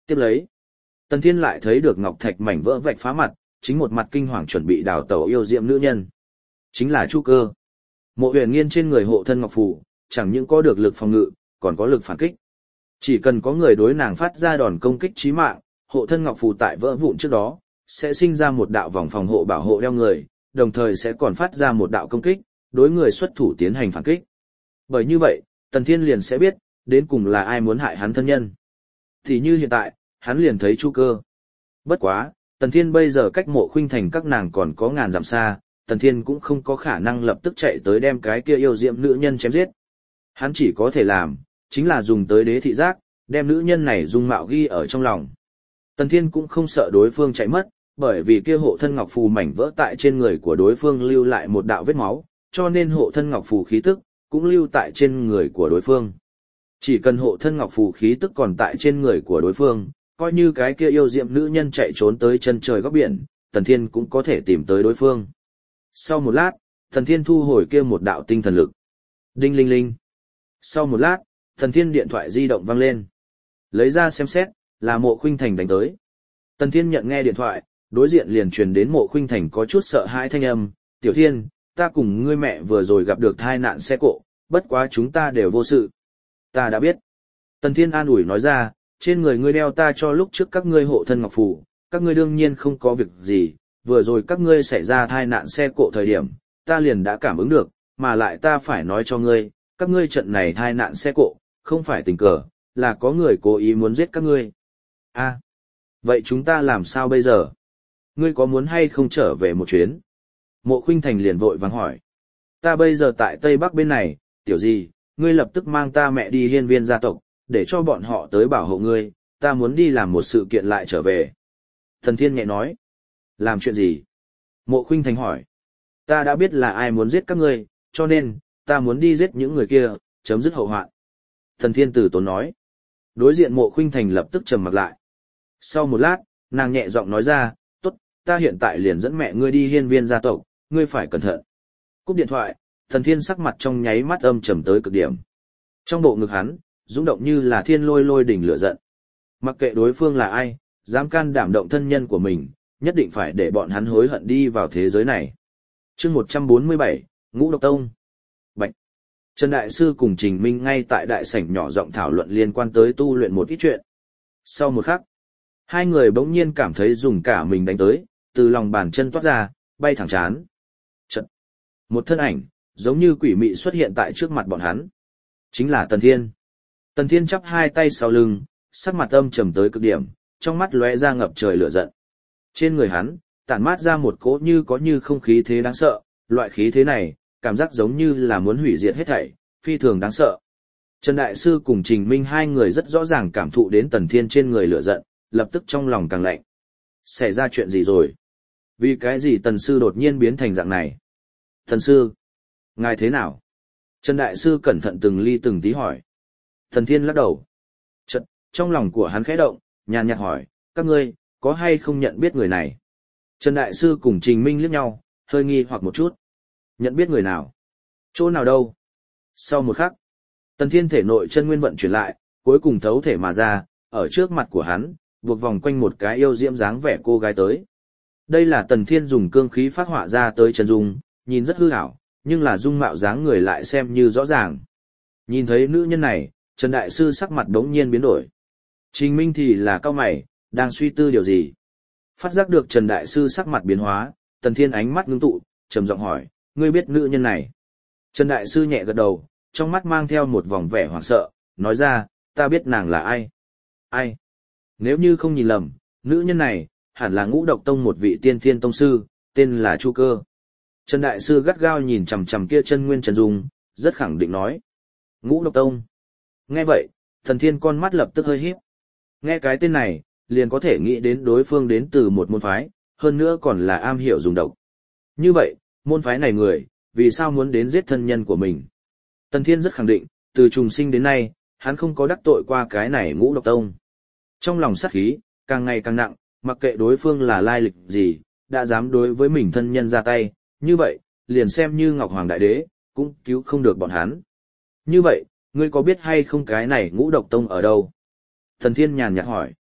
Tiếp lấy, Tần Thiên lại thấy được ngọc thạch mảnh vỡ vạch phá mặt, chính một mặt kinh hoàng chuẩn bị đào tẩu yêu diệm nữ nhân. Chính là Chu Cơ. Mộ Huyền Nghiên trên người hộ thân ngọc phù, chẳng những có được lực phòng ngự, còn có lực phản kích. Chỉ cần có người đối nàng phát ra đòn công kích chí mạng, hộ thân ngọc phù tại vỡ vụn trước đó, sẽ sinh ra một đạo vòng phòng hộ bảo hộ đeo người, đồng thời sẽ còn phát ra một đạo công kích, đối người xuất thủ tiến hành phản kích. Bởi như vậy, Tần Thiên liền sẽ biết, đến cùng là ai muốn hại hắn thân nhân. Thì như hiện tại, hắn liền thấy Chu Cơ. Bất quá, Tần Thiên bây giờ cách Mộ Khuynh Thành các nàng còn có ngàn dặm xa, Tần Thiên cũng không có khả năng lập tức chạy tới đem cái kia yêu diệm nữ nhân chém giết. Hắn chỉ có thể làm, chính là dùng tới đế thị giác, đem nữ nhân này dung mạo ghi ở trong lòng. Tần Thiên cũng không sợ đối phương chạy mất, bởi vì kia hộ thân ngọc phù mảnh vỡ tại trên người của đối phương lưu lại một đạo vết máu, cho nên hộ thân ngọc phù khí tức cũng lưu tại trên người của đối phương. Chỉ cần hộ thân ngọc phù khí tức còn tại trên người của đối phương, coi như cái kia yêu diệm nữ nhân chạy trốn tới chân trời góc biển, Tần Thiên cũng có thể tìm tới đối phương. Sau một lát, Tần Thiên thu hồi kia một đạo tinh thần lực. Đinh linh linh. Sau một lát, Tần Thiên điện thoại di động vang lên. Lấy ra xem xét, là Mộ Khuynh Thành đánh tới. Tần Thiên nhận nghe điện thoại, đối diện liền truyền đến Mộ Khuynh Thành có chút sợ hãi thanh âm, "Tiểu Thiên, ta cùng ngươi mẹ vừa rồi gặp được tai nạn xe cộ, bất quá chúng ta đều vô sự." "Ta đã biết." Tần Thiên an ủi nói ra, "Trên người ngươi đeo ta cho lúc trước các ngươi hộ thân ngọc phù, các ngươi đương nhiên không có việc gì, vừa rồi các ngươi xảy ra tai nạn xe cộ thời điểm, ta liền đã cảm ứng được, mà lại ta phải nói cho ngươi, các ngươi trận này tai nạn xe cộ, không phải tình cờ, là có người cố ý muốn giết các ngươi." "A, vậy chúng ta làm sao bây giờ? Ngươi có muốn hay không trở về một chuyến?" Mộ Khuynh Thành liền vội vàng hỏi. "Ta bây giờ tại Tây Bắc bên này, tiểu gì, ngươi lập tức mang ta mẹ đi hiên viên gia tộc, để cho bọn họ tới bảo hộ ngươi, ta muốn đi làm một sự kiện lại trở về." Tần Thiên nhẹ nói. "Làm chuyện gì?" Mộ Khuynh Thành hỏi. "Ta đã biết là ai muốn giết các ngươi, cho nên, ta muốn đi giết những người kia, chấm dứt hậu hoạn." Tần Thiên từ tốn nói. Đối diện Mộ Khuynh Thành lập tức trầm mặc lại. Sau một lát, nàng nhẹ giọng nói ra, "Tốt, ta hiện tại liền dẫn mẹ ngươi đi hiên viên gia tộc, ngươi phải cẩn thận." Cúp điện thoại, Tần Thiên sắc mặt trong nháy mắt âm trầm tới cực điểm. Trong bộ ngực hắn, rung động như là thiên lôi lôi đỉnh lửa giận. Mặc kệ đối phương là ai, dám can đảm động thân nhân của mình, nhất định phải để bọn hắn hối hận đi vào thế giới này. Chương một trăm bốn mươi bảy, Ngũ Độc Tông. Bạch. Trần Đại Sư cùng Trình Minh ngay tại đại sảnh nhỏ giọng thảo luận liên quan tới tu luyện một ít chuyện. Sau một khắc, hai người bỗng nhiên cảm thấy dùng cả mình đánh tới, từ lòng bàn chân toát ra, bay thẳng chán. Chật. Một thân ảnh, giống như quỷ mị xuất hiện tại trước mặt bọn hắn. Chính là Tần Thiên. Tần Thiên chắp hai tay sau lưng, sắc mặt âm trầm tới cực điểm, trong mắt lóe ra ngập trời lửa giận. Trên người hắn, tản mát ra một cỗ như có như không khí thế đáng sợ, loại khí thế này, cảm giác giống như là muốn hủy diệt hết thảy, phi thường đáng sợ. Trần Đại Sư cùng Trình Minh hai người rất rõ ràng cảm thụ đến Tần Thiên trên người lửa giận, lập tức trong lòng càng lạnh. Xảy ra chuyện gì rồi? Vì cái gì Tần Sư đột nhiên biến thành dạng này? Tần Sư, ngài thế nào? Trần Đại Sư cẩn thận từng ly từng tí hỏi. Tần Thiên lắc đầu. Chật, trong lòng của hắn khẽ động, nhàn nhạt hỏi, các ngươi, có hay không nhận biết người này? Trần Đại Sư cùng Trình Minh liếc nhau, hơi nghi hoặc một chút. Nhận biết người nào? Chỗ nào đâu? Sau một khắc, Tần Thiên thể nội chân nguyên vận chuyển lại, cuối cùng thấu thể mà ra, ở trước mặt của hắn, buộc vòng quanh một cái yêu diễm dáng vẻ cô gái tới. Đây là Tần Thiên dùng cương khí phát họa ra tới chân dung, nhìn rất hư ảo, nhưng là dung mạo dáng người lại xem như rõ ràng. Nhìn thấy nữ nhân này, Trần Đại Sư sắc mặt đống nhiên biến đổi. Trình Minh thì là cao mày, đang suy tư điều gì. Phát giác được Trần Đại Sư sắc mặt biến hóa, Tần Thiên ánh mắt ngưng tụ, trầm giọng hỏi, ngươi biết nữ nhân này? Trần Đại Sư nhẹ gật đầu, trong mắt mang theo một vòng vẻ hoảng sợ, nói ra, ta biết nàng là ai. Ai? Nếu như không nhìn lầm, nữ nhân này, hẳn là Ngũ Độc Tông một vị tiên thiên tông sư, tên là Chu Cơ. Trần Đại Sư gắt gao nhìn chằm chằm kia chân nguyên Trần Dung, rất khẳng định nói. Ngũ Độc Tông. Nghe vậy, Thần Thiên con mắt lập tức hơi híp. Nghe cái tên này, liền có thể nghĩ đến đối phương đến từ một môn phái, hơn nữa còn là am hiểu dùng độc. Như vậy, môn phái này người, vì sao muốn đến giết thân nhân của mình? Tần Thiên rất khẳng định, từ trùng sinh đến nay, hắn không có đắc tội qua cái này Ngũ Độc Tông. Trong lòng sát khí, càng ngày càng nặng, mặc kệ đối phương là lai lịch gì, đã dám đối với mình thân nhân ra tay, như vậy, liền xem như Ngọc Hoàng Đại Đế, cũng cứu không được bọn hắn. Như vậy, ngươi có biết hay không cái này Ngũ Độc Tông ở đâu? Tần Thiên nhàn nhạt hỏi.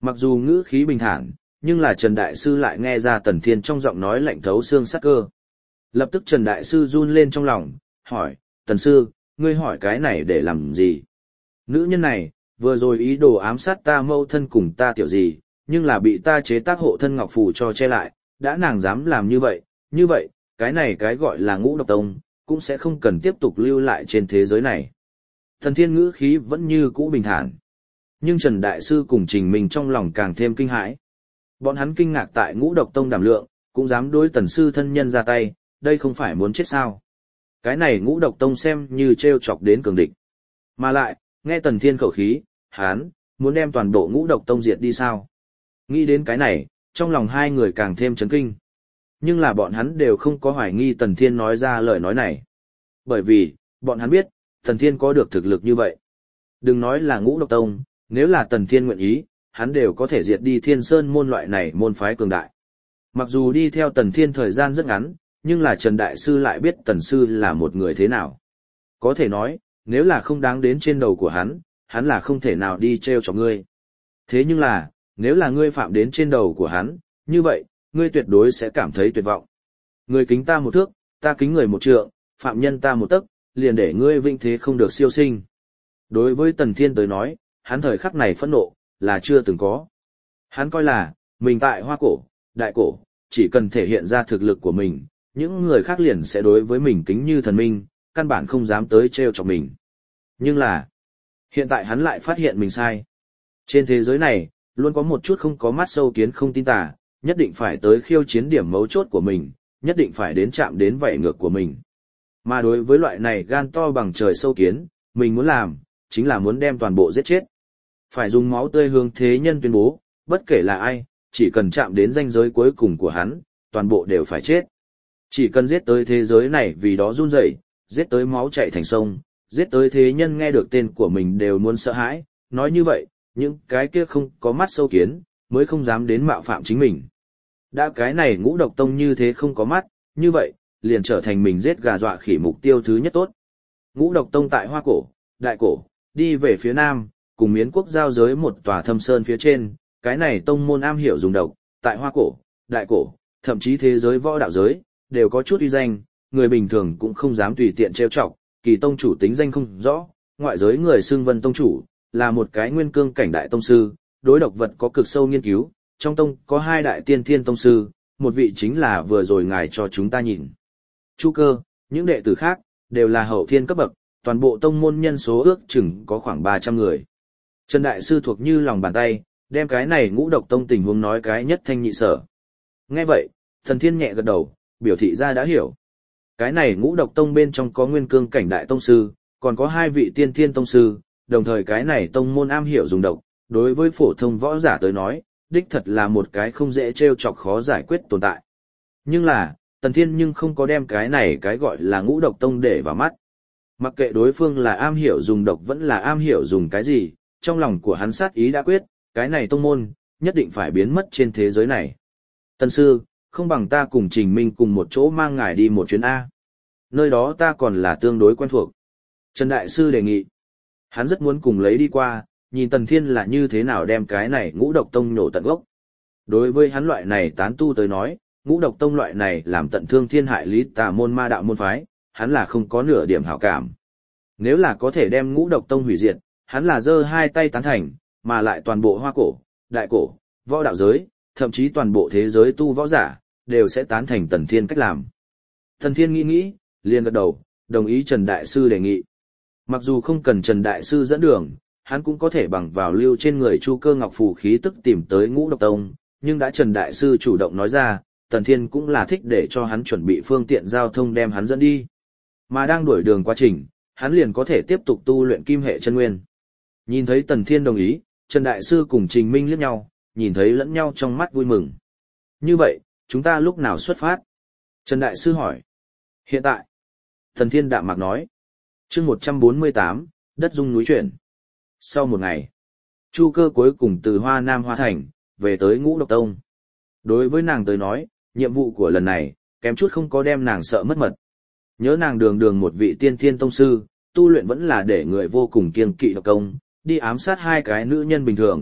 Mặc dù ngữ khí bình thản, nhưng là Trần Đại Sư lại nghe ra Tần Thiên trong giọng nói lạnh thấu xương sắc cơ. Lập tức Trần Đại Sư run lên trong lòng, hỏi, Tần Sư, ngươi hỏi cái này để làm gì? Nữ nhân này, vừa rồi ý đồ ám sát ta mâu thân cùng ta tiểu gì, nhưng là bị ta chế tác hộ thân ngọc phù cho che lại, đã nàng dám làm như vậy, như vậy, cái này cái gọi là ngũ độc tông, cũng sẽ không cần tiếp tục lưu lại trên thế giới này. Thần Thiên ngữ khí vẫn như cũ bình thản. Nhưng Trần Đại Sư cùng Trình Minh trong lòng càng thêm kinh hãi. Bọn hắn kinh ngạc tại ngũ độc tông đảm lượng, cũng dám đối Tần Sư thân nhân ra tay, đây không phải muốn chết sao. Cái này ngũ độc tông xem như treo chọc đến cường địch. Mà lại, nghe Tần Thiên khẩu khí, hắn muốn đem toàn bộ ngũ độc tông diệt đi sao. Nghĩ đến cái này, trong lòng hai người càng thêm chấn kinh. Nhưng là bọn hắn đều không có hoài nghi Tần Thiên nói ra lời nói này. Bởi vì, bọn hắn biết, Tần Thiên có được thực lực như vậy. Đừng nói là ngũ độc tông, nếu là Tần Thiên nguyện ý, hắn đều có thể diệt đi Thiên Sơn môn loại này môn phái cường đại. Mặc dù đi theo Tần Thiên thời gian rất ngắn, nhưng là Trần Đại Sư lại biết Tần Sư là một người thế nào. Có thể nói, nếu là không đáng đến trên đầu của hắn, hắn là không thể nào đi treo chọc ngươi. Thế nhưng là, nếu là ngươi phạm đến trên đầu của hắn, như vậy, ngươi tuyệt đối sẽ cảm thấy tuyệt vọng. Người kính ta một thước, ta kính người một trượng, phạm nhân ta một tấc, liền để ngươi vinh thế không được siêu sinh. Đối với Tần Thiên tới nói, hắn thời khắc này phẫn nộ, là chưa từng có. Hắn coi là, mình tại Hoa Cổ, Đại Cổ, chỉ cần thể hiện ra thực lực của mình, những người khác liền sẽ đối với mình kính như thần minh, căn bản không dám tới treo chọc mình. Nhưng là, hiện tại hắn lại phát hiện mình sai. Trên thế giới này, luôn có một chút không có mắt sâu kiến không tin tà, nhất định phải tới khiêu chiến điểm mấu chốt của mình, nhất định phải đến chạm đến vảy ngược của mình. Mà đối với loại này gan to bằng trời sâu kiến, mình muốn làm, chính là muốn đem toàn bộ giết chết. Phải dùng máu tươi hướng thế nhân tuyên bố, bất kể là ai, chỉ cần chạm đến ranh giới cuối cùng của hắn, toàn bộ đều phải chết. Chỉ cần giết tới thế giới này vì đó run rẩy, giết tới máu chảy thành sông, giết tới thế nhân nghe được tên của mình đều muốn sợ hãi, nói như vậy, những cái kia không có mắt sâu kiến, mới không dám đến mạo phạm chính mình. Đã cái này ngũ độc tông như thế không có mắt, như vậy, liền trở thành mình giết gà dọa khỉ mục tiêu thứ nhất tốt. Ngũ độc tông tại Hoa Cổ, Đại Cổ, đi về phía nam, cùng Miến quốc giao giới một tòa thâm sơn phía trên, cái này tông môn am hiểu dùng độc, tại Hoa Cổ, Đại Cổ, thậm chí thế giới võ đạo giới, đều có chút uy danh, người bình thường cũng không dám tùy tiện trêu chọc, kỳ tông chủ tính danh không rõ, ngoại giới người xưng Vân tông chủ, là một cái nguyên cương cảnh đại tông sư, đối độc vật có cực sâu nghiên cứu, trong tông có hai đại tiên thiên tông sư, một vị chính là vừa rồi ngài cho chúng ta nhìn. Chu Cơ, những đệ tử khác, đều là hậu thiên cấp bậc, toàn bộ tông môn nhân số ước chừng có khoảng ba trăm người. Trần Đại Sư thuộc như lòng bàn tay, đem cái này ngũ độc tông tình huống nói cái nhất thanh nhị sở. Nghe vậy, Thần Thiên nhẹ gật đầu, biểu thị ra đã hiểu. Cái này ngũ độc tông bên trong có nguyên cương cảnh đại tông sư, còn có hai vị tiên thiên tông sư, đồng thời cái này tông môn am hiểu dùng độc, đối với phổ thông võ giả tới nói, đích thật là một cái không dễ trêu chọc khó giải quyết tồn tại. Nhưng là, Tần Thiên nhưng không có đem cái này cái gọi là ngũ độc tông để vào mắt. Mặc kệ đối phương là am hiểu dùng độc vẫn là am hiểu dùng cái gì, trong lòng của hắn sát ý đã quyết, cái này tông môn, nhất định phải biến mất trên thế giới này. Tần Sư, không bằng ta cùng Trình Minh cùng một chỗ mang ngài đi một chuyến A. Nơi đó ta còn là tương đối quen thuộc. Trần Đại Sư đề nghị. Hắn rất muốn cùng lấy đi qua, nhìn Tần Thiên là như thế nào đem cái này ngũ độc tông nhổ tận gốc. Đối với hắn loại này tán tu tới nói, ngũ độc tông loại này làm tận thương thiên hại lý tà môn ma đạo môn phái, hắn là không có nửa điểm hảo cảm. Nếu là có thể đem ngũ độc tông hủy diệt, hắn là giơ hai tay tán thành, mà lại toàn bộ Hoa Cổ, Đại Cổ, võ đạo giới, thậm chí toàn bộ thế giới tu võ giả, đều sẽ tán thành Tần Thiên cách làm. Tần Thiên nghĩ nghĩ, liền gật đầu, đồng ý Trần Đại Sư đề nghị. Mặc dù không cần Trần Đại Sư dẫn đường, hắn cũng có thể bằng vào lưu trên người Chu Cơ Ngọc phù khí tức tìm tới ngũ độc tông, nhưng đã Trần Đại Sư chủ động nói ra, Tần Thiên cũng là thích để cho hắn chuẩn bị phương tiện giao thông đem hắn dẫn đi. Mà đang đuổi đường quá trình, hắn liền có thể tiếp tục tu luyện kim hệ chân nguyên. Nhìn thấy Tần Thiên đồng ý, Trần Đại Sư cùng Trình Minh liếc nhau, nhìn thấy lẫn nhau trong mắt vui mừng. Như vậy, chúng ta lúc nào xuất phát? Trần Đại Sư hỏi. Hiện tại. Tần Thiên đạm mạc nói. Chương một trăm bốn mươi tám, đất rung núi chuyển. Sau một ngày, Chu Cơ cuối cùng từ Hoa Nam Hoa Thành, về tới Ngũ Độc Tông. Đối với nàng tới nói, nhiệm vụ của lần này, kém chút không có đem nàng sợ mất mật. Nhớ nàng đường đường một vị tiên thiên tông sư, tu luyện vẫn là để người vô cùng kiêng kỵ độc công, đi ám sát hai cái nữ nhân bình thường,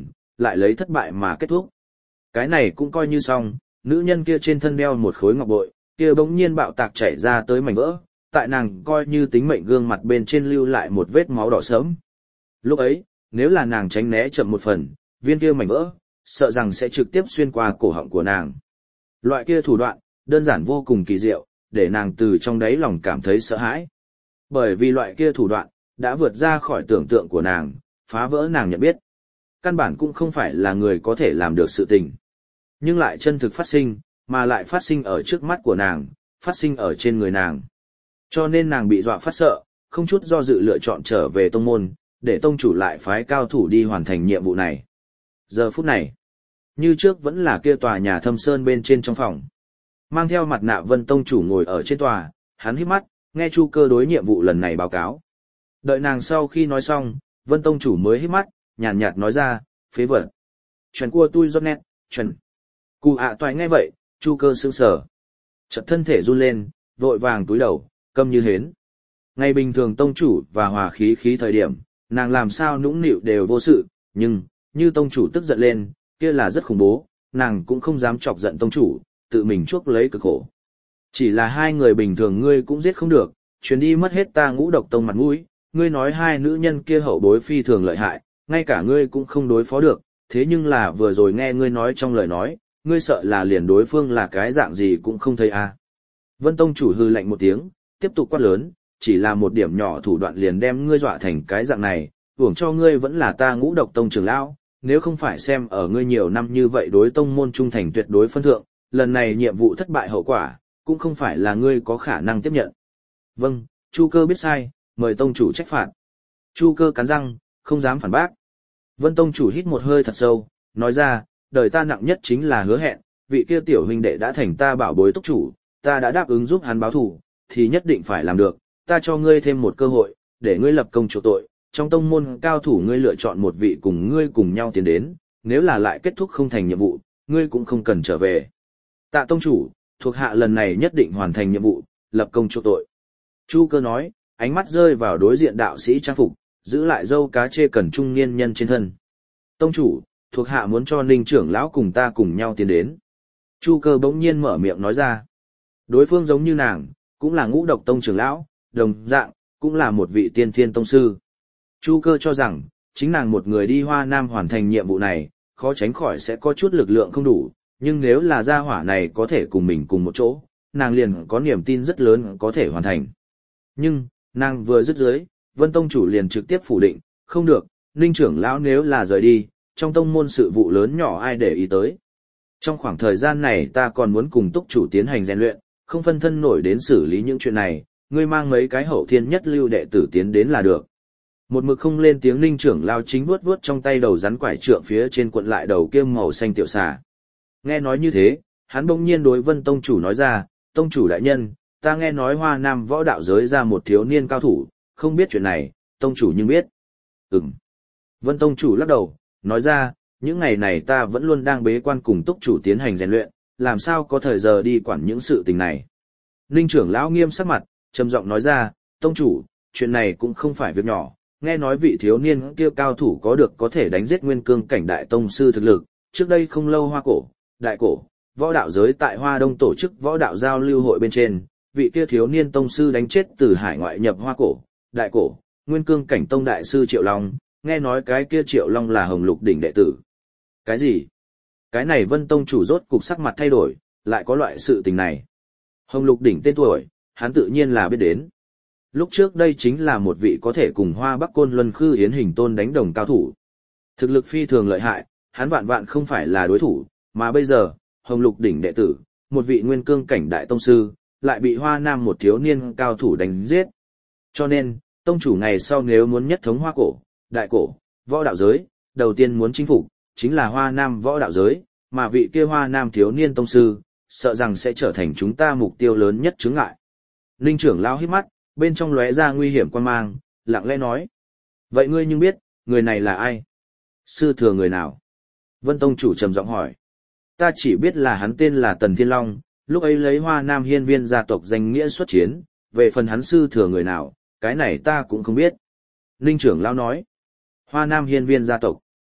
lại lấy thất bại mà kết thúc. Cái này cũng coi như xong, nữ nhân kia trên thân đeo một khối ngọc bội, kia bỗng nhiên bạo tạc chảy ra tới mảnh vỡ, tại nàng coi như tính mệnh gương mặt bên trên lưu lại một vết máu đỏ sớm. Lúc ấy, nếu là nàng tránh né chậm một phần, viên kia mảnh vỡ, sợ rằng sẽ trực tiếp xuyên qua cổ họng của nàng. Loại kia thủ đoạn, đơn giản vô cùng kỳ diệu, để nàng từ trong đáy lòng cảm thấy sợ hãi. Bởi vì loại kia thủ đoạn, đã vượt ra khỏi tưởng tượng của nàng, phá vỡ nàng nhận biết. Căn bản cũng không phải là người có thể làm được sự tình. Nhưng lại chân thực phát sinh, mà lại phát sinh ở trước mắt của nàng, phát sinh ở trên người nàng. Cho nên nàng bị dọa phát sợ, không chút do dự lựa chọn trở về tông môn, để tông chủ lại phái cao thủ đi hoàn thành nhiệm vụ này. Giờ phút này, như trước vẫn là kia tòa nhà Thâm Sơn bên trên trong phòng. Mang theo mặt nạ Vân tông chủ ngồi ở trên tòa, hắn híp mắt, nghe Chu Cơ đối nhiệm vụ lần này báo cáo. Đợi nàng sau khi nói xong, Vân tông chủ mới híp mắt, nhàn nhạt, nhạt nói ra, phế vật. Chuyện của tôi giọt nét, chuyện. Cụ ạ à toại nghe vậy, Chu Cơ sững sờ. Chợt thân thể run lên, vội vàng túi đầu, câm như hến. Ngày bình thường tông chủ và hòa khí khí thời điểm, nàng làm sao nũng nịu đều vô sự, nhưng, như tông chủ tức giận lên, kia là rất khủng bố, nàng cũng không dám chọc giận tông chủ, tự mình chuốc lấy cực khổ. Chỉ là hai người bình thường ngươi cũng giết không được, chuyến đi mất hết ta Ngũ Độc Tông mặt mũi, ngươi nói hai nữ nhân kia hậu bối phi thường lợi hại, ngay cả ngươi cũng không đối phó được, thế nhưng là vừa rồi nghe ngươi nói trong lời nói, ngươi sợ là liền đối phương là cái dạng gì cũng không thấy à. Vân tông chủ hư lạnh một tiếng, tiếp tục quát lớn, chỉ là một điểm nhỏ thủ đoạn liền đem ngươi dọa thành cái dạng này, hưởng cho ngươi vẫn là ta Ngũ Độc Tông trưởng lão, nếu không phải xem ở ngươi nhiều năm như vậy đối tông môn trung thành tuyệt đối phân thượng, lần này nhiệm vụ thất bại hậu quả, cũng không phải là ngươi có khả năng tiếp nhận. Vâng, Chu Cơ biết sai, mời tông chủ trách phạt. Chu Cơ cắn răng, không dám phản bác. Vân tông chủ hít một hơi thật sâu, nói ra, đời ta nặng nhất chính là hứa hẹn, vị kia tiểu huynh đệ đã thành ta bảo bối túc chủ, ta đã đáp ứng giúp hắn báo thù, thì nhất định phải làm được, ta cho ngươi thêm một cơ hội, để ngươi lập công chỗ tội, trong tông môn cao thủ ngươi lựa chọn một vị cùng ngươi cùng nhau tiến đến, nếu là lại kết thúc không thành nhiệm vụ, ngươi cũng không cần trở về. Tạ tông chủ, thuộc hạ lần này nhất định hoàn thành nhiệm vụ, lập công chỗ tội. Chu Cơ nói, ánh mắt rơi vào đối diện đạo sĩ trang phục, giữ lại dâu cá chê cần trung niên nhân trên thân. Tông chủ, thuộc hạ muốn cho Ninh trưởng lão cùng ta cùng nhau tiến đến. Chu Cơ bỗng nhiên mở miệng nói ra. Đối phương giống như nàng, cũng là Ngũ Độc Tông trưởng lão, đồng dạng, cũng là một vị tiên thiên tông sư. Chu Cơ cho rằng, chính nàng một người đi Hoa Nam hoàn thành nhiệm vụ này, khó tránh khỏi sẽ có chút lực lượng không đủ, nhưng nếu là gia hỏa này có thể cùng mình cùng một chỗ, nàng liền có niềm tin rất lớn có thể hoàn thành. Nhưng, nàng vừa dứt dưới, Vân tông chủ liền trực tiếp phủ định, không được, Ninh trưởng lão nếu là rời đi, trong tông môn sự vụ lớn nhỏ ai để ý tới. Trong khoảng thời gian này ta còn muốn cùng túc chủ tiến hành rèn luyện, không phân thân nổi đến xử lý những chuyện này, ngươi mang mấy cái hậu thiên nhất lưu đệ tử tiến đến là được. Một mực không lên tiếng Ninh trưởng lão chính vuốt vuốt trong tay đầu rắn quải trượng phía trên cuộn lại đầu kiêm màu xanh tiểu xà. Nghe nói như thế, hắn bỗng nhiên đối Vân tông chủ nói ra, tông chủ đại nhân, ta nghe nói Hoa Nam võ đạo giới ra một thiếu niên cao thủ, không biết chuyện này, tông chủ nhưng biết. Ừm. Vân tông chủ lắc đầu, nói ra, những ngày này ta vẫn luôn đang bế quan cùng túc chủ tiến hành rèn luyện, làm sao có thời giờ đi quản những sự tình này. Ninh trưởng lão nghiêm sắc mặt, trầm giọng nói ra, tông chủ, chuyện này cũng không phải việc nhỏ, nghe nói vị thiếu niên kia cao thủ có được có thể đánh giết nguyên cương cảnh đại tông sư thực lực, trước đây không lâu Hoa Cổ, Đại Cổ, võ đạo giới tại Hoa Đông tổ chức võ đạo giao lưu hội bên trên, vị kia thiếu niên tông sư đánh chết từ hải ngoại nhập Hoa Cổ, Đại Cổ, nguyên cương cảnh tông đại sư Triệu Long, nghe nói cái kia Triệu Long là Hồng Lục đỉnh đệ tử. Cái gì? Cái này Vân tông chủ rốt cục sắc mặt thay đổi, lại có loại sự tình này. Hồng Lục đỉnh tên tuổi, hắn tự nhiên là biết đến. Lúc trước đây chính là một vị có thể cùng Hoa Bắc Côn Luân Khư Yến Hình Tôn đánh đồng cao thủ. Thực lực phi thường lợi hại, hắn vạn vạn không phải là đối thủ, mà bây giờ, Hồng Lục đỉnh đệ tử, một vị nguyên cương cảnh đại tông sư, lại bị Hoa Nam một thiếu niên cao thủ đánh giết. Cho nên, tông chủ ngày sau nếu muốn nhất thống Hoa Cổ, Đại Cổ, võ đạo giới, đầu tiên muốn chinh phục, chính là Hoa Nam võ đạo giới, mà vị kia Hoa Nam thiếu niên tông sư, sợ rằng sẽ trở thành chúng ta mục tiêu lớn nhất chướng ngại. Ninh trưởng lão hít mắt, bên trong lóe ra nguy hiểm quan mang, lặng lẽ nói. Vậy ngươi nhưng biết, người này là ai? Sư thừa người nào? Vân tông chủ trầm giọng hỏi. Ta chỉ biết là hắn tên là Tần Thiên Long, lúc ấy lấy Hoa Nam hiên viên gia tộc danh nghĩa xuất chiến, về phần hắn sư thừa người nào, cái này ta cũng không biết. Ninh trưởng lão nói. Hoa Nam hiên viên gia tộc.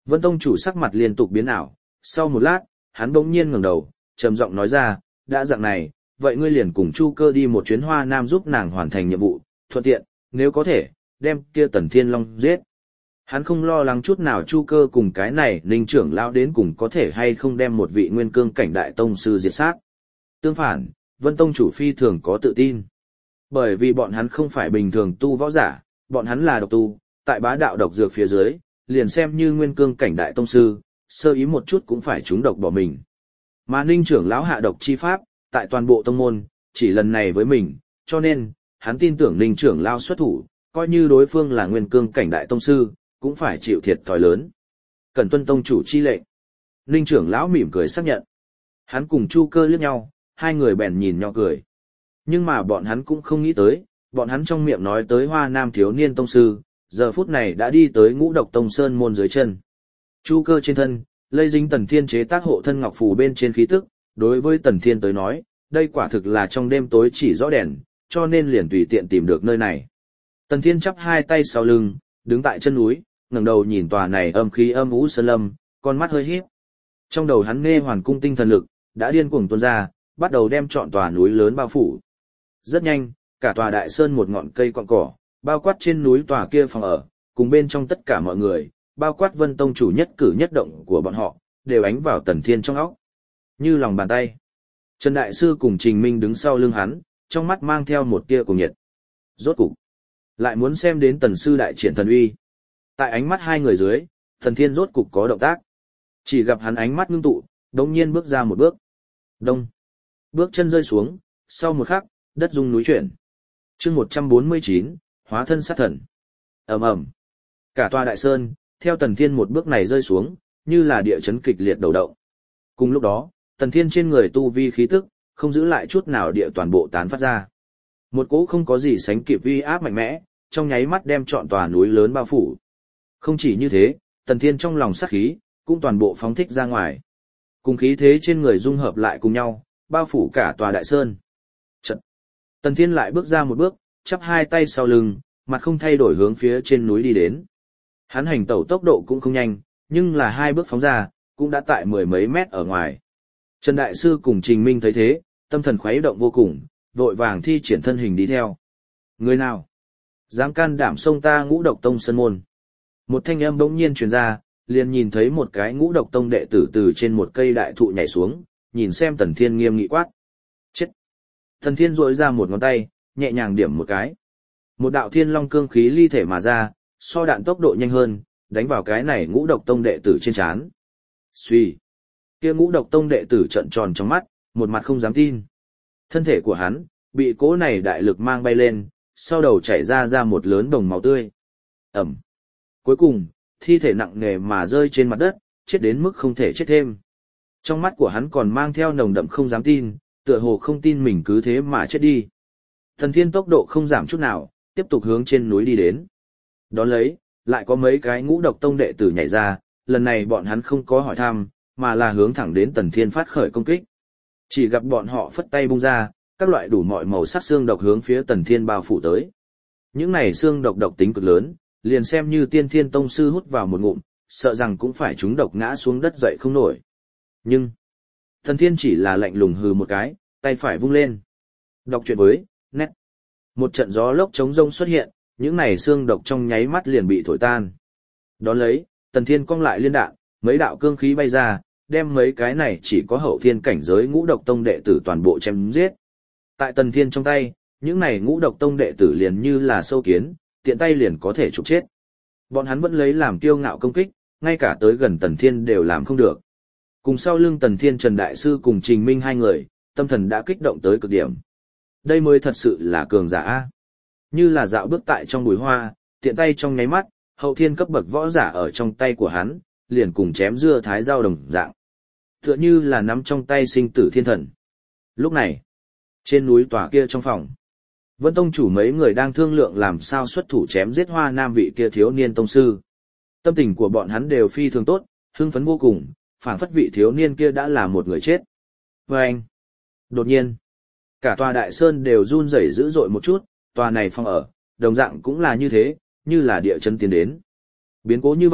Vân Tông chủ sắc mặt liên tục biến ảo, sau một lát, hắn bỗng nhiên ngẩng đầu, trầm giọng nói ra, đã dạng này, vậy ngươi liền cùng Chu Cơ đi một chuyến Hoa Nam giúp nàng hoàn thành nhiệm vụ, thuận tiện, nếu có thể, đem kia Tần Thiên Long giết. Hắn không lo lắng chút nào Chu Cơ cùng cái này Ninh trưởng lão đến cùng có thể hay không đem một vị nguyên cương cảnh đại tông sư diệt sát. Tương phản, Vân Tông chủ phi thường có tự tin. Bởi vì bọn hắn không phải bình thường tu võ giả, bọn hắn là độc tu, tại bá đạo độc dược phía dưới, liền xem như nguyên cương cảnh đại tông sư, sơ ý một chút cũng phải trúng độc bỏ mình. Mà Ninh trưởng lão hạ độc chi pháp, tại toàn bộ tông môn, chỉ lần này với mình, cho nên, hắn tin tưởng Ninh trưởng lão xuất thủ, coi như đối phương là nguyên cương cảnh đại tông sư, cũng phải chịu thiệt thòi lớn. Cần tuân tông chủ chi lệnh. Ninh trưởng lão mỉm cười xác nhận. Hắn cùng Chu Cơ liếc nhau, hai người bèn nhìn nhau cười. Nhưng mà bọn hắn cũng không nghĩ tới, bọn hắn trong miệng nói tới Hoa Nam thiếu niên tông sư, giờ phút này đã đi tới Ngũ Độc Tông Sơn môn dưới chân. Chu Cơ trên thân, lây dính Tần Thiên chế tác hộ thân ngọc phù bên trên khí tức, đối với Tần Thiên tới nói, đây quả thực là trong đêm tối chỉ rõ đèn, cho nên liền tùy tiện tìm được nơi này. Tần Thiên chắp hai tay sau lưng, đứng tại chân núi, ngẩng đầu nhìn tòa này âm khí âm u sơn lâm, con mắt hơi híp. Trong đầu hắn nghe hoàn cung tinh thần lực đã điên cuồng tuôn ra, bắt đầu đem trọn tòa núi lớn bao phủ. Rất nhanh, cả tòa đại sơn một ngọn cây cọn cỏ, bao quát trên núi tòa kia phòng ở, cùng bên trong tất cả mọi người, bao quát Vân Tông chủ nhất cử nhất động của bọn họ, đều ánh vào Tần Thiên trong óc. Như lòng bàn tay. Trần Đại Sư cùng Trình Minh đứng sau lưng hắn, trong mắt mang theo một tia cùng nhiệt. Rốt cục, lại muốn xem đến Tần Sư đại triển thần uy. Tại ánh mắt hai người dưới, Tần Thiên rốt cục có động tác. Chỉ gặp hắn ánh mắt ngưng tụ, đột nhiên bước ra một bước. Đông. Bước chân rơi xuống, sau một khắc, đất rung núi chuyển. Chương một trăm bốn mươi chín, hóa thân sát thần. Ầm ầm. Cả tòa đại sơn, theo Tần Thiên một bước này rơi xuống, như là địa chấn kịch liệt đầu động. Cùng lúc đó, Tần Thiên trên người tu vi khí tức, không giữ lại chút nào địa toàn bộ tán phát ra. Một cỗ không có gì sánh kịp uy áp mạnh mẽ, trong nháy mắt đem trọn tòa núi lớn bao phủ. Không chỉ như thế, Tần Thiên trong lòng sát khí, cũng toàn bộ phóng thích ra ngoài. Cùng khí thế trên người dung hợp lại cùng nhau, bao phủ cả tòa đại sơn. Chật. Tần Thiên lại bước ra một bước, chắp hai tay sau lưng, mặt không thay đổi hướng phía trên núi đi đến. Hắn hành tẩu tốc độ cũng không nhanh, nhưng là hai bước phóng ra, cũng đã tại mười mấy mét ở ngoài. Trần Đại Sư cùng Trình Minh thấy thế, tâm thần khuấy động vô cùng, vội vàng thi triển thân hình đi theo. Người nào dám can đảm xông ta Ngũ Độc Tông sơn môn? Một thanh âm bỗng nhiên truyền ra, liền nhìn thấy một cái Ngũ Độc Tông đệ tử từ trên một cây đại thụ nhảy xuống, nhìn xem Tần Thiên nghiêm nghị quát. Chết! Tần Thiên rỗi ra một ngón tay, nhẹ nhàng điểm một cái. Một đạo thiên long cương khí ly thể mà ra, so đạn tốc độ nhanh hơn, đánh vào cái này Ngũ Độc Tông đệ tử trên trán. Xuy! Kia Ngũ Độc Tông đệ tử trợn tròn trong mắt, một mặt không dám tin. Thân thể của hắn, bị cỗ này đại lực mang bay lên, sau đầu chảy ra ra một lớn đồng máu tươi. Ẩm! Cuối cùng, thi thể nặng nề mà rơi trên mặt đất, chết đến mức không thể chết thêm. Trong mắt của hắn còn mang theo nồng đậm không dám tin, tựa hồ không tin mình cứ thế mà chết đi. Thần Thiên tốc độ không giảm chút nào, tiếp tục hướng trên núi đi đến. Đón lấy, lại có mấy cái Ngũ Độc Tông đệ tử nhảy ra, lần này bọn hắn không có hỏi thăm, mà là hướng thẳng đến Tần Thiên phát khởi công kích. Chỉ gặp bọn họ phất tay bung ra, các loại đủ mọi màu sắc xương độc hướng phía Tần Thiên bao phủ tới. Những này xương độc độc tính cực lớn, liền xem như Tiên Thiên Tông sư hút vào một ngụm, sợ rằng cũng phải chúng độc ngã xuống đất dậy không nổi. Nhưng, Tần Thiên chỉ là lạnh lùng hừ một cái, tay phải vung lên. Đọc chuyện với, nét. Một trận gió lốc chống rông xuất hiện, những này xương độc trong nháy mắt liền bị thổi tan. Đón lấy, Tần Thiên cong lại liên đạn, mấy đạo cương khí bay ra, đem mấy cái này chỉ có hậu thiên cảnh giới Ngũ Độc Tông đệ tử toàn bộ chém giết. Tại Tần Thiên trong tay, những này Ngũ Độc Tông đệ tử liền như là sâu kiến, tiện tay liền có thể trục chết. Bọn hắn vẫn lấy làm kiêu ngạo công kích, ngay cả tới gần Tần Thiên đều làm không được. Cùng sau lưng Tần Thiên Trần Đại Sư cùng Trình Minh hai người, tâm thần đã kích động tới cực điểm. Đây mới thật sự là cường giả A. Như là dạo bước tại trong bụi hoa, tiện tay trong nháy mắt, hậu thiên cấp bậc võ giả ở trong tay của hắn, liền cùng chém dưa thái dao đồng dạng. Tựa như là nắm trong tay sinh tử thiên thần. Lúc này, trên núi tòa kia trong phòng, Vân Tông chủ mấy người đang thương lượng làm sao xuất thủ chém giết Hoa Nam vị kia thiếu niên tông sư. Tâm tình của bọn hắn đều phi thường tốt, hưng phấn vô cùng, phảng phất vị thiếu niên kia đã là một người chết. Và anh, đột nhiên, cả tòa đại sơn đều run rẩy dữ dội một chút, tòa này phòng ở, đồng dạng cũng là như thế, như là địa chân tiến đến. Biến cố như vậy,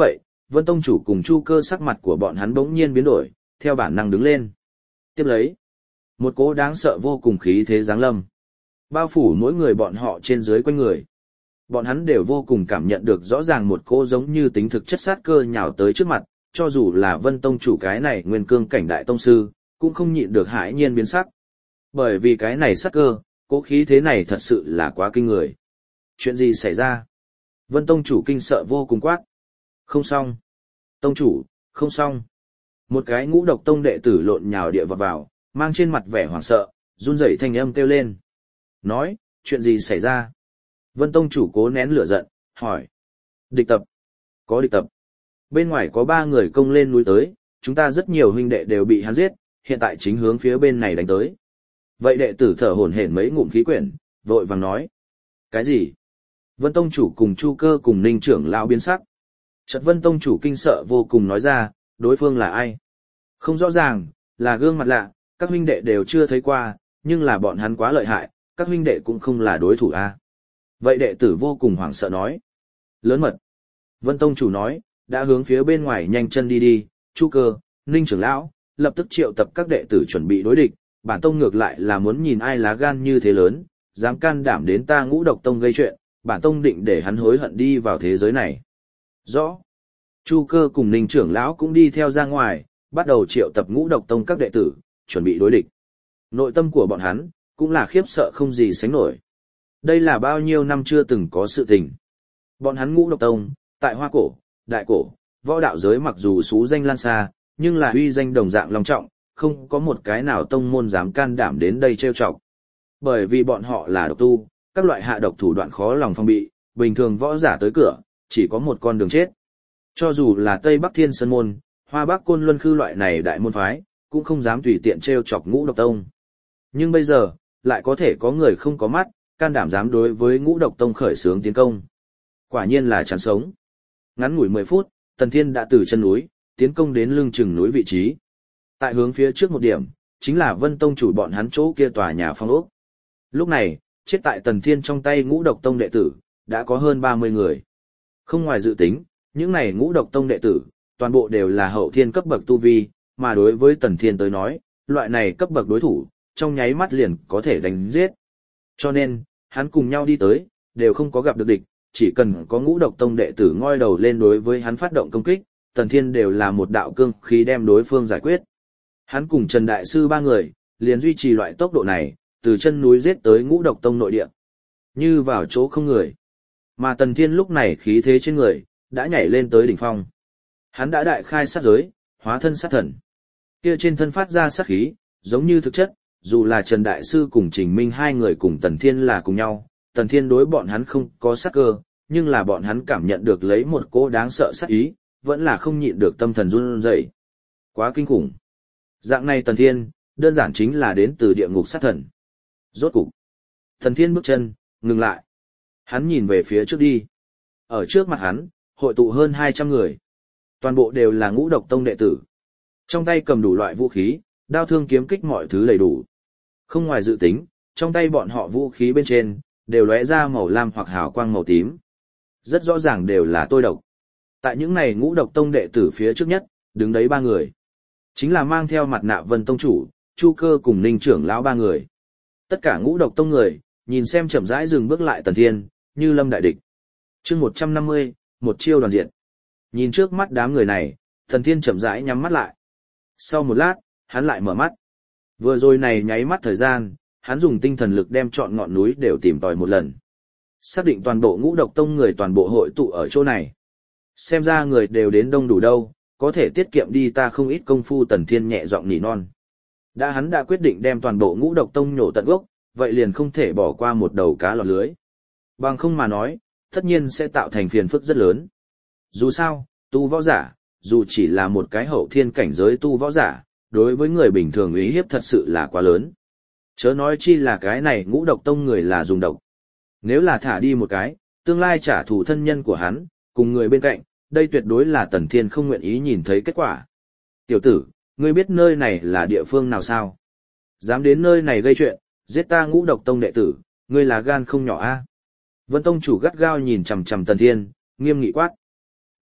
Vân Tông chủ cùng Chu Cơ sắc mặt của bọn hắn bỗng nhiên biến đổi, theo bản năng đứng lên. Tiếp lấy, một cỗ đáng sợ vô cùng khí thế giáng lâm, bao phủ mỗi người bọn họ trên dưới quanh người. Bọn hắn đều vô cùng cảm nhận được rõ ràng một cỗ giống như tính thực chất sát cơ nhào tới trước mặt, cho dù là Vân Tông chủ cái này nguyên cương cảnh đại tông sư, cũng không nhịn được hãi nhiên biến sắc. Bởi vì cái này sát cơ, cỗ khí thế này thật sự là quá kinh người. Chuyện gì xảy ra? Vân Tông chủ kinh sợ vô cùng quát. Không xong. Tông chủ, không xong. Một cái ngũ độc tông đệ tử lộn nhào địa vào vào, mang trên mặt vẻ hoảng sợ, run rẩy thanh âm kêu lên. Nói, chuyện gì xảy ra? Vân Tông chủ cố nén lửa giận, hỏi. Địch tập. Có địch tập. Bên ngoài có ba người công lên núi tới, chúng ta rất nhiều huynh đệ đều bị hắn giết, hiện tại chính hướng phía bên này đánh tới. Vậy đệ tử thở hổn hển mấy ngụm khí quyển, vội vàng nói. Cái gì? Vân Tông chủ cùng Chu Cơ cùng Ninh trưởng lão biến sắc. Chợt Vân Tông chủ kinh sợ vô cùng nói ra, đối phương là ai? Không rõ ràng, là gương mặt lạ, các huynh đệ đều chưa thấy qua, nhưng là bọn hắn quá lợi hại, các huynh đệ cũng không là đối thủ a. Vậy đệ tử vô cùng hoảng sợ nói. Lớn mật. Vân Tông chủ nói, đã hướng phía bên ngoài nhanh chân đi đi, Chu Cơ, Ninh trưởng lão, lập tức triệu tập các đệ tử chuẩn bị đối địch, bản tông ngược lại là muốn nhìn ai lá gan như thế lớn, dám can đảm đến ta ngũ độc tông gây chuyện, bản tông định để hắn hối hận đi vào thế giới này. Rõ. Chu Cơ cùng Ninh trưởng lão cũng đi theo ra ngoài, bắt đầu triệu tập ngũ độc tông các đệ tử, chuẩn bị đối địch. Nội tâm của bọn hắn, cũng là khiếp sợ không gì sánh nổi. Đây là bao nhiêu năm chưa từng có sự tình. Bọn hắn ngũ độc tông, tại Hoa Cổ, Đại Cổ, võ đạo giới mặc dù xú danh lan xa, nhưng là uy danh đồng dạng long trọng, không có một cái nào tông môn dám can đảm đến đây trêu chọc. Bởi vì bọn họ là độc tu, các loại hạ độc thủ đoạn khó lòng phòng bị, bình thường võ giả tới cửa, chỉ có một con đường chết. Cho dù là Tây Bắc Thiên Sơn Môn, Hoa Bắc Côn Luân Khư loại này đại môn phái, cũng không dám tùy tiện trêu chọc ngũ độc tông. Nhưng bây giờ, lại có thể có người không có mắt, can đảm dám đối với ngũ độc tông khởi xướng tiến công. Quả nhiên là chán sống. Ngắn ngủi mười phút, Tần Thiên đã từ chân núi, tiến công đến lưng chừng núi vị trí. Tại hướng phía trước một điểm, chính là Vân Tông chủ bọn hắn chỗ kia tòa nhà phong ốc. Lúc này, chết tại Tần Thiên trong tay ngũ độc tông đệ tử, đã có hơn ba mươi người. Không ngoài dự tính, những này ngũ độc tông đệ tử, toàn bộ đều là hậu thiên cấp bậc tu vi, mà đối với Tần Thiên tới nói, loại này cấp bậc đối thủ, trong nháy mắt liền có thể đánh giết. Cho nên, hắn cùng nhau đi tới, đều không có gặp được địch, chỉ cần có ngũ độc tông đệ tử ngoi đầu lên đối với hắn phát động công kích, Tần Thiên đều là một đạo cương khí đem đối phương giải quyết. Hắn cùng Trần Đại Sư ba người, liền duy trì loại tốc độ này, từ chân núi giết tới ngũ độc tông nội địa. Như vào chỗ không người. Mà Tần Thiên lúc này khí thế trên người, đã nhảy lên tới đỉnh phong. Hắn đã đại khai sát giới, hóa thân sát thần. Kia trên thân phát ra sát khí, giống như thực chất, dù là Trần Đại Sư cùng Trình Minh hai người cùng Tần Thiên là cùng nhau, Tần Thiên đối bọn hắn không có sát cơ, nhưng là bọn hắn cảm nhận được lấy một cỗ đáng sợ sát ý, vẫn là không nhịn được tâm thần run rẩy. Quá kinh khủng. Dạng này Tần Thiên, đơn giản chính là đến từ địa ngục sát thần. Rốt cục, Tần Thiên bước chân, ngừng lại. Hắn nhìn về phía trước đi. Ở trước mặt hắn, hội tụ hơn hai trăm người. Toàn bộ đều là ngũ độc tông đệ tử. Trong tay cầm đủ loại vũ khí, đao thương kiếm kích mọi thứ đầy đủ. Không ngoài dự tính, trong tay bọn họ vũ khí bên trên, đều lóe ra màu lam hoặc hào quang màu tím. Rất rõ ràng đều là tôi độc. Tại những này ngũ độc tông đệ tử phía trước nhất, đứng đấy ba người. Chính là mang theo mặt nạ Vân Tông chủ, Chu Cơ cùng Ninh trưởng lão ba người. Tất cả ngũ độc tông người, nhìn xem chậm rãi dừng bước lại Tần Thiên, như lâm đại địch. Chương một trăm năm mươi, một chiêu đoàn diện. Nhìn trước mắt đám người này, Tần Thiên chậm rãi nhắm mắt lại. Sau một lát, hắn lại mở mắt. Vừa rồi này nháy mắt thời gian, hắn dùng tinh thần lực đem trọn ngọn núi đều tìm tòi một lần. Xác định toàn bộ ngũ độc tông người toàn bộ hội tụ ở chỗ này. Xem ra người đều đến đông đủ đâu, có thể tiết kiệm đi ta không ít công phu. Tần Thiên nhẹ giọng nỉ non. Đã hắn đã quyết định đem toàn bộ ngũ độc tông nhổ tận gốc, vậy liền không thể bỏ qua một đầu cá lọt lưới. Bằng không mà nói, tất nhiên sẽ tạo thành phiền phức rất lớn. Dù sao, tu võ giả, dù chỉ là một cái hậu thiên cảnh giới tu võ giả, đối với người bình thường uy hiếp thật sự là quá lớn. Chớ nói chi là cái này ngũ độc tông người là dùng độc. Nếu là thả đi một cái, tương lai trả thù thân nhân của hắn, cùng người bên cạnh, đây tuyệt đối là Tần Thiên không nguyện ý nhìn thấy kết quả. Tiểu tử, ngươi biết nơi này là địa phương nào sao? Dám đến nơi này gây chuyện, giết ta ngũ độc tông đệ tử, ngươi là gan không nhỏ a. Vân Tông chủ gắt gao nhìn chằm chằm Tần Thiên, nghiêm nghị quát.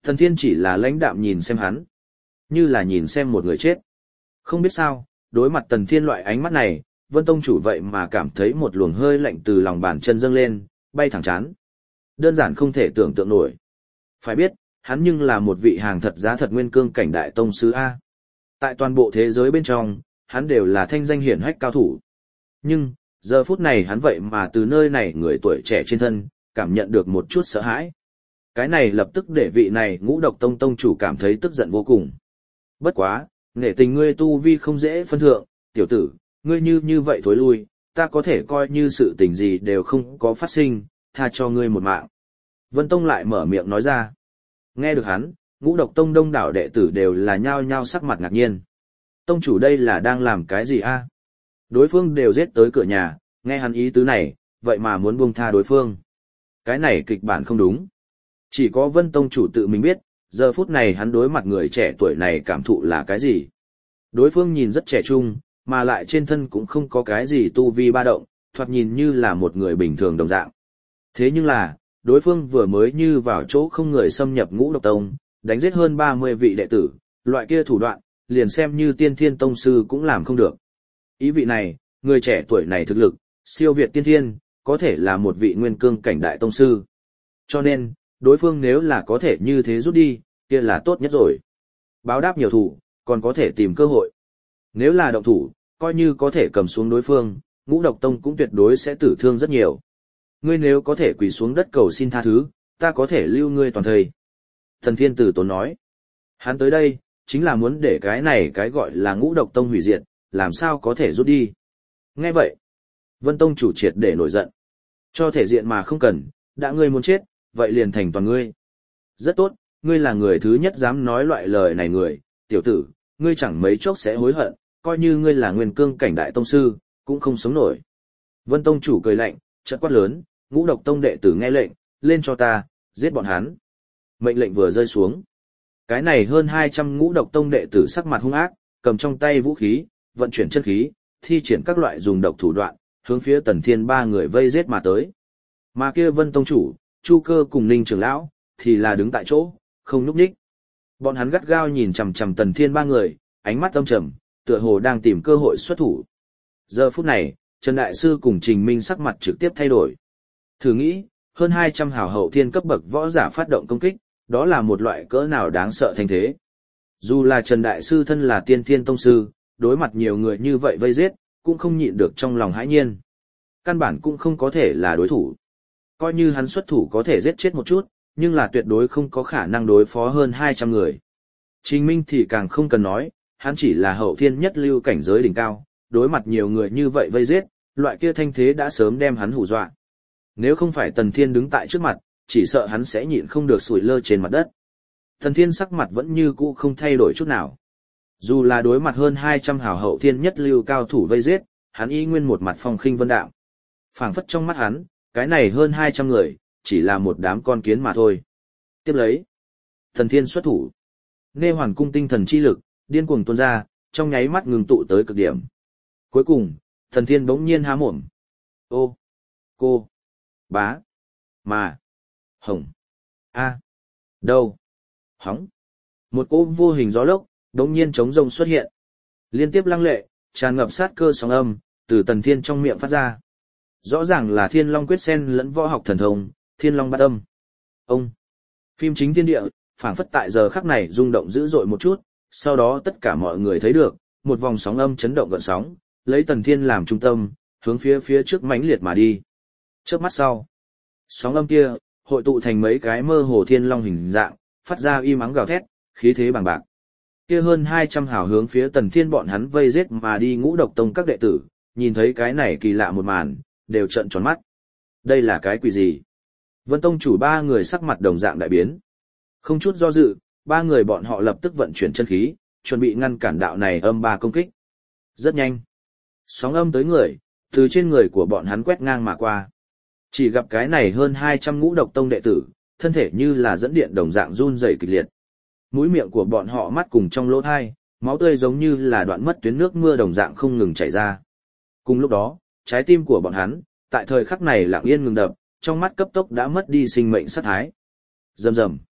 Thần Thiên chỉ là lãnh đạm nhìn xem hắn, như là nhìn xem một người chết. Không biết sao, đối mặt Tần Thiên loại ánh mắt này, Vân Tông chủ vậy mà cảm thấy một luồng hơi lạnh từ lòng bàn chân dâng lên, bay thẳng chán. Đơn giản không thể tưởng tượng nổi. Phải biết, hắn nhưng là một vị hàng thật giá thật nguyên cương cảnh đại tông sư A. Tại toàn bộ thế giới bên trong, hắn đều là thanh danh hiển hách cao thủ. Nhưng, giờ phút này hắn vậy mà từ nơi này người tuổi trẻ trên thân, cảm nhận được một chút sợ hãi. Cái này lập tức để vị này Ngũ Độc Tông tông chủ cảm thấy tức giận vô cùng. Bất quá, nể tình ngươi tu vi không dễ phân thượng, tiểu tử, ngươi như như vậy thối lui, ta có thể coi như sự tình gì đều không có phát sinh, tha cho ngươi một mạng. Vân Tông lại mở miệng nói ra. Nghe được hắn, Ngũ Độc Tông đông đảo đệ tử đều là nhao nhao sắc mặt ngạc nhiên. Tông chủ đây là đang làm cái gì a? Đối phương đều giết tới cửa nhà, nghe hắn ý tứ này, vậy mà muốn buông tha đối phương. Cái này kịch bản không đúng. Chỉ có Vân Tông chủ tự mình biết, giờ phút này hắn đối mặt người trẻ tuổi này cảm thụ là cái gì. Đối phương nhìn rất trẻ trung, mà lại trên thân cũng không có cái gì tu vi ba động, thoạt nhìn như là một người bình thường đồng dạng. Thế nhưng là, đối phương vừa mới như vào chỗ không người xâm nhập Ngũ Độc Tông, đánh giết hơn ba mươi vị đệ tử, loại kia thủ đoạn, liền xem như tiên thiên tông sư cũng làm không được. Ý vị này, người trẻ tuổi này thực lực, siêu việt tiên thiên, có thể là một vị nguyên cương cảnh đại tông sư. Cho nên, đối phương nếu là có thể như thế rút đi, kia là tốt nhất rồi. Báo đáp nhiều thủ, còn có thể tìm cơ hội. Nếu là động thủ, coi như có thể cầm xuống đối phương, Ngũ Độc Tông cũng tuyệt đối sẽ tử thương rất nhiều. Ngươi nếu có thể quỳ xuống đất cầu xin tha thứ, ta có thể lưu ngươi toàn thời. Thần Thiên Tử Tốn nói. Hắn tới đây, chính là muốn để cái này cái gọi là Ngũ Độc Tông hủy diệt, làm sao có thể rút đi. Nghe vậy, Vân Tông chủ triệt để nổi giận. Cho thể diện mà không cần, đã ngươi muốn chết, vậy liền thành toàn ngươi. Rất tốt, ngươi là người thứ nhất dám nói loại lời này người, tiểu tử, ngươi chẳng mấy chốc sẽ hối hận, coi như ngươi là nguyên cương cảnh đại tông sư, cũng không sống nổi. Vân Tông chủ cười lạnh, chợt quát lớn, Ngũ Độc Tông đệ tử nghe lệnh, lên cho ta, giết bọn hắn. Mệnh lệnh vừa rơi xuống. Cái này hơn hai trăm Ngũ Độc Tông đệ tử sắc mặt hung ác, cầm trong tay vũ khí, vận chuyển chân khí, thi triển các loại dùng độc thủ đoạn, hướng phía Tần Thiên ba người vây giết mà tới. Mà kia Vân Tông chủ, Chu Cơ cùng Ninh trưởng lão, thì là đứng tại chỗ, không nhúc nhích. Bọn hắn gắt gao nhìn chằm chằm Tần Thiên ba người, ánh mắt âm trầm, tựa hồ đang tìm cơ hội xuất thủ. Giờ phút này, Trần Đại Sư cùng Trình Minh sắc mặt trực tiếp thay đổi. Thử nghĩ, hơn hai trăm hào hậu thiên cấp bậc võ giả phát động công kích, đó là một loại cỡ nào đáng sợ thanh thế. Dù là Trần Đại Sư thân là tiên thiên tông sư, đối mặt nhiều người như vậy vây giết, cũng không nhịn được trong lòng hãi nhiên. Căn bản cũng không có thể là đối thủ. Coi như hắn xuất thủ có thể giết chết một chút, nhưng là tuyệt đối không có khả năng đối phó hơn hai trăm người. Trình Minh thì càng không cần nói, hắn chỉ là hậu thiên nhất lưu cảnh giới đỉnh cao, đối mặt nhiều người như vậy vây giết, loại kia thanh thế đã sớm đem hắn hù dọa. Nếu không phải Tần Thiên đứng tại trước mặt, chỉ sợ hắn sẽ nhịn không được sủi lơ trên mặt đất. Tần Thiên sắc mặt vẫn như cũ không thay đổi chút nào. Dù là đối mặt hơn hai trăm hào hậu thiên nhất lưu cao thủ vây giết, hắn y nguyên một mặt phong khinh vân đạm. Phảng phất trong mắt hắn, cái này hơn hai trăm người, chỉ là một đám con kiến mà thôi. Tiếp lấy, Tần Thiên xuất thủ. Nê Hoàn cung tinh thần chi lực, điên cuồng tuôn ra, trong nháy mắt ngừng tụ tới cực điểm. Cuối cùng, Tần Thiên bỗng nhiên há mồm. Ô, cô, bá, mà, hồng, a, đâu, hóng. Một cỗ vô hình gió lốc, đống nhiên trống rông xuất hiện. Liên tiếp lăng lệ, tràn ngập sát cơ sóng âm, từ Tần Thiên trong miệng phát ra. Rõ ràng là Thiên Long quyết sen lẫn võ học thần thông, Thiên Long bát âm. Ông, phim chính thiên địa, phảng phất tại giờ khắc này rung động dữ dội một chút, sau đó tất cả mọi người thấy được, một vòng sóng âm chấn động gợn sóng, lấy Tần Thiên làm trung tâm, hướng phía phía trước mãnh liệt mà đi. Chớp mắt sau, sóng âm kia hội tụ thành mấy cái mơ hồ thiên long hình dạng, phát ra y mắng gào thét, khí thế bằng bạc. Kia hơn hai trăm hào hướng phía Tần Thiên bọn hắn vây giết mà đi Ngũ Độc Tông các đệ tử, nhìn thấy cái này kỳ lạ một màn, đều trợn tròn mắt. Đây là cái quỷ gì? Vân Tông chủ ba người sắc mặt đồng dạng đại biến. Không chút do dự, ba người bọn họ lập tức vận chuyển chân khí, chuẩn bị ngăn cản đạo này âm ba công kích. Rất nhanh. Sóng âm tới người, từ trên người của bọn hắn quét ngang mà qua. Chỉ gặp cái này hơn hai trăm Ngũ Độc Tông đệ tử, thân thể như là dẫn điện đồng dạng run rẩy kịch liệt. Mũi miệng của bọn họ mắt cùng trong lỗ tai, máu tươi giống như là đoạn mất tuyến nước mưa đồng dạng không ngừng chảy ra. Cùng lúc đó, trái tim của bọn hắn, tại thời khắc này lặng yên ngừng đập, trong mắt cấp tốc đã mất đi sinh mệnh sát thái. Rầm rầm.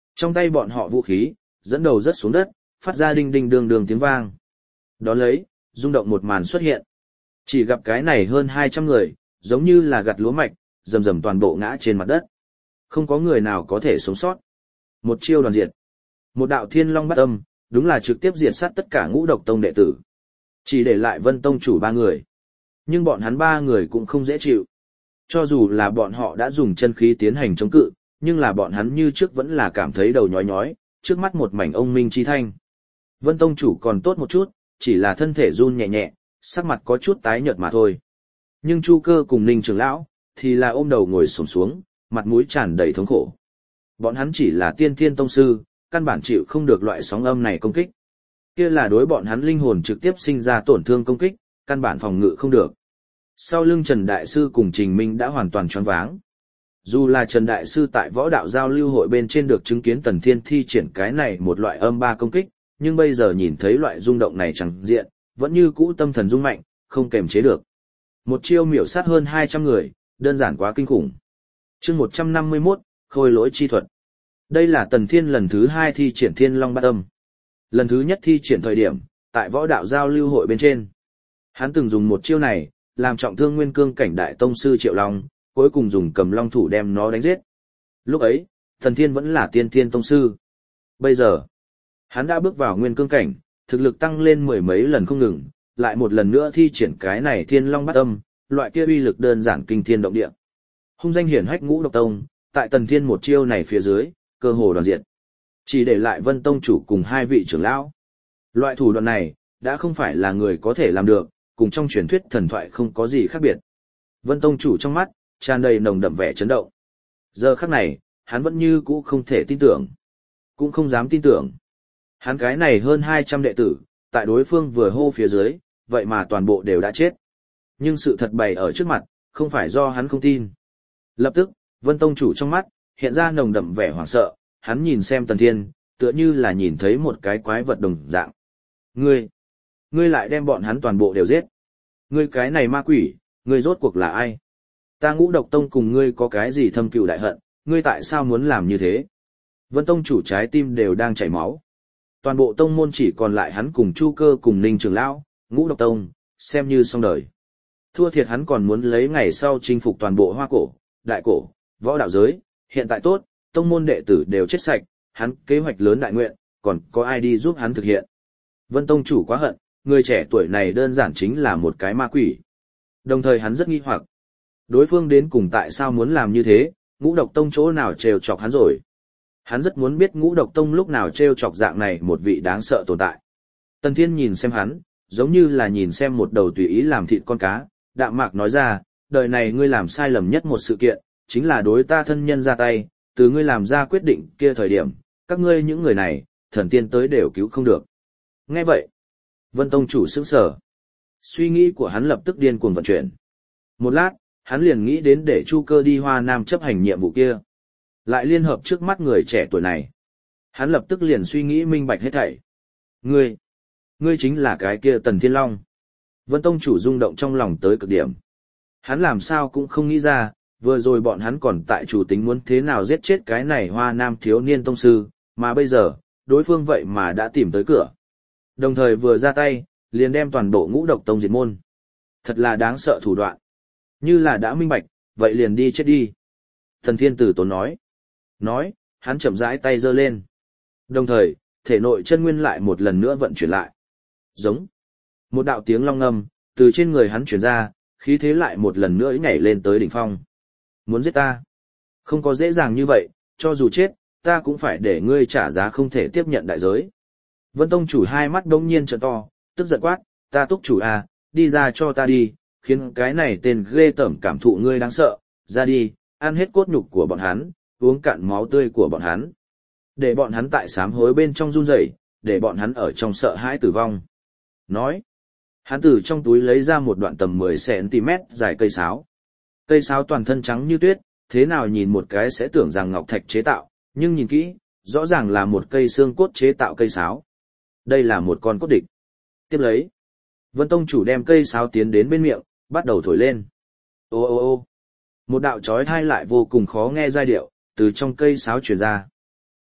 Trong tay bọn họ vũ khí, dẫn đầu rớt xuống đất, phát ra đinh đinh đường đường tiếng vang. Đón lấy, rung động một màn xuất hiện. Chỉ gặp cái này hơn hai trăm người, giống như là gặt lúa mạch, rầm rầm toàn bộ ngã trên mặt đất. Không có người nào có thể sống sót. Một chiêu đoàn diệt. Một đạo thiên long bát âm, đúng là trực tiếp diệt sát tất cả ngũ độc tông đệ tử. Chỉ để lại Vân tông chủ ba người. Nhưng bọn hắn ba người cũng không dễ chịu. Cho dù là bọn họ đã dùng chân khí tiến hành chống cự, nhưng là bọn hắn như trước vẫn là cảm thấy đầu nhói nhói, trước mắt một mảnh ông minh chi thanh. Vân tông chủ còn tốt một chút, chỉ là thân thể run nhẹ nhẹ, sắc mặt có chút tái nhợt mà thôi. Nhưng Chu Cơ cùng Ninh trưởng lão thì là ôm đầu ngồi xổm xuống, mặt mũi tràn đầy thống khổ. Bọn hắn chỉ là tiên thiên tông sư, căn bản chịu không được loại sóng âm này công kích. Kia là đối bọn hắn linh hồn trực tiếp sinh ra tổn thương công kích, căn bản phòng ngự không được. Sau lưng Trần Đại Sư cùng Trình Minh đã hoàn toàn choáng váng. Dù là Trần Đại Sư tại võ đạo giao lưu hội bên trên được chứng kiến Tần Thiên thi triển cái này một loại âm ba công kích, nhưng bây giờ nhìn thấy loại rung động này chẳng diện, vẫn như cũ tâm thần rung mạnh, không kềm chế được. Một chiêu miểu sát hơn hai trăm người, đơn giản quá kinh khủng. Chương một trăm năm mươi mốt, Khôi lỗi chi thuật. Đây là Tần Thiên lần thứ hai thi triển Thiên Long Bát Âm. Lần thứ nhất thi triển thời điểm, tại võ đạo giao lưu hội bên trên. Hắn từng dùng một chiêu này, làm trọng thương nguyên cương cảnh đại tông sư Triệu Long, cuối cùng dùng cầm long thủ đem nó đánh giết. Lúc ấy, Tần Thiên vẫn là tiên thiên tông sư. Bây giờ, hắn đã bước vào nguyên cương cảnh, thực lực tăng lên mười mấy lần không ngừng, lại một lần nữa thi triển cái này Thiên Long Bát Âm, loại kia uy lực đơn giản kinh thiên động địa. Hung danh hiển hách ngũ độc tông, tại Tần Thiên một chiêu này phía dưới, cơ hồ đoàn diệt. Chỉ để lại Vân tông chủ cùng hai vị trưởng lão. Loại thủ đoạn này, đã không phải là người có thể làm được, cùng trong truyền thuyết thần thoại không có gì khác biệt. Vân tông chủ trong mắt, tràn đầy nồng đậm vẻ chấn động. Giờ khắc này, hắn vẫn như cũ không thể tin tưởng. Cũng không dám tin tưởng. Hắn cái này hơn hai trăm đệ tử, tại đối phương vừa hô phía dưới, vậy mà toàn bộ đều đã chết. Nhưng sự thật bày ở trước mặt, không phải do hắn không tin. Lập tức, Vân tông chủ trong mắt, hiện ra nồng đậm vẻ hoảng sợ, hắn nhìn xem Tần Thiên, tựa như là nhìn thấy một cái quái vật đồng dạng. Ngươi, ngươi lại đem bọn hắn toàn bộ đều giết. Ngươi cái này ma quỷ, ngươi rốt cuộc là ai? Ta Ngũ Độc Tông cùng ngươi có cái gì thâm cừu đại hận, ngươi tại sao muốn làm như thế? Vân tông chủ trái tim đều đang chảy máu. Toàn bộ tông môn chỉ còn lại hắn cùng Chu Cơ cùng Ninh trưởng lão, Ngũ Độc Tông, xem như xong đời. Thua thiệt hắn còn muốn lấy ngày sau chinh phục toàn bộ Hoa Cổ, Đại Cổ, võ đạo giới, hiện tại tốt, tông môn đệ tử đều chết sạch, hắn kế hoạch lớn đại nguyện, còn có ai đi giúp hắn thực hiện. Vân tông chủ quá hận, người trẻ tuổi này đơn giản chính là một cái ma quỷ. Đồng thời hắn rất nghi hoặc, đối phương đến cùng tại sao muốn làm như thế, Ngũ Độc Tông chỗ nào trêu chọc hắn rồi. Hắn rất muốn biết Ngũ Độc Tông lúc nào trêu chọc dạng này một vị đáng sợ tồn tại. Tần Thiên nhìn xem hắn, giống như là nhìn xem một đầu tùy ý làm thịt con cá, đạm mạc nói ra, đời này ngươi làm sai lầm nhất một sự kiện, chính là đối ta thân nhân ra tay, từ ngươi làm ra quyết định kia thời điểm, các ngươi những người này, thần tiên tới đều cứu không được. Nghe vậy, Vân tông chủ sững sờ. Suy nghĩ của hắn lập tức điên cuồng vận chuyển. Một lát, hắn liền nghĩ đến để Chu Cơ đi Hoa Nam chấp hành nhiệm vụ kia. Lại liên hợp trước mắt người trẻ tuổi này. Hắn lập tức liền suy nghĩ minh bạch hết thảy. Ngươi, ngươi chính là cái kia Tần Thiên Long. Vân tông chủ rung động trong lòng tới cực điểm. Hắn làm sao cũng không nghĩ ra, vừa rồi bọn hắn còn tại chủ tính muốn thế nào giết chết cái này Hoa Nam thiếu niên tông sư, mà bây giờ, đối phương vậy mà đã tìm tới cửa. Đồng thời vừa ra tay, liền đem toàn bộ Ngũ Độc Tông diệt môn. Thật là đáng sợ thủ đoạn. Như là đã minh bạch, vậy liền đi chết đi. Thần Thiên Tử Tốn nói. Nói, hắn chậm rãi tay giơ lên. Đồng thời, thể nội chân nguyên lại một lần nữa vận chuyển lại. Giống. Một đạo tiếng long ngâm, từ trên người hắn chuyển ra, khí thế lại một lần nữa nhảy lên tới đỉnh phong. Muốn giết ta? Không có dễ dàng như vậy, cho dù chết, ta cũng phải để ngươi trả giá không thể tiếp nhận đại giới. Vân tông chủ hai mắt đông nhiên trợn to, tức giận quát, ta túc chủ à, đi ra cho ta đi, khiến cái này tên ghê tởm cảm thụ ngươi đáng sợ, ra đi, ăn hết cốt nhục của bọn hắn, uống cạn máu tươi của bọn hắn. Để bọn hắn tại sám hối bên trong run rẩy, để bọn hắn ở trong sợ hãi tử vong. Nói, hắn từ trong túi lấy ra một đoạn tầm mười xăng-ti-mét dài cây sáo. Cây sáo toàn thân trắng như tuyết, thế nào nhìn một cái sẽ tưởng rằng ngọc thạch chế tạo, nhưng nhìn kỹ, rõ ràng là một cây xương cốt chế tạo cây sáo. Đây là một con cốt địch. Tiếp lấy, Vân tông chủ đem cây sáo tiến đến bên miệng, bắt đầu thổi lên. Ô ô ô một đạo chói tai lại vô cùng khó nghe giai điệu, từ trong cây sáo truyền ra.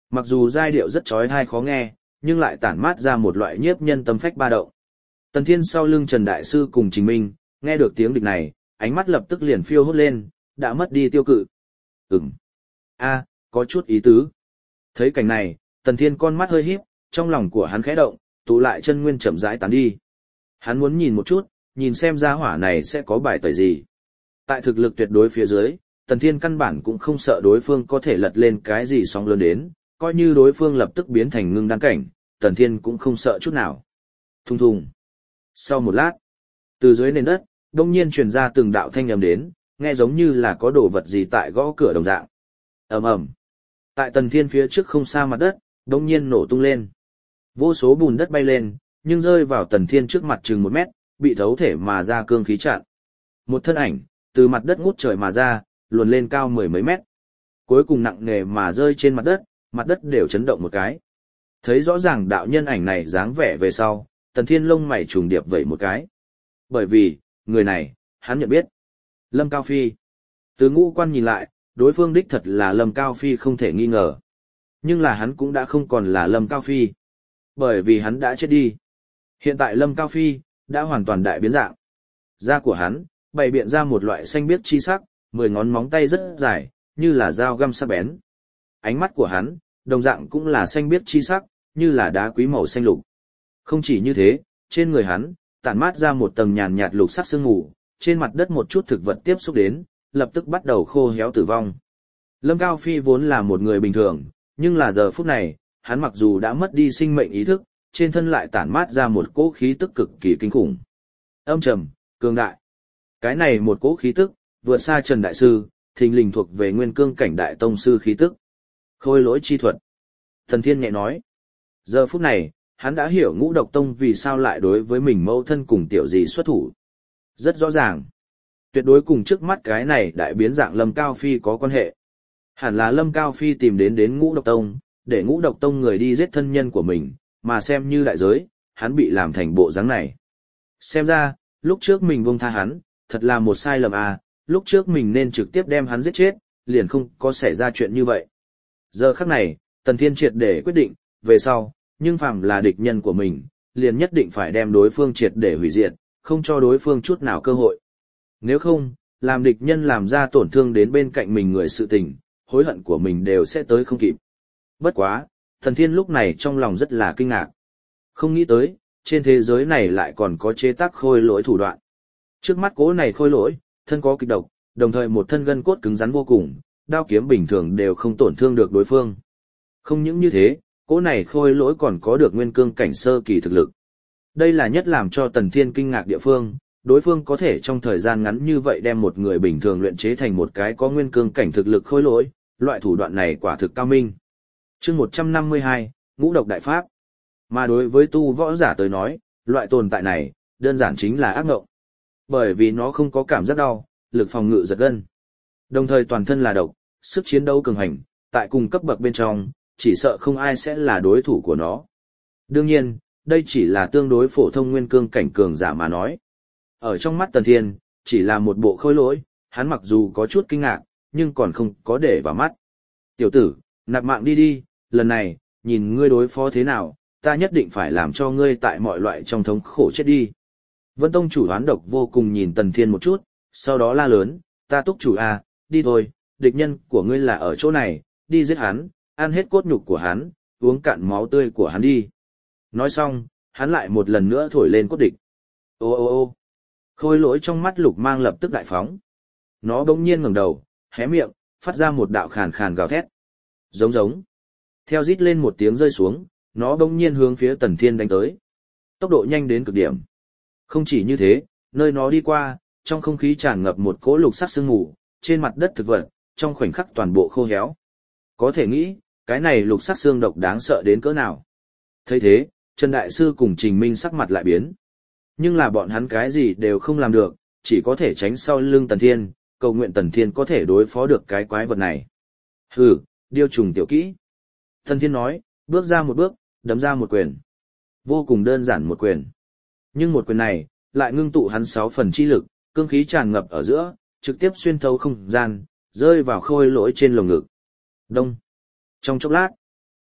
Mặc dù giai điệu rất chói tai khó nghe, nhưng lại tản mát ra một loại nhiếp nhân tâm phách ba động. Tần Thiên sau lưng Trần Đại Sư cùng Trình Minh, nghe được tiếng địch này, ánh mắt lập tức liền phiêu hốt lên, đã mất đi tiêu cự. Ừm. A, có chút ý tứ. Thấy cảnh này, Tần Thiên con mắt hơi híp, trong lòng của hắn khẽ động, tụ lại chân nguyên chậm rãi tán đi. Hắn muốn nhìn một chút, nhìn xem gia hỏa này sẽ có bài tẩy gì. Tại thực lực tuyệt đối phía dưới, Tần Thiên căn bản cũng không sợ đối phương có thể lật lên cái gì sóng lớn đến, coi như đối phương lập tức biến thành ngưng đan cảnh, Tần Thiên cũng không sợ chút nào. Thùng thùng. Sau một lát, từ dưới nền đất, đông nhiên truyền ra từng đạo thanh âm đến, nghe giống như là có đồ vật gì tại gõ cửa đồng dạng. Ầm ầm. Tại Tần Thiên phía trước không xa mặt đất, đông nhiên nổ tung lên. Vô số bùn đất bay lên, nhưng rơi vào Tần Thiên trước mặt chừng một mét, bị thấu thể mà ra cương khí chặn. Một thân ảnh, từ mặt đất ngút trời mà ra, luồn lên cao mười mấy mét. Cuối cùng nặng nề mà rơi trên mặt đất, mặt đất đều chấn động một cái. Thấy rõ ràng đạo nhân ảnh này dáng vẻ về sau, Tần Thiên lông mày trùng điệp vẩy một cái. Bởi vì, người này, hắn nhận biết. Lâm Cao Phi. Từ ngũ quan nhìn lại, đối phương đích thật là Lâm Cao Phi không thể nghi ngờ. Nhưng là hắn cũng đã không còn là Lâm Cao Phi. Bởi vì hắn đã chết đi. Hiện tại Lâm Cao Phi, đã hoàn toàn đại biến dạng. Da của hắn, bày biện ra một loại xanh biếc chi sắc, mười ngón móng tay rất dài, như là dao găm sắc bén. Ánh mắt của hắn, đồng dạng cũng là xanh biếc chi sắc, như là đá quý màu xanh lục. Không chỉ như thế, trên người hắn, tản mát ra một tầng nhàn nhạt lục sắc sương mù, trên mặt đất một chút thực vật tiếp xúc đến, lập tức bắt đầu khô héo tử vong. Lâm Cao Phi vốn là một người bình thường, nhưng là giờ phút này, hắn mặc dù đã mất đi sinh mệnh ý thức, trên thân lại tản mát ra một cỗ khí tức cực kỳ kinh khủng. Âm trầm, cường đại. Cái này một cỗ khí tức, vượt xa Trần Đại Sư, thình lình thuộc về nguyên cương cảnh đại tông sư khí tức. Khôi lỗi chi thuật. Thần Thiên nhẹ nói. Giờ phút này, hắn đã hiểu Ngũ Độc Tông vì sao lại đối với mình mâu thân cùng tiểu gì xuất thủ. Rất rõ ràng. Tuyệt đối cùng trước mắt cái này đại biến dạng Lâm Cao Phi có quan hệ. Hẳn là Lâm Cao Phi tìm đến đến Ngũ Độc Tông, để Ngũ Độc Tông người đi giết thân nhân của mình, mà xem như đại giới, hắn bị làm thành bộ dáng này. Xem ra, lúc trước mình buông tha hắn, thật là một sai lầm à, lúc trước mình nên trực tiếp đem hắn giết chết, liền không có xảy ra chuyện như vậy. Giờ khắc này, Tần Thiên triệt để quyết định, về sau, nhưng phàm là địch nhân của mình, liền nhất định phải đem đối phương triệt để hủy diệt, không cho đối phương chút nào cơ hội. Nếu không, làm địch nhân làm ra tổn thương đến bên cạnh mình người sự tình, hối hận của mình đều sẽ tới không kịp. Bất quá, Tần Thiên lúc này trong lòng rất là kinh ngạc. Không nghĩ tới, trên thế giới này lại còn có chế tác khôi lỗi thủ đoạn. Trước mắt cố này khôi lỗi, thân có kịch độc, đồng thời một thân gân cốt cứng rắn vô cùng, đao kiếm bình thường đều không tổn thương được đối phương. Không những như thế, cố này khôi lỗi còn có được nguyên cương cảnh sơ kỳ thực lực. Đây là nhất làm cho Tần Thiên kinh ngạc địa phương, đối phương có thể trong thời gian ngắn như vậy đem một người bình thường luyện chế thành một cái có nguyên cương cảnh thực lực khôi lỗi, loại thủ đoạn này quả thực cao minh. Chương một trăm năm mươi hai, Ngũ Độc Đại Pháp. Mà đối với tu võ giả tới nói, loại tồn tại này, đơn giản chính là ác ngộng. Bởi vì nó không có cảm giác đau, lực phòng ngự giật gân. Đồng thời toàn thân là độc, sức chiến đấu cường hành, tại cùng cấp bậc bên trong, chỉ sợ không ai sẽ là đối thủ của nó. Đương nhiên, đây chỉ là tương đối phổ thông nguyên cương cảnh cường giả mà nói. Ở trong mắt Tần Thiên, chỉ là một bộ khôi lỗi, hắn mặc dù có chút kinh ngạc, nhưng còn không có để vào mắt. Tiểu tử, nạp mạng đi đi, lần này, nhìn ngươi đối phó thế nào, ta nhất định phải làm cho ngươi tại mọi loại trong thống khổ chết đi. Vân Tông chủ hoán độc vô cùng nhìn Tần Thiên một chút, sau đó la lớn, ta túc chủ à, đi thôi, địch nhân của ngươi là ở chỗ này, đi giết hắn, ăn hết cốt nhục của hắn, uống cạn máu tươi của hắn đi. Nói xong, hắn lại một lần nữa thổi lên cốt địch. Ô ô ô khôi lỗi trong mắt lục mang lập tức đại phóng. Nó bỗng nhiên ngẩng đầu, hé miệng, phát ra một đạo khàn khàn gào thét. Giống giống. Theo rít lên một tiếng rơi xuống, nó bỗng nhiên hướng phía Tần Thiên đánh tới. Tốc độ nhanh đến cực điểm. Không chỉ như thế, nơi nó đi qua, trong không khí tràn ngập một cỗ lục sắc sương mù, trên mặt đất thực vật, trong khoảnh khắc toàn bộ khô héo. Có thể nghĩ, cái này lục sắc xương độc đáng sợ đến cỡ nào. Thấy thế, Trần Đại Sư cùng Trình Minh sắc mặt lại biến. Nhưng là bọn hắn cái gì đều không làm được, chỉ có thể tránh sau lưng Tần Thiên, cầu nguyện Tần Thiên có thể đối phó được cái quái vật này. Hừ, điêu trùng tiểu kỹ. Tần Thiên nói, bước ra một bước, đấm ra một quyền. Vô cùng đơn giản một quyền. Nhưng một quyền này, lại ngưng tụ hắn sáu phần chi lực, cương khí tràn ngập ở giữa, trực tiếp xuyên thấu không gian, rơi vào khôi lỗi trên lồng ngực. Đông. Trong chốc lát,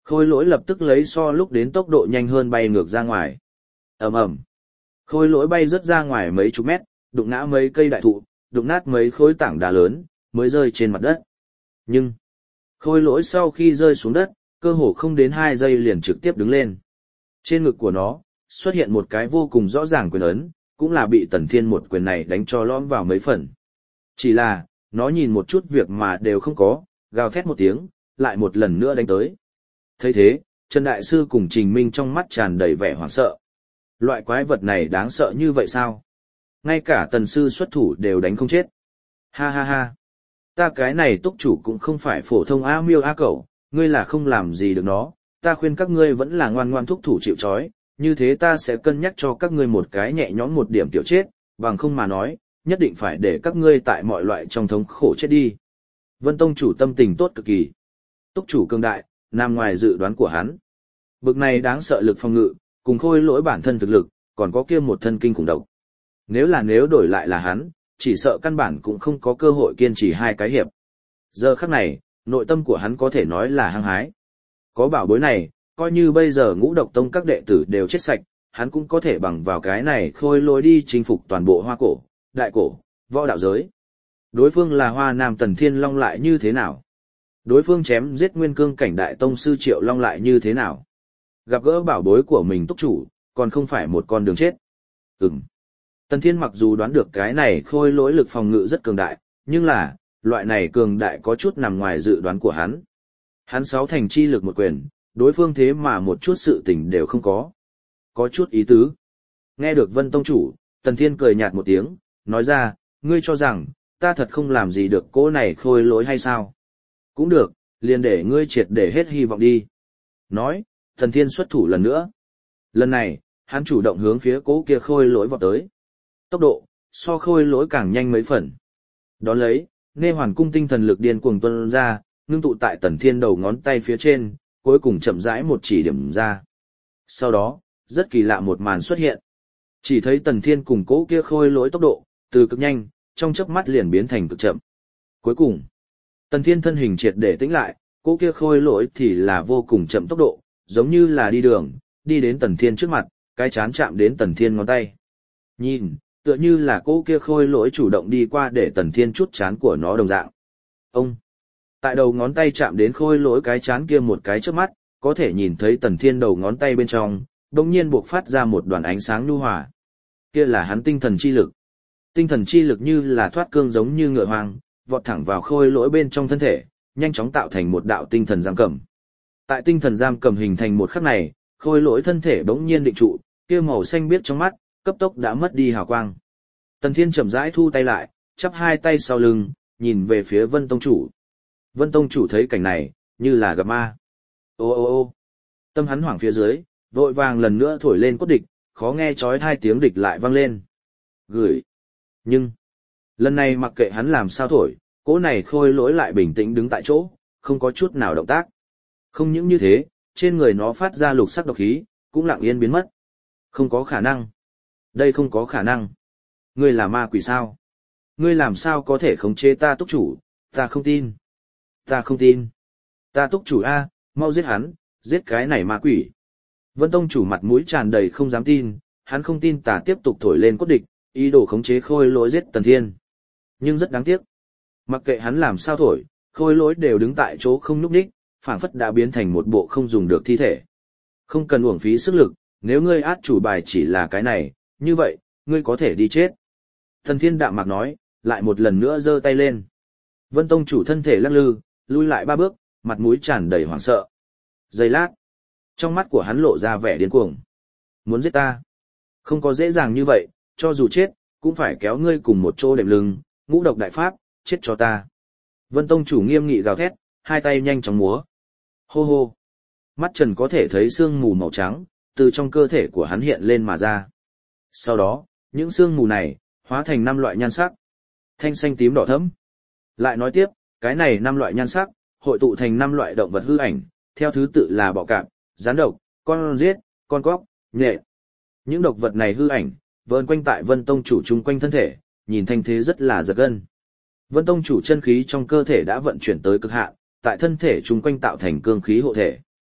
Khôi lỗi lập tức lấy so lúc đến tốc độ nhanh hơn bay ngược ra ngoài. Ầm ầm. Khôi lỗi bay rất ra ngoài mấy chục mét, đụng ngã mấy cây đại thụ, đụng nát mấy khối tảng đá lớn, mới rơi trên mặt đất. Nhưng, khôi lỗi sau khi rơi xuống đất, cơ hồ không đến hai giây liền trực tiếp đứng lên. Trên ngực của nó, xuất hiện một cái vô cùng rõ ràng quyền ấn, cũng là bị Tần Thiên một quyền này đánh cho lõm vào mấy phần. Chỉ là, nó nhìn một chút việc mà đều không có, gào thét một tiếng, lại một lần nữa đánh tới. Thấy thế, Trần Đại Sư cùng Trình Minh trong mắt tràn đầy vẻ hoảng sợ. Loại quái vật này đáng sợ như vậy sao? Ngay cả Tần Sư xuất thủ đều đánh không chết. Ha ha ha. Ta cái này túc chủ cũng không phải phổ thông A miêu A cẩu, ngươi là không làm gì được nó, ta khuyên các ngươi vẫn là ngoan ngoan thúc thủ chịu trói, như thế ta sẽ cân nhắc cho các ngươi một cái nhẹ nhõm một điểm tiểu chết, bằng không mà nói, nhất định phải để các ngươi tại mọi loại trong thống khổ chết đi. Vân Tông chủ tâm tình tốt cực kỳ. Túc chủ cường đại, nằm ngoài dự đoán của hắn. Bực này đáng sợ lực phòng ngự, cùng khôi lỗi bản thân thực lực, còn có kia một thân kinh khủng độc. Nếu là nếu đổi lại là hắn, chỉ sợ căn bản cũng không có cơ hội kiên trì hai cái hiệp. Giờ khắc này, nội tâm của hắn có thể nói là hăng hái. Có bảo bối này, coi như bây giờ Ngũ Độc Tông các đệ tử đều chết sạch, hắn cũng có thể bằng vào cái này khôi lỗi đi chinh phục toàn bộ Hoa Cổ, Đại Cổ, võ đạo giới. Đối phương là Hoa Nam Tần Thiên Long lại như thế nào? Đối phương chém giết nguyên cương cảnh đại tông sư Triệu Long lại như thế nào? Gặp gỡ bảo bối của mình túc chủ, còn không phải một con đường chết. Ừm. Tần Thiên mặc dù đoán được cái này khôi lỗi lực phòng ngự rất cường đại, nhưng là, loại này cường đại có chút nằm ngoài dự đoán của hắn. Hắn sáu thành chi lực một quyền, đối phương thế mà một chút sự tình đều không có. Có chút ý tứ. Nghe được Vân Tông chủ, Tần Thiên cười nhạt một tiếng, nói ra, ngươi cho rằng, ta thật không làm gì được cô này khôi lỗi hay sao? Cũng được, liền để ngươi triệt để hết hy vọng đi. Nói, Tần Thiên xuất thủ lần nữa. Lần này, hắn chủ động hướng phía cố kia khôi lỗi vọt tới. Tốc độ, so khôi lỗi càng nhanh mấy phần. Đón lấy, Nghe Hoàn Cung tinh thần lực điên cuồng tuôn ra, ngưng tụ tại Tần Thiên đầu ngón tay phía trên, cuối cùng chậm rãi một chỉ điểm ra. Sau đó, rất kỳ lạ một màn xuất hiện. Chỉ thấy Tần Thiên cùng cố kia khôi lỗi tốc độ, từ cực nhanh, trong chớp mắt liền biến thành cực chậm. Cuối cùng, Tần Thiên thân hình triệt để tĩnh lại, cố kia khôi lỗi thì là vô cùng chậm tốc độ, giống như là đi đường, đi đến Tần Thiên trước mặt, cái chán chạm đến Tần Thiên ngón tay. Nhìn, tựa như là cố kia khôi lỗi chủ động đi qua để Tần Thiên chút chán của nó đồng dạng. Ông, tại đầu ngón tay chạm đến khôi lỗi cái chán kia một cái trước mắt, có thể nhìn thấy Tần Thiên đầu ngón tay bên trong, đồng nhiên buộc phát ra một đoàn ánh sáng nhu hòa. Kia là hắn tinh thần chi lực. Tinh thần chi lực như là thoát cương giống như ngựa hoang, vọt thẳng vào khôi lỗi bên trong thân thể, nhanh chóng tạo thành một đạo tinh thần giam cầm. Tại tinh thần giam cầm hình thành một khắc này, khôi lỗi thân thể bỗng nhiên định trụ, kia màu xanh biếc trong mắt, cấp tốc đã mất đi hào quang. Tần Thiên chậm rãi thu tay lại, chắp hai tay sau lưng, nhìn về phía Vân Tông chủ. Vân Tông chủ thấy cảnh này, như là gặp ma. Ô ô ô tâm hắn hoảng phía dưới, vội vàng lần nữa thổi lên cốt địch, khó nghe chói hai tiếng địch lại vang lên. Gửi. Nhưng, lần này mặc kệ hắn làm sao thổi, cỗ này khôi lỗi lại bình tĩnh đứng tại chỗ, không có chút nào động tác. Không những như thế, trên người nó phát ra lục sắc độc khí, cũng lặng yên biến mất. Không có khả năng. Đây không có khả năng. Ngươi là ma quỷ sao? Ngươi làm sao có thể khống chế ta túc chủ? Ta không tin. Ta không tin. Ta túc chủ A, mau giết hắn, giết cái này ma quỷ. Vân Tông chủ mặt mũi tràn đầy không dám tin, hắn không tin ta tiếp tục thổi lên cốt địch, ý đồ khống chế khôi lỗi giết Tần Thiên. Nhưng rất đáng tiếc. Mặc kệ hắn làm sao thổi, khôi lỗi đều đứng tại chỗ không nhúc nhích, phảng phất đã biến thành một bộ không dùng được thi thể. Không cần uổng phí sức lực, nếu ngươi át chủ bài chỉ là cái này, như vậy, ngươi có thể đi chết. Tần Thiên đạm mạc nói, lại một lần nữa giơ tay lên. Vân Tông chủ thân thể lắc lư, lui lại ba bước, mặt mũi tràn đầy hoảng sợ. Giây lát, trong mắt của hắn lộ ra vẻ điên cuồng. Muốn giết ta? Không có dễ dàng như vậy, cho dù chết, cũng phải kéo ngươi cùng một chỗ đệm lưng, ngũ độc đại pháp, chết cho ta. Vân Tông chủ nghiêm nghị gào thét, hai tay nhanh chóng múa. Hô hô. Mắt trần có thể thấy sương mù màu trắng, từ trong cơ thể của hắn hiện lên mà ra. Sau đó, những sương mù này, hóa thành năm loại nhan sắc. Thanh xanh tím đỏ thẫm. Lại nói tiếp, cái này năm loại nhan sắc, hội tụ thành năm loại động vật hư ảnh, theo thứ tự là bọ cạp, rắn độc, con riết, con cóc, nhện. Những độc vật này hư ảnh, vờn quanh tại Vân Tông chủ chung quanh thân thể, nhìn thanh thế rất là giật gân. Vân Tông chủ chân khí trong cơ thể đã vận chuyển tới cực hạn, tại thân thể chung quanh tạo thành cương khí hộ thể.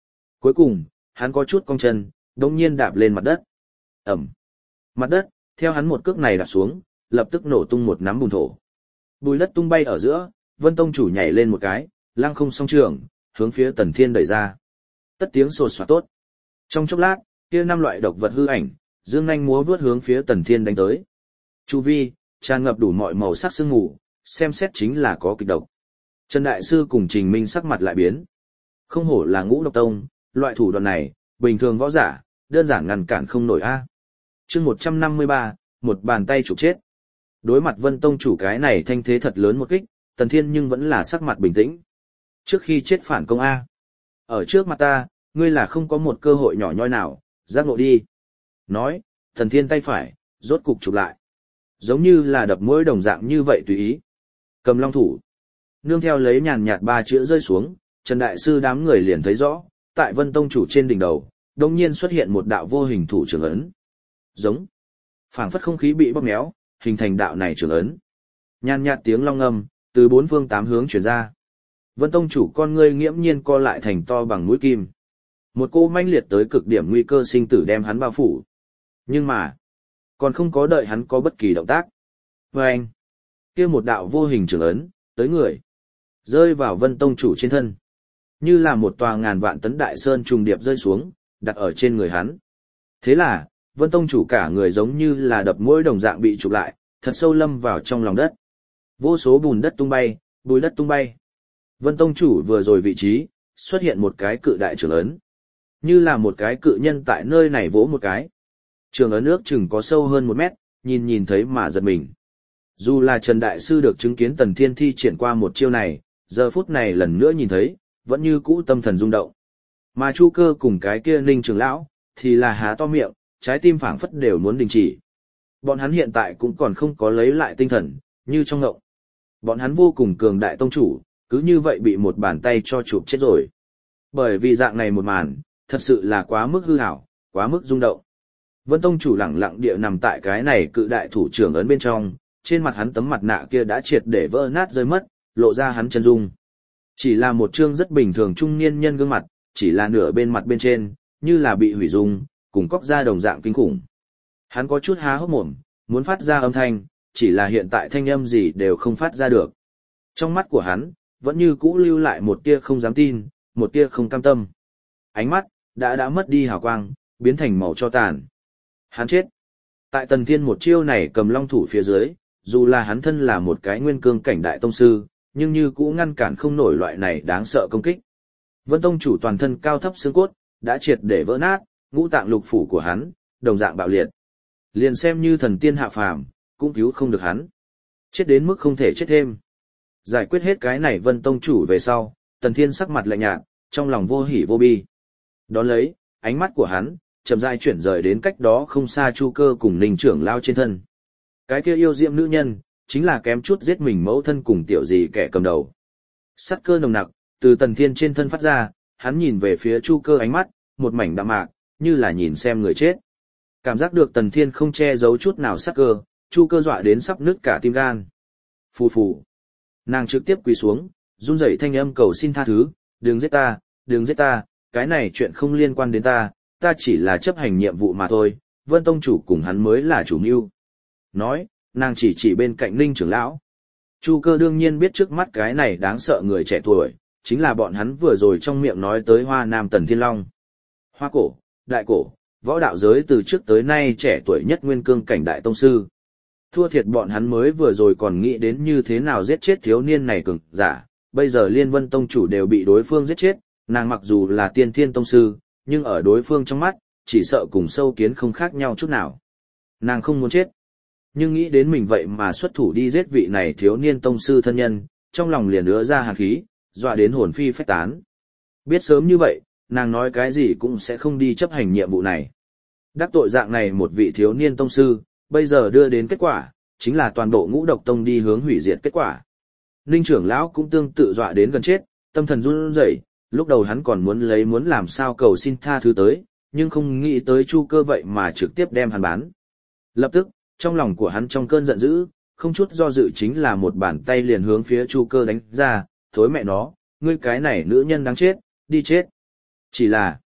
Cuối cùng, hắn có chút cong chân, đồng nhiên đạp lên mặt đất. Ẩm. Mặt đất, theo hắn một cước này đạp xuống, lập tức nổ tung một nắm bùn thổ. Bùi đất tung bay ở giữa, Vân Tông chủ nhảy lên một cái, lăng không song trường, hướng phía Tần Thiên đẩy ra. Tất tiếng sột soạt tốt. Trong chốc lát, kia năm loại độc vật hư ảnh, dương nhanh múa vướt hướng phía Tần Thiên đánh tới. Chu vi, tràn ngập đủ mọi màu sắc sương mù, xem xét chính là có kịch độc. Trần Đại Sư cùng Trình Minh sắc mặt lại biến. Không hổ là Ngũ Độc Tông, loại thủ đoạn này, bình thường võ giả, đơn giản ngăn cản không nổi a. Chương một trăm năm mươi ba, một bàn tay chụp chết. Đối mặt Vân Tông chủ cái này thanh thế thật lớn một kích, Tần Thiên nhưng vẫn là sắc mặt bình tĩnh. Trước khi chết phản công a. Ở trước mặt ta, ngươi là không có một cơ hội nhỏ nhoi nào, giác ngộ đi. Nói, Tần Thiên tay phải, rốt cục chụp lại. Giống như là đập mũi đồng dạng như vậy tùy ý. Cầm long thủ. Nương theo lấy nhàn nhạt ba chữ rơi xuống, Trần Đại Sư đám người liền thấy rõ, tại Vân Tông chủ trên đỉnh đầu, đồng nhiên xuất hiện một đạo vô hình thủ trưởng ấn. Giống. Phảng phất không khí bị bóp méo, hình thành đạo này trưởng ấn. Nhàn nhạt tiếng long ngâm, từ bốn phương tám hướng truyền ra. Vân Tông chủ con ngươi nghiễm nhiên co lại thành to bằng mũi kim. Một cô manh liệt tới cực điểm nguy cơ sinh tử đem hắn bao phủ. Nhưng mà, còn không có đợi hắn có bất kỳ động tác. Và anh, kia một đạo vô hình trưởng ấn, tới người, rơi vào Vân Tông chủ trên thân. Như là một tòa ngàn vạn tấn đại sơn trùng điệp rơi xuống, đặt ở trên người hắn. Thế là, Vân Tông chủ cả người giống như là đập mũi đồng dạng bị chụp lại, thật sâu lâm vào trong lòng đất. Vô số bùn đất tung bay, bùi đất tung bay. Vân Tông chủ vừa rồi vị trí, xuất hiện một cái cự đại trưởng ấn. Như là một cái cự nhân tại nơi này vỗ một cái. Trường ấn ước chừng có sâu hơn một mét, nhìn nhìn thấy mà giật mình. Dù là Trần Đại Sư được chứng kiến Tần Thiên thi triển qua một chiêu này, giờ phút này lần nữa nhìn thấy, vẫn như cũ tâm thần rung động. Mà Chu Cơ cùng cái kia Ninh trưởng lão, thì là há to miệng, trái tim phảng phất đều muốn đình chỉ. Bọn hắn hiện tại cũng còn không có lấy lại tinh thần, như trong ngộng. Bọn hắn vô cùng cường đại tông chủ, cứ như vậy bị một bàn tay cho chụp chết rồi. Bởi vì dạng này một màn, thật sự là quá mức hư ảo, quá mức rung động. Vân Tông chủ lẳng lặng địa nằm tại cái này cự đại thủ trưởng ấn bên trong, trên mặt hắn tấm mặt nạ kia đã triệt để vỡ nát rơi mất, lộ ra hắn chân dung. Chỉ là một trương rất bình thường trung niên nhân gương mặt, chỉ là nửa bên mặt bên trên, như là bị hủy dung, cùng cóc da đồng dạng kinh khủng. Hắn có chút há hốc mồm, muốn phát ra âm thanh, chỉ là hiện tại thanh âm gì đều không phát ra được. Trong mắt của hắn, vẫn như cũ lưu lại một tia không dám tin, một tia không cam tâm. Ánh mắt, đã đã mất đi hào quang, biến thành màu cho tàn. Hắn chết. Tại Tần Thiên một chiêu này cầm long thủ phía dưới, dù là hắn thân là một cái nguyên cương cảnh đại tông sư, nhưng như cũ ngăn cản không nổi loại này đáng sợ công kích. Vân Tông chủ toàn thân cao thấp xương cốt, đã triệt để vỡ nát, ngũ tạng lục phủ của hắn, đồng dạng bạo liệt. Liền xem như thần tiên hạ phàm, cũng cứu không được hắn. Chết đến mức không thể chết thêm. Giải quyết hết cái này Vân Tông chủ về sau, Tần Thiên sắc mặt lạnh nhạt, trong lòng vô hỉ vô bi. Đón lấy, ánh mắt của hắn, chậm rãi chuyển rời đến cách đó không xa Chu Cơ cùng Ninh trưởng lao trên thân. Cái kia yêu diệm nữ nhân, chính là kém chút giết mình mẫu thân cùng tiểu gì kẻ cầm đầu. Sắt cơ nồng nặc, từ Tần Thiên trên thân phát ra, hắn nhìn về phía Chu Cơ ánh mắt, một mảnh đạm mạc, như là nhìn xem người chết. Cảm giác được Tần Thiên không che giấu chút nào sát cơ, Chu Cơ dọa đến sắp nứt cả tim gan. Phù phù. Nàng trực tiếp quỳ xuống, run rẩy thanh âm cầu xin tha thứ, đừng giết ta, đừng giết ta, cái này chuyện không liên quan đến ta, ta chỉ là chấp hành nhiệm vụ mà thôi, Vân Tông chủ cùng hắn mới là chủ mưu. Nói, nàng chỉ chỉ bên cạnh Ninh trưởng lão. Chu Cơ đương nhiên biết trước mắt cái này đáng sợ người trẻ tuổi, chính là bọn hắn vừa rồi trong miệng nói tới Hoa Nam Tần Thiên Long. Hoa cổ, đại cổ, võ đạo giới từ trước tới nay trẻ tuổi nhất nguyên cương cảnh đại tông sư. Thua thiệt bọn hắn mới vừa rồi còn nghĩ đến như thế nào giết chết thiếu niên này cường giả, bây giờ Liên Vân Tông chủ đều bị đối phương giết chết, nàng mặc dù là tiên thiên tông sư, nhưng ở đối phương trong mắt, chỉ sợ cùng sâu kiến không khác nhau chút nào. Nàng không muốn chết, nhưng nghĩ đến mình vậy mà xuất thủ đi giết vị này thiếu niên tông sư thân nhân, trong lòng liền ứa ra hàn khí, dọa đến hồn phi phách tán. Biết sớm như vậy, nàng nói cái gì cũng sẽ không đi chấp hành nhiệm vụ này. Đắc tội dạng này một vị thiếu niên tông sư, bây giờ đưa đến kết quả, chính là toàn bộ Ngũ Độc Tông đi hướng hủy diệt kết quả. Ninh trưởng lão cũng tương tự dọa đến gần chết, tâm thần run rẩy, lúc đầu hắn còn muốn lấy muốn làm sao cầu xin tha thứ tới, nhưng không nghĩ tới Chu Cơ vậy mà trực tiếp đem hắn bán. Lập tức, trong lòng của hắn trong cơn giận dữ, không chút do dự chính là một bàn tay liền hướng phía Chu Cơ đánh ra, thối mẹ nó, ngươi cái này nữ nhân đáng chết, đi chết. Chỉ là,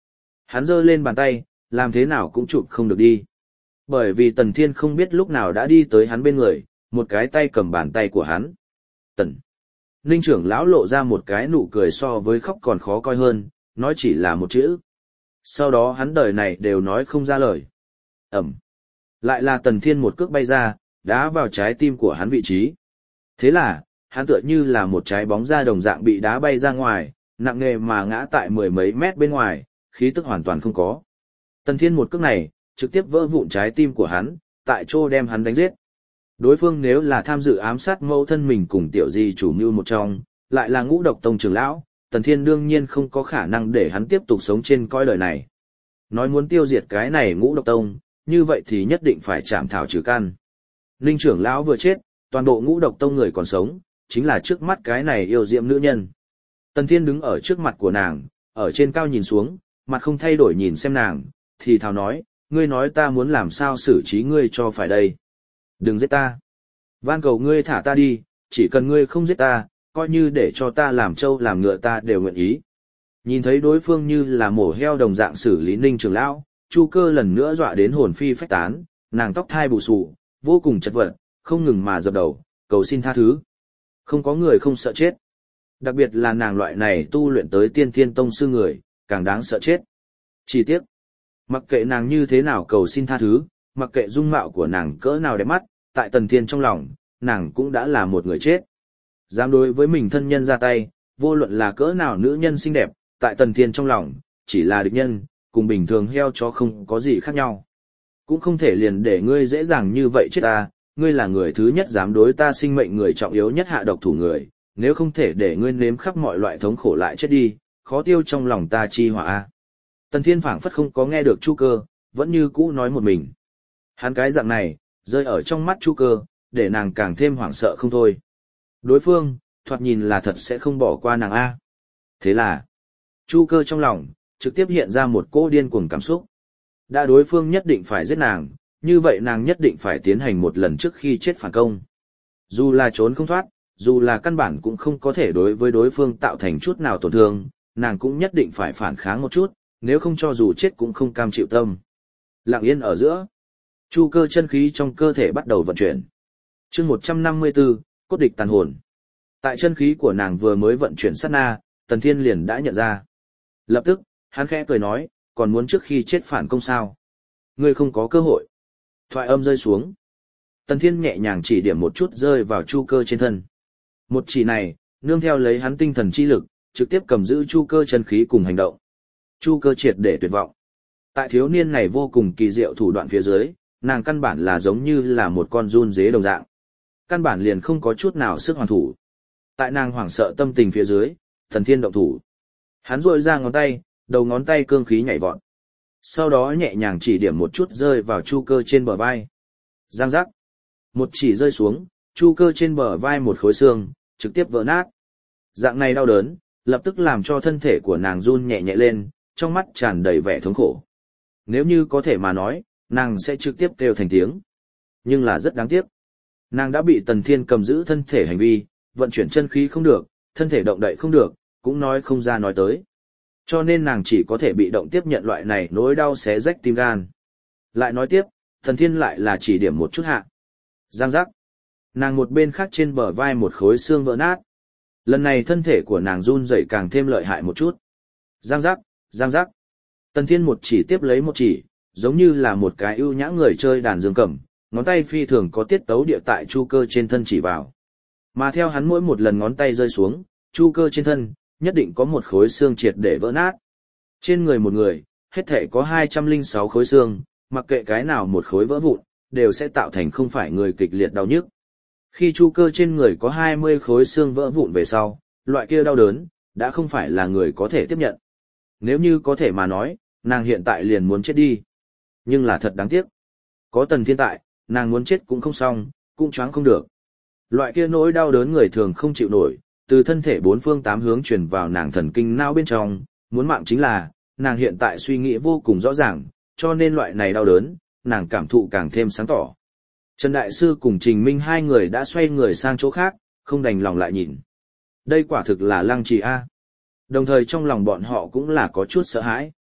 Hắn giơ lên bàn tay, làm thế nào cũng chụp không được đi. Bởi vì Tần Thiên không biết lúc nào đã đi tới hắn bên người, một cái tay cầm bàn tay của hắn. Tần. Ninh trưởng lão lộ ra một cái nụ cười so với khóc còn khó coi hơn, nói chỉ là một chữ. Sau đó hắn đời này đều nói không ra lời. Ẩm. Lại là Tần Thiên một cước bay ra, đá vào trái tim của hắn vị trí. Thế là, hắn tựa như là một trái bóng ra đồng dạng bị đá bay ra ngoài, nặng nề mà ngã tại mười mấy mét bên ngoài, khí tức hoàn toàn không có. Tần Thiên một cước này, trực tiếp vỡ vụn trái tim của hắn, tại chỗ đem hắn đánh giết. Đối phương nếu là tham dự ám sát mẫu thân mình cùng tiểu di chủ mưu một trong, lại là Ngũ Độc Tông trưởng lão, Tần Thiên đương nhiên không có khả năng để hắn tiếp tục sống trên cõi đời này. Nói muốn tiêu diệt cái này Ngũ Độc Tông, như vậy thì nhất định phải chạm thảo trừ căn. Ninh trưởng lão vừa chết, toàn bộ Ngũ Độc Tông người còn sống, chính là trước mắt cái này yêu diệm nữ nhân. Tần Thiên đứng ở trước mặt của nàng, ở trên cao nhìn xuống, mặt không thay đổi nhìn xem nàng, thì thào nói, ngươi nói ta muốn làm sao xử trí ngươi cho phải đây. Đừng giết ta. Van cầu ngươi thả ta đi, chỉ cần ngươi không giết ta, coi như để cho ta làm trâu làm ngựa ta đều nguyện ý. Nhìn thấy đối phương như là mổ heo đồng dạng xử lý Ninh trưởng lão, Chu Cơ lần nữa dọa đến hồn phi phách tán, nàng tóc thai bù xù, vô cùng chật vật, không ngừng mà dập đầu, cầu xin tha thứ. Không có người không sợ chết. Đặc biệt là nàng loại này tu luyện tới tiên thiên tông sư người, càng đáng sợ chết. Chỉ tiếc, mặc kệ nàng như thế nào cầu xin tha thứ, mặc kệ dung mạo của nàng cỡ nào đẹp mắt, tại Tần Thiên trong lòng, nàng cũng đã là một người chết. Dám đối với mình thân nhân ra tay, vô luận là cỡ nào nữ nhân xinh đẹp, tại Tần Thiên trong lòng, chỉ là địch nhân, cùng bình thường heo chó không có gì khác nhau. Cũng không thể liền để ngươi dễ dàng như vậy chết ta, ngươi là người thứ nhất dám đối ta sinh mệnh người trọng yếu nhất hạ độc thủ người, nếu không thể để ngươi nếm khắp mọi loại thống khổ lại chết đi, khó tiêu trong lòng ta chi hỏa a. Tần Thiên phảng phất không có nghe được Chu Cơ, vẫn như cũ nói một mình. Hắn cái dạng này, rơi ở trong mắt Chu Cơ, để nàng càng thêm hoảng sợ không thôi. Đối phương, thoạt nhìn là thật sẽ không bỏ qua nàng a. Thế là, Chu Cơ trong lòng, trực tiếp hiện ra một cỗ điên cuồng cảm xúc. Đã đối phương nhất định phải giết nàng, như vậy nàng nhất định phải tiến hành một lần trước khi chết phản công. Dù là trốn không thoát, dù là căn bản cũng không có thể đối với đối phương tạo thành chút nào tổn thương, nàng cũng nhất định phải phản kháng một chút, nếu không cho dù chết cũng không cam chịu tâm. Lặng yên ở giữa, Chu Cơ chân khí trong cơ thể bắt đầu vận chuyển. Chương một trăm năm mươi tư, cốt địch tàn hồn. Tại chân khí của nàng vừa mới vận chuyển sát na, Tần Thiên liền đã nhận ra. Lập tức, hắn khẽ cười nói, còn muốn trước khi chết phản công sao? Ngươi không có cơ hội. Thoại âm rơi xuống. Tần Thiên nhẹ nhàng chỉ điểm một chút rơi vào Chu Cơ trên thân. Một chỉ này, nương theo lấy hắn tinh thần chi lực, trực tiếp cầm giữ Chu Cơ chân khí cùng hành động. Chu Cơ triệt để tuyệt vọng. Tại thiếu niên này vô cùng kỳ diệu thủ đoạn phía dưới, nàng căn bản là giống như là một con giun dế đồng dạng. Căn bản liền không có chút nào sức hoàn thủ. Tại nàng hoảng sợ tâm tình phía dưới, Tần Thiên động thủ. Hắn duỗi ra ngón tay, đầu ngón tay cương khí nhảy vọt. Sau đó nhẹ nhàng chỉ điểm một chút rơi vào Chu Cơ trên bờ vai. Giang giác. Một chỉ rơi xuống, Chu Cơ trên bờ vai một khối xương, trực tiếp vỡ nát. Dạng này đau đớn, lập tức làm cho thân thể của nàng run nhẹ nhẹ lên, trong mắt tràn đầy vẻ thống khổ. Nếu như có thể mà nói, nàng sẽ trực tiếp kêu thành tiếng. Nhưng là rất đáng tiếc. Nàng đã bị Tần Thiên cầm giữ thân thể hành vi, vận chuyển chân khí không được, thân thể động đậy không được, cũng nói không ra nói tới. Cho nên nàng chỉ có thể bị động tiếp nhận loại này nỗi đau xé rách tim gan. Lại nói tiếp, Tần Thiên lại là chỉ điểm một chút hạ. Giang giác. Nàng một bên khác trên bờ vai một khối xương vỡ nát. Lần này thân thể của nàng run rẩy càng thêm lợi hại một chút. Giang giác, giang giác. Tần Thiên một chỉ tiếp lấy một chỉ, giống như là một cái ưu nhã người chơi đàn dương cầm, ngón tay phi thường có tiết tấu địa tại Chu Cơ trên thân chỉ vào. Mà theo hắn mỗi một lần ngón tay rơi xuống, Chu Cơ trên thân, nhất định có một khối xương triệt để vỡ nát. Trên người một người, hết thể có hai trăm lẻ sáu khối xương, mặc kệ cái nào một khối vỡ vụn, đều sẽ tạo thành không phải người kịch liệt đau nhức. Khi Chu Cơ trên người có hai mươi khối xương vỡ vụn về sau, loại kia đau đớn, đã không phải là người có thể tiếp nhận. Nếu như có thể mà nói, nàng hiện tại liền muốn chết đi. Nhưng là thật đáng tiếc. Có Tần Thiên tại, nàng muốn chết cũng không xong, cũng choáng không được. Loại kia nỗi đau đớn người thường không chịu nổi, từ thân thể bốn phương tám hướng truyền vào nàng thần kinh não bên trong, muốn mạng chính là, nàng hiện tại suy nghĩ vô cùng rõ ràng, cho nên loại này đau đớn, nàng cảm thụ càng thêm sáng tỏ. Trần Đại Sư cùng Trình Minh hai người đã xoay người sang chỗ khác, không đành lòng lại nhìn. Đây quả thực là lăng trì A. Đồng thời trong lòng bọn họ cũng là có chút sợ hãi.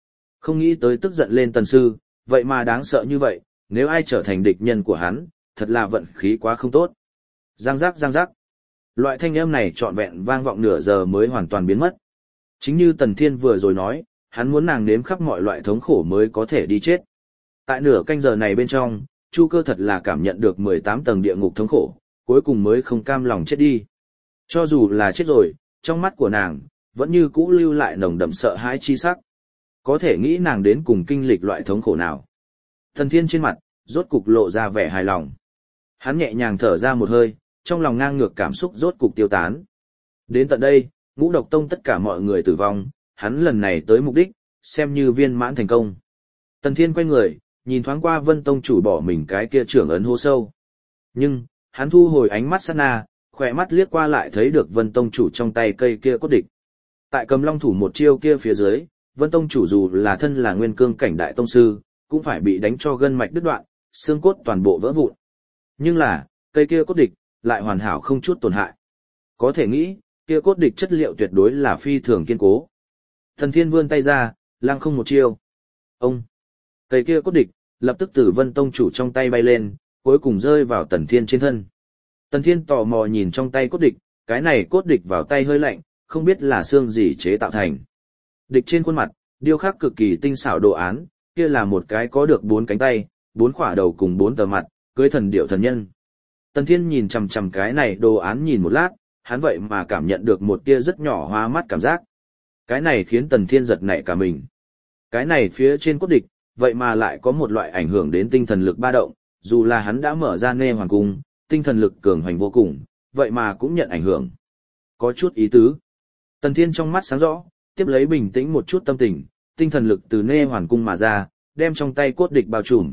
Không nghĩ tới tức giận lên tần sư, vậy mà đáng sợ như vậy, nếu ai trở thành địch nhân của hắn, thật là vận khí quá không tốt. Giang giác giang giác. Loại thanh âm này trọn vẹn vang vọng nửa giờ mới hoàn toàn biến mất. Chính như Tần Thiên vừa rồi nói, hắn muốn nàng nếm khắp mọi loại thống khổ mới có thể đi chết. Tại nửa canh giờ này bên trong, Chu Cơ thật là cảm nhận được mười tám tầng địa ngục thống khổ, cuối cùng mới không cam lòng chết đi. Cho dù là chết rồi, trong mắt của nàng, vẫn như cũ lưu lại nồng đậm sợ hãi chi sắc. Có thể nghĩ nàng đến cùng kinh lịch loại thống khổ nào. Tần Thiên trên mặt, rốt cục lộ ra vẻ hài lòng. Hắn nhẹ nhàng thở ra một hơi, trong lòng ngang ngược cảm xúc rốt cục tiêu tán. Đến tận đây, Ngũ Độc Tông tất cả mọi người tử vong, hắn lần này tới mục đích, xem như viên mãn thành công. Tần Thiên quay người, nhìn thoáng qua Vân Tông chủ bỏ mình cái kia trưởng ấn hố sâu. Nhưng, hắn thu hồi ánh mắt sát na, khỏe mắt liếc qua lại thấy được Vân Tông chủ trong tay cây kia cốt địch. Tại Cầm Long thủ một chiêu kia phía dưới, Vân Tông chủ dù là thân là nguyên cương cảnh đại tông sư, cũng phải bị đánh cho gân mạch đứt đoạn, xương cốt toàn bộ vỡ vụn. Nhưng là, cây kia cốt địch, lại hoàn hảo không chút tổn hại. Có thể nghĩ, kia cốt địch chất liệu tuyệt đối là phi thường kiên cố. Thần Thiên vươn tay ra, lăng không một chiêu. Ông! Cây kia cốt địch, lập tức từ Vân Tông chủ trong tay bay lên, cuối cùng rơi vào Tần Thiên trên thân. Tần Thiên tò mò nhìn trong tay cốt địch, cái này cốt địch vào tay hơi lạnh, không biết là xương gì chế tạo thành. Địch trên khuôn mặt, điêu khắc cực kỳ tinh xảo đồ án, kia là một cái có được bốn cánh tay, bốn khỏa đầu cùng bốn tờ mặt, cưới thần điệu thần nhân. Tần Thiên nhìn chằm chằm cái này đồ án nhìn một lát, hắn vậy mà cảm nhận được một tia rất nhỏ hoa mắt cảm giác. Cái này khiến Tần Thiên giật nảy cả mình. Cái này phía trên cốt địch, vậy mà lại có một loại ảnh hưởng đến tinh thần lực ba động, dù là hắn đã mở ra Nê Hoàng Cung, tinh thần lực cường hoành vô cùng, vậy mà cũng nhận ảnh hưởng. Có chút ý tứ. Tần Thiên trong mắt sáng rõ, tiếp lấy bình tĩnh một chút tâm tình, tinh thần lực từ Nê Hoàn Cung mà ra, đem trong tay cốt địch bao trùm.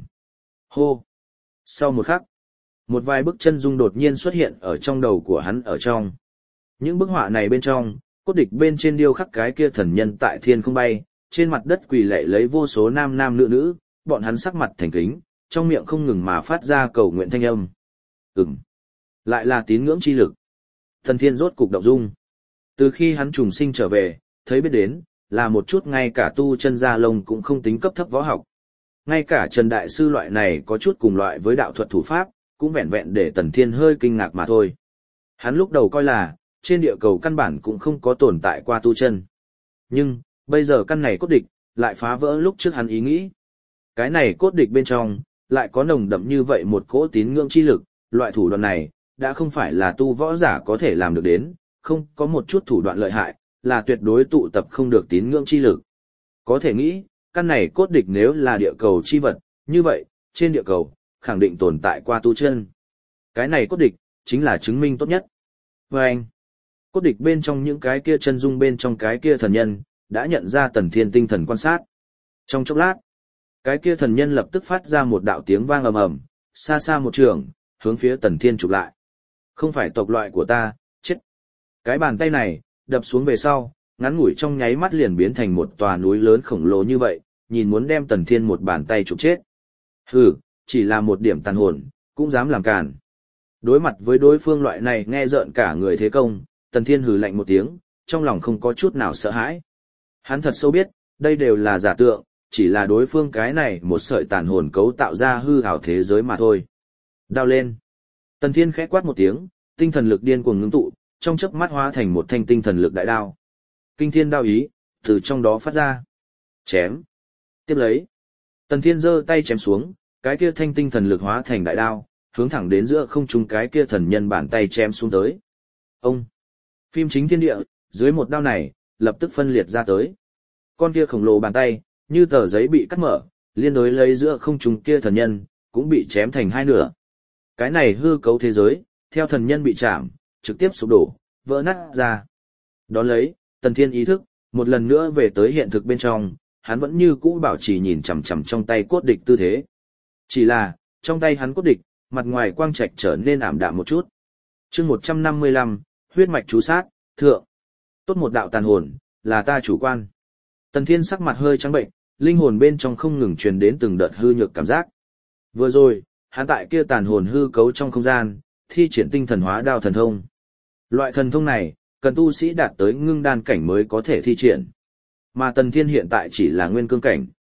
Hô! Sau một khắc, một vài bức chân dung đột nhiên xuất hiện ở trong đầu của hắn ở trong. Những bức họa này bên trong, cốt địch bên trên điêu khắc cái kia thần nhân tại thiên không bay, trên mặt đất quỳ lạy lấy vô số nam nam nữ nữ, bọn hắn sắc mặt thành kính, trong miệng không ngừng mà phát ra cầu nguyện thanh âm. Ừm! Lại là tín ngưỡng chi lực. Thần Thiên rốt cục động dung. Từ khi hắn trùng sinh trở về, thấy biết đến, là một chút ngay cả tu chân gia lông cũng không tính cấp thấp võ học. Ngay cả Trần Đại Sư loại này có chút cùng loại với đạo thuật thủ pháp, cũng vẹn vẹn để Tần Thiên hơi kinh ngạc mà thôi. Hắn lúc đầu coi là, trên địa cầu căn bản cũng không có tồn tại qua tu chân. Nhưng, bây giờ căn này cốt địch, lại phá vỡ lúc trước hắn ý nghĩ. Cái này cốt địch bên trong, lại có nồng đậm như vậy một cỗ tín ngưỡng chi lực, loại thủ đoạn này, đã không phải là tu võ giả có thể làm được đến, không có một chút thủ đoạn lợi hại, là tuyệt đối tụ tập không được tín ngưỡng chi lực. Có thể nghĩ, căn này cốt địch nếu là địa cầu chi vật, như vậy, trên địa cầu, khẳng định tồn tại qua tu chân. Cái này cốt địch, chính là chứng minh tốt nhất. Và anh, cốt địch bên trong những cái kia chân dung bên trong cái kia thần nhân, đã nhận ra Tần Thiên tinh thần quan sát. Trong chốc lát, cái kia thần nhân lập tức phát ra một đạo tiếng vang ầm ầm, xa xa một trường, hướng phía Tần Thiên chụp lại. Không phải tộc loại của ta, chết. Cái bàn tay này, đập xuống về sau, ngắn ngủi trong nháy mắt liền biến thành một tòa núi lớn khổng lồ như vậy, nhìn muốn đem Tần Thiên một bàn tay chụp chết. Hừ, chỉ là một điểm tàn hồn, cũng dám làm càn. Đối mặt với đối phương loại này nghe rợn cả người thế công, Tần Thiên hừ lạnh một tiếng, trong lòng không có chút nào sợ hãi. Hắn thật sâu biết, đây đều là giả tượng, chỉ là đối phương cái này một sợi tàn hồn cấu tạo ra hư ảo thế giới mà thôi. Đao lên. Tần Thiên khẽ quát một tiếng, tinh thần lực điên cuồng ngưng tụ, trong chớp mắt hóa thành một thanh tinh thần lực đại đao. Kinh thiên đao ý, từ trong đó phát ra. Chém. Tiếp lấy. Tần Thiên giơ tay chém xuống, cái kia thanh tinh thần lực hóa thành đại đao, hướng thẳng đến giữa không trung cái kia thần nhân bàn tay chém xuống tới. Ông. Phim chính thiên địa, dưới một đao này, lập tức phân liệt ra tới. Con kia khổng lồ bàn tay, như tờ giấy bị cắt mở, liên đối lấy giữa không trung kia thần nhân, cũng bị chém thành hai nửa. Cái này hư cấu thế giới, theo thần nhân bị chạm, trực tiếp sụp đổ, vỡ nát ra. Đón lấy, Tần Thiên ý thức, một lần nữa về tới hiện thực bên trong, hắn vẫn như cũ bảo trì nhìn chằm chằm trong tay cốt địch tư thế. Chỉ là, trong tay hắn cốt địch, mặt ngoài quang trạch trở nên ảm đạm một chút. Chương một trăm năm mươi lăm, huyết mạch chú sát, thượng. Tốt một đạo tàn hồn, là ta chủ quan. Tần Thiên sắc mặt hơi trắng bệnh, linh hồn bên trong không ngừng truyền đến từng đợt hư nhược cảm giác. Vừa rồi, hắn tại kia tàn hồn hư cấu trong không gian, thi triển tinh thần hóa đao thần thông. Loại thần thông này, cần tu sĩ đạt tới ngưng đan cảnh mới có thể thi triển. Mà Tần Thiên hiện tại chỉ là nguyên cương cảnh,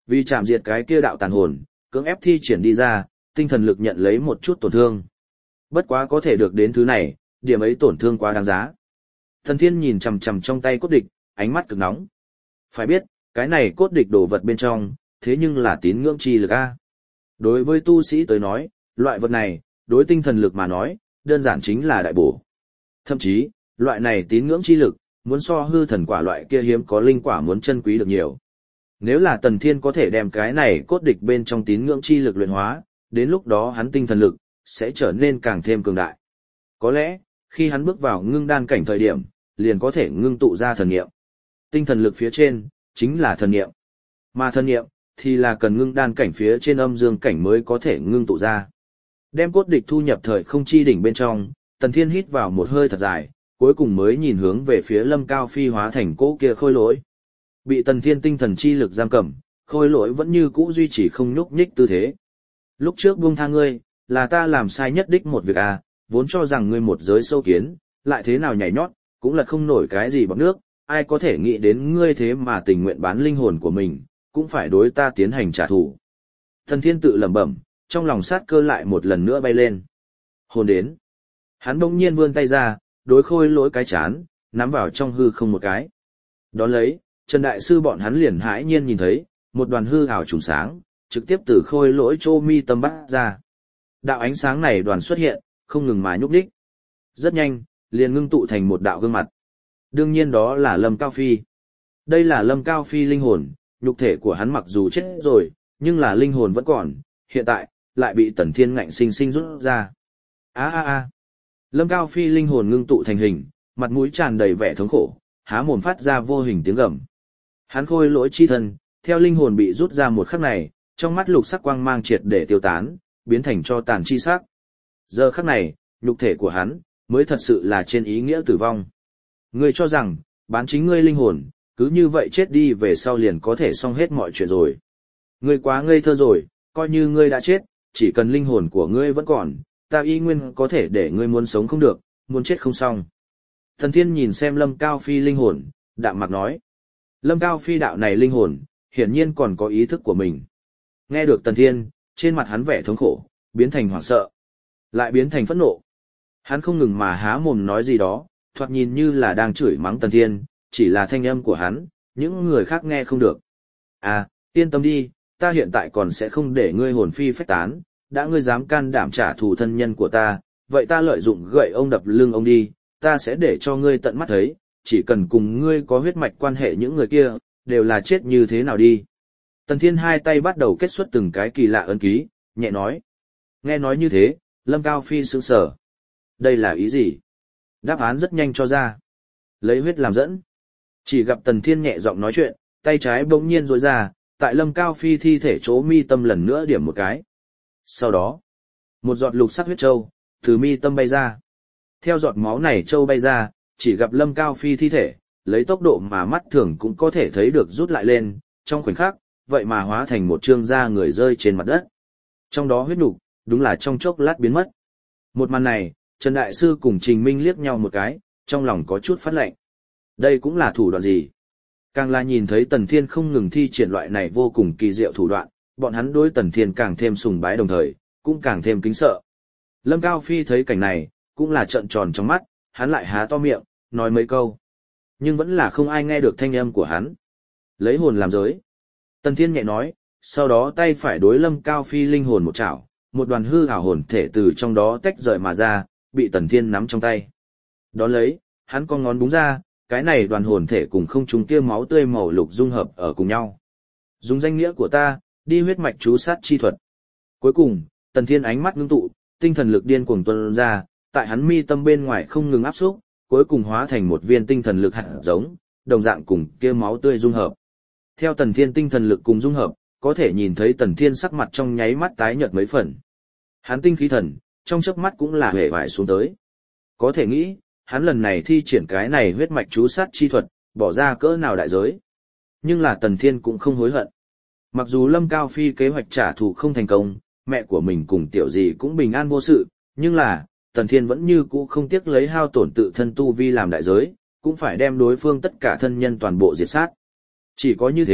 Vì chạm diệt cái kia đạo tàn hồn, cưỡng ép thi triển đi ra, tinh thần lực nhận lấy một chút tổn thương. Bất quá có thể được đến thứ này, điểm ấy tổn thương quá đáng giá. Thần Thiên nhìn chằm chằm trong tay cốt địch, ánh mắt cực nóng. Phải biết, cái này cốt địch đồ vật bên trong, thế nhưng là tín ngưỡng chi lực a. Đối với tu sĩ tới nói, loại vật này, đối tinh thần lực mà nói, đơn giản chính là đại bổ. Thậm chí, loại này tín ngưỡng chi lực, muốn so hư thần quả loại kia hiếm có linh quả muốn chân quý được nhiều. Nếu là Tần Thiên có thể đem cái này cốt địch bên trong tín ngưỡng chi lực luyện hóa, đến lúc đó hắn tinh thần lực sẽ trở nên càng thêm cường đại. Có lẽ, khi hắn bước vào ngưng đan cảnh thời điểm, liền có thể ngưng tụ ra thần niệm. Tinh thần lực phía trên chính là thần niệm. Mà thần niệm thì là cần ngưng đan cảnh phía trên âm dương cảnh mới có thể ngưng tụ ra. Đem cốt địch thu nhập thời không chi đỉnh bên trong, Tần Thiên hít vào một hơi thật dài, cuối cùng mới nhìn hướng về phía Lâm Cao Phi hóa thành cỗ kia khôi lỗi. Bị Tần Thiên tinh thần chi lực giam cầm, khôi lỗi vẫn như cũ duy trì không nhúc nhích tư thế. Lúc trước buông tha ngươi, là ta làm sai nhất đích một việc à, vốn cho rằng ngươi một giới sâu kiến, lại thế nào nhảy nhót, cũng là không nổi cái gì bằng nước, ai có thể nghĩ đến ngươi thế mà tình nguyện bán linh hồn của mình, cũng phải đối ta tiến hành trả thù. Tần Thiên tự lẩm bẩm, trong lòng sát cơ lại một lần nữa bay lên. Hồn đến. Hắn bỗng nhiên vươn tay ra, đối khôi lỗi cái chán, nắm vào trong hư không một cái. Đón lấy, Trần Đại Sư bọn hắn liền hãi nhiên nhìn thấy, một đoàn hư ảo trùng sáng, trực tiếp từ khôi lỗi chô mi tâm bắt ra. Đạo ánh sáng này đoàn xuất hiện, không ngừng mà nhúc nhích. Rất nhanh, liền ngưng tụ thành một đạo gương mặt. Đương nhiên đó là Lâm Cao Phi. Đây là Lâm Cao Phi linh hồn, nhục thể của hắn mặc dù chết rồi, nhưng là linh hồn vẫn còn, hiện tại, lại bị Tần Thiên ngạnh sinh sinh rút ra. Á á á. Lâm Cao Phi linh hồn ngưng tụ thành hình, mặt mũi tràn đầy vẻ thống khổ, há mồm phát ra vô hình tiếng gầm. Hắn khôi lỗi chi thân, theo linh hồn bị rút ra một khắc này, trong mắt lục sắc quang mang triệt để tiêu tán, biến thành cho tàn chi sắc. Giờ khắc này, nhục thể của hắn, mới thật sự là trên ý nghĩa tử vong. Ngươi cho rằng, bán chính ngươi linh hồn, cứ như vậy chết đi về sau liền có thể xong hết mọi chuyện rồi. Ngươi quá ngây thơ rồi, coi như ngươi đã chết, chỉ cần linh hồn của ngươi vẫn còn, ta y nguyên có thể để ngươi muốn sống không được, muốn chết không xong. Thần Thiên nhìn xem Lâm Cao Phi linh hồn, đạm mạc nói. Lâm Cao Phi đạo này linh hồn, hiển nhiên còn có ý thức của mình. Nghe được Tần Thiên, trên mặt hắn vẻ thống khổ, biến thành hoảng sợ, lại biến thành phẫn nộ. Hắn không ngừng mà há mồm nói gì đó, thoạt nhìn như là đang chửi mắng Tần Thiên, chỉ là thanh âm của hắn, những người khác nghe không được. À, yên tâm đi, ta hiện tại còn sẽ không để ngươi hồn phi phách tán, đã ngươi dám can đảm trả thù thân nhân của ta, vậy ta lợi dụng gậy ông đập lưng ông đi, ta sẽ để cho ngươi tận mắt thấy, chỉ cần cùng ngươi có huyết mạch quan hệ những người kia, đều là chết như thế nào đi. Tần Thiên hai tay bắt đầu kết xuất từng cái kỳ lạ ấn ký, nhẹ nói. Nghe nói như thế, Lâm Cao Phi sững sờ. Đây là ý gì? Đáp án rất nhanh cho ra. Lấy huyết làm dẫn. Chỉ gặp Tần Thiên nhẹ giọng nói chuyện, tay trái bỗng nhiên rối ra, tại Lâm Cao Phi thi thể chỗ mi tâm lần nữa điểm một cái. Sau đó, một giọt lục sắc huyết châu từ mi tâm bay ra. Theo giọt máu này châu bay ra, chỉ gặp Lâm Cao Phi thi thể, lấy tốc độ mà mắt thường cũng có thể thấy được rút lại lên, trong khoảnh khắc, vậy mà hóa thành một trương da người rơi trên mặt đất. Trong đó huyết nục, đúng là trong chốc lát biến mất. Một màn này, Trần Đại Sư cùng Trình Minh liếc nhau một cái, trong lòng có chút phát lạnh. Đây cũng là thủ đoạn gì? Càng là nhìn thấy Tần Thiên không ngừng thi triển loại này vô cùng kỳ diệu thủ đoạn, bọn hắn đối Tần Thiên càng thêm sùng bái đồng thời, cũng càng thêm kính sợ. Lâm Cao Phi thấy cảnh này, cũng là trợn tròn trong mắt, hắn lại há to miệng, nói mấy câu. Nhưng vẫn là không ai nghe được thanh âm của hắn. Lấy hồn làm giới. Tần Thiên nhẹ nói, sau đó tay phải đối Lâm Cao Phi linh hồn một chảo, một đoàn hư ảo hồn thể từ trong đó tách rời mà ra, bị Tần Thiên nắm trong tay. Đón lấy, hắn con ngón búng ra, cái này đoàn hồn thể cùng không trung kia máu tươi màu lục dung hợp ở cùng nhau. Dùng danh nghĩa của ta, đi huyết mạch chú sát chi thuật. Cuối cùng, Tần Thiên ánh mắt ngưng tụ, tinh thần lực điên cuồng tuôn ra, tại hắn mi tâm bên ngoài không ngừng áp xúc, cuối cùng hóa thành một viên tinh thần lực hạt giống, đồng dạng cùng kia máu tươi dung hợp. Theo Tần Thiên tinh thần lực cùng dung hợp, có thể nhìn thấy Tần Thiên sắc mặt trong nháy mắt tái nhợt mấy phần. Hắn tinh khí thần, trong chớp mắt cũng là hề vải xuống tới. Có thể nghĩ, hắn lần này thi triển cái này huyết mạch chú sát chi thuật, bỏ ra cỡ nào đại giới. Nhưng là Tần Thiên cũng không hối hận. Mặc dù Lâm Cao Phi kế hoạch trả thù không thành công, mẹ của mình cùng tiểu dì cũng bình an vô sự, nhưng là, Tần Thiên vẫn như cũ không tiếc lấy hao tổn tự thân tu vi làm đại giới, cũng phải đem đối phương tất cả thân nhân toàn bộ diệt sát. Chỉ có như thế,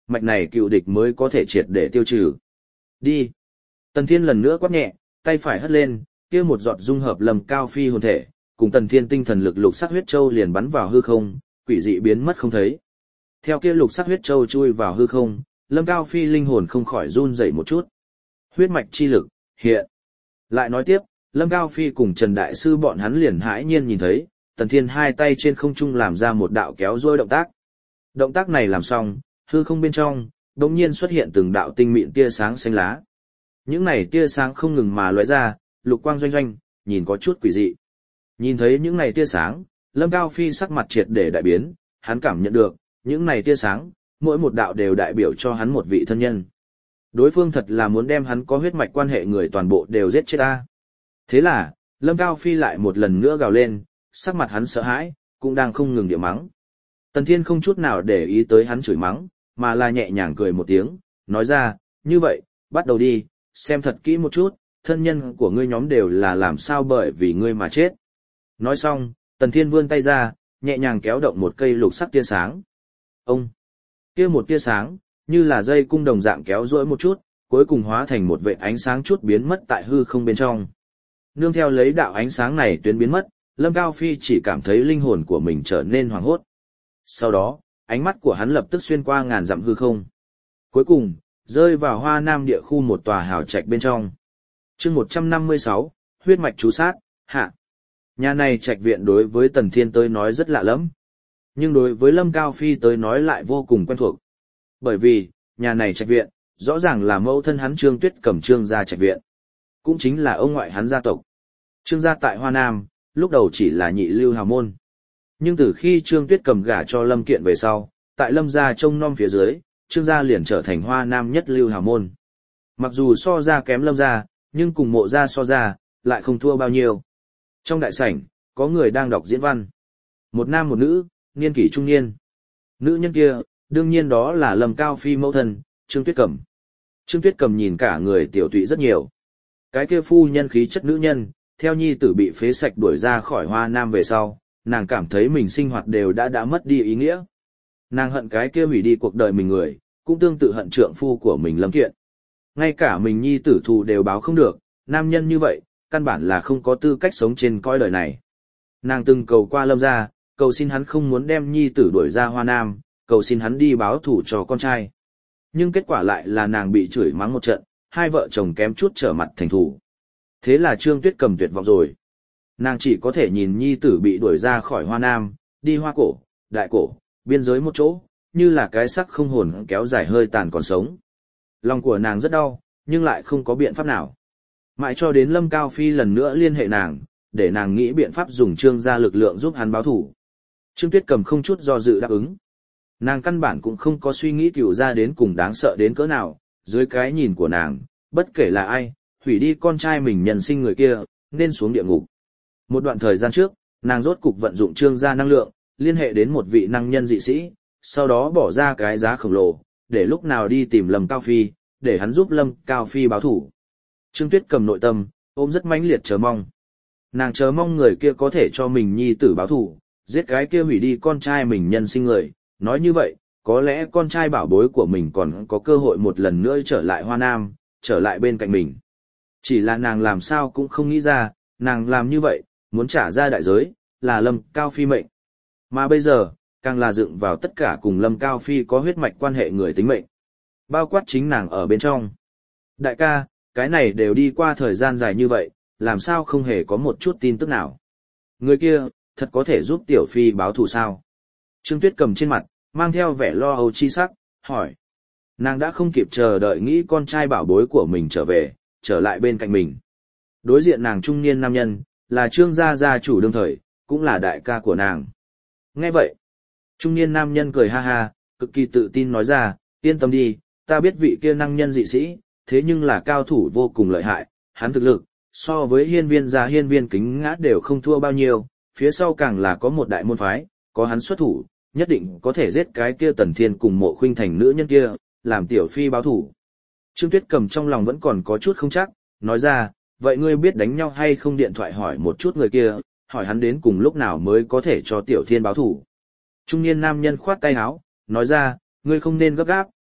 mạch này cựu địch mới có thể triệt để tiêu trừ. Đi. Tần Thiên lần nữa quát nhẹ, tay phải hất lên, kia một giọt dung hợp Lâm Cao Phi hồn thể, cùng Tần Thiên tinh thần lực lục sắc huyết châu liền bắn vào hư không, quỷ dị biến mất không thấy. Theo kia lục sắc huyết châu chui vào hư không, Lâm Cao Phi linh hồn không khỏi run rẩy một chút. Huyết mạch chi lực, hiện. Lại nói tiếp, Lâm Cao Phi cùng Trần Đại Sư bọn hắn liền hãi nhiên nhìn thấy, Tần Thiên hai tay trên không trung làm ra một đạo kéo dôi động tác. Động tác này làm xong, hư không bên trong, đột nhiên xuất hiện từng đạo tinh mịn tia sáng xanh lá. Những này tia sáng không ngừng mà lóe ra, lục quang doanh doanh, nhìn có chút quỷ dị. Nhìn thấy những này tia sáng, Lâm Cao Phi sắc mặt triệt để đại biến, hắn cảm nhận được, những này tia sáng, mỗi một đạo đều đại biểu cho hắn một vị thân nhân. Đối phương thật là muốn đem hắn có huyết mạch quan hệ người toàn bộ đều giết chết ta. Thế là, Lâm Cao Phi lại một lần nữa gào lên, sắc mặt hắn sợ hãi, cũng đang không ngừng địa mắng. Tần Thiên không chút nào để ý tới hắn chửi mắng, mà là nhẹ nhàng cười một tiếng, nói ra, như vậy, bắt đầu đi, xem thật kỹ một chút, thân nhân của ngươi nhóm đều là làm sao bởi vì ngươi mà chết. Nói xong, Tần Thiên vươn tay ra, nhẹ nhàng kéo động một cây lục sắc tia sáng. Ông! Kia một tia sáng, như là dây cung đồng dạng kéo duỗi một chút, cuối cùng hóa thành một vệt ánh sáng chút biến mất tại hư không bên trong. Nương theo lấy đạo ánh sáng này tuyến biến mất, Lâm Cao Phi chỉ cảm thấy linh hồn của mình trở nên hoảng hốt. Sau đó, ánh mắt của hắn lập tức xuyên qua ngàn dặm hư không. Cuối cùng, rơi vào Hoa Nam địa khu một tòa hào trạch bên trong. Chương một trăm năm mươi sáu, huyết mạch chú sát, hạ. Nhà này trạch viện đối với Tần Thiên tới nói rất lạ lẫm, nhưng đối với Lâm Cao Phi tới nói lại vô cùng quen thuộc. Bởi vì, nhà này trạch viện, rõ ràng là mẫu thân hắn Trương Tuyết Cầm Trương gia trạch viện. Cũng chính là ông ngoại hắn gia tộc. Trương gia tại Hoa Nam, lúc đầu chỉ là nhị lưu hào môn. Nhưng từ khi Trương Tuyết Cầm gả cho Lâm Kiện về sau, tại Lâm gia trông nom phía dưới, Trương gia liền trở thành Hoa Nam nhất lưu hào môn. Mặc dù so ra kém Lâm gia, nhưng cùng Mộ gia so ra, lại không thua bao nhiêu. Trong đại sảnh, có người đang đọc diễn văn. Một nam một nữ, niên kỷ trung niên. Nữ nhân kia, đương nhiên đó là Lâm Cao Phi mẫu thân, Trương Tuyết Cầm. Trương Tuyết Cầm nhìn cả người tiểu tụy rất nhiều. Cái kia phu nhân khí chất nữ nhân, theo nhi tử bị phế sạch đuổi ra khỏi Hoa Nam về sau, nàng cảm thấy mình sinh hoạt đều đã đã mất đi ý nghĩa. Nàng hận cái kia hủy đi cuộc đời mình người, cũng tương tự hận trượng phu của mình Lâm Kiện. Ngay cả mình nhi tử thù đều báo không được, nam nhân như vậy, căn bản là không có tư cách sống trên cõi đời này. Nàng từng cầu qua Lâm gia, cầu xin hắn không muốn đem nhi tử đuổi ra Hoa Nam, cầu xin hắn đi báo thù cho con trai. Nhưng kết quả lại là nàng bị chửi mắng một trận, hai vợ chồng kém chút trở mặt thành thù. Thế là Trương Tuyết Cầm tuyệt vọng rồi. Nàng chỉ có thể nhìn nhi tử bị đuổi ra khỏi Hoa Nam, đi Hoa Cổ, Đại Cổ, biên giới một chỗ, như là cái xác không hồn kéo dài hơi tàn còn sống. Lòng của nàng rất đau, nhưng lại không có biện pháp nào. Mãi cho đến Lâm Cao Phi lần nữa liên hệ nàng, để nàng nghĩ biện pháp dùng Trương gia lực lượng giúp hắn báo thủ. Trương Tuyết Cầm không chút do dự đáp ứng. Nàng căn bản cũng không có suy nghĩ cựu gia đến cùng đáng sợ đến cỡ nào, dưới cái nhìn của nàng, bất kể là ai, hủy đi con trai mình nhân sinh người kia, nên xuống địa ngục. Một đoạn thời gian trước, nàng rốt cục vận dụng Trương gia năng lượng, liên hệ đến một vị năng nhân dị sĩ, sau đó bỏ ra cái giá khổng lồ, để lúc nào đi tìm Lâm Cao Phi, để hắn giúp Lâm Cao Phi báo thủ. Trương Tuyết Cầm nội tâm, ôm rất mãnh liệt chờ mong. Nàng chờ mong người kia có thể cho mình nhi tử báo thủ, giết cái kia hủy đi con trai mình nhân sinh người, nói như vậy, có lẽ con trai bảo bối của mình còn có cơ hội một lần nữa trở lại Hoa Nam, trở lại bên cạnh mình. Chỉ là nàng làm sao cũng không nghĩ ra, nàng làm như vậy, muốn trả ra đại giới, là Lâm Cao Phi mệnh. Mà bây giờ, càng là dựng vào tất cả cùng Lâm Cao Phi có huyết mạch quan hệ người tính mệnh. Bao quát chính nàng ở bên trong. Đại ca, cái này đều đi qua thời gian dài như vậy, làm sao không hề có một chút tin tức nào. Người kia, thật có thể giúp Tiểu Phi báo thù sao? Trương Tuyết Cầm trên mặt, mang theo vẻ lo âu chi sắc, hỏi. Nàng đã không kịp chờ đợi nghĩ con trai bảo bối của mình trở về, trở lại bên cạnh mình. Đối diện nàng trung niên nam nhân, là Trương gia gia chủ đương thời, cũng là đại ca của nàng. Nghe vậy, trung niên nam nhân cười ha ha, cực kỳ tự tin nói ra, yên tâm đi, ta biết vị kia năng nhân dị sĩ, thế nhưng là cao thủ vô cùng lợi hại, hắn thực lực, so với hiên viên gia hiên viên kính ngã đều không thua bao nhiêu, phía sau càng là có một đại môn phái, có hắn xuất thủ, nhất định có thể giết cái kia Tần Thiên cùng Mộ Khuynh Thành nữ nhân kia, làm Tiểu Phi báo thủ. Trương Tuyết Cầm trong lòng vẫn còn có chút không chắc, nói ra, vậy ngươi biết đánh nhau hay không điện thoại hỏi một chút người kia, hỏi hắn đến cùng lúc nào mới có thể cho Tiểu Thiên báo thủ. Trung niên nam nhân khoát tay áo, nói ra, ngươi không nên gấp gáp,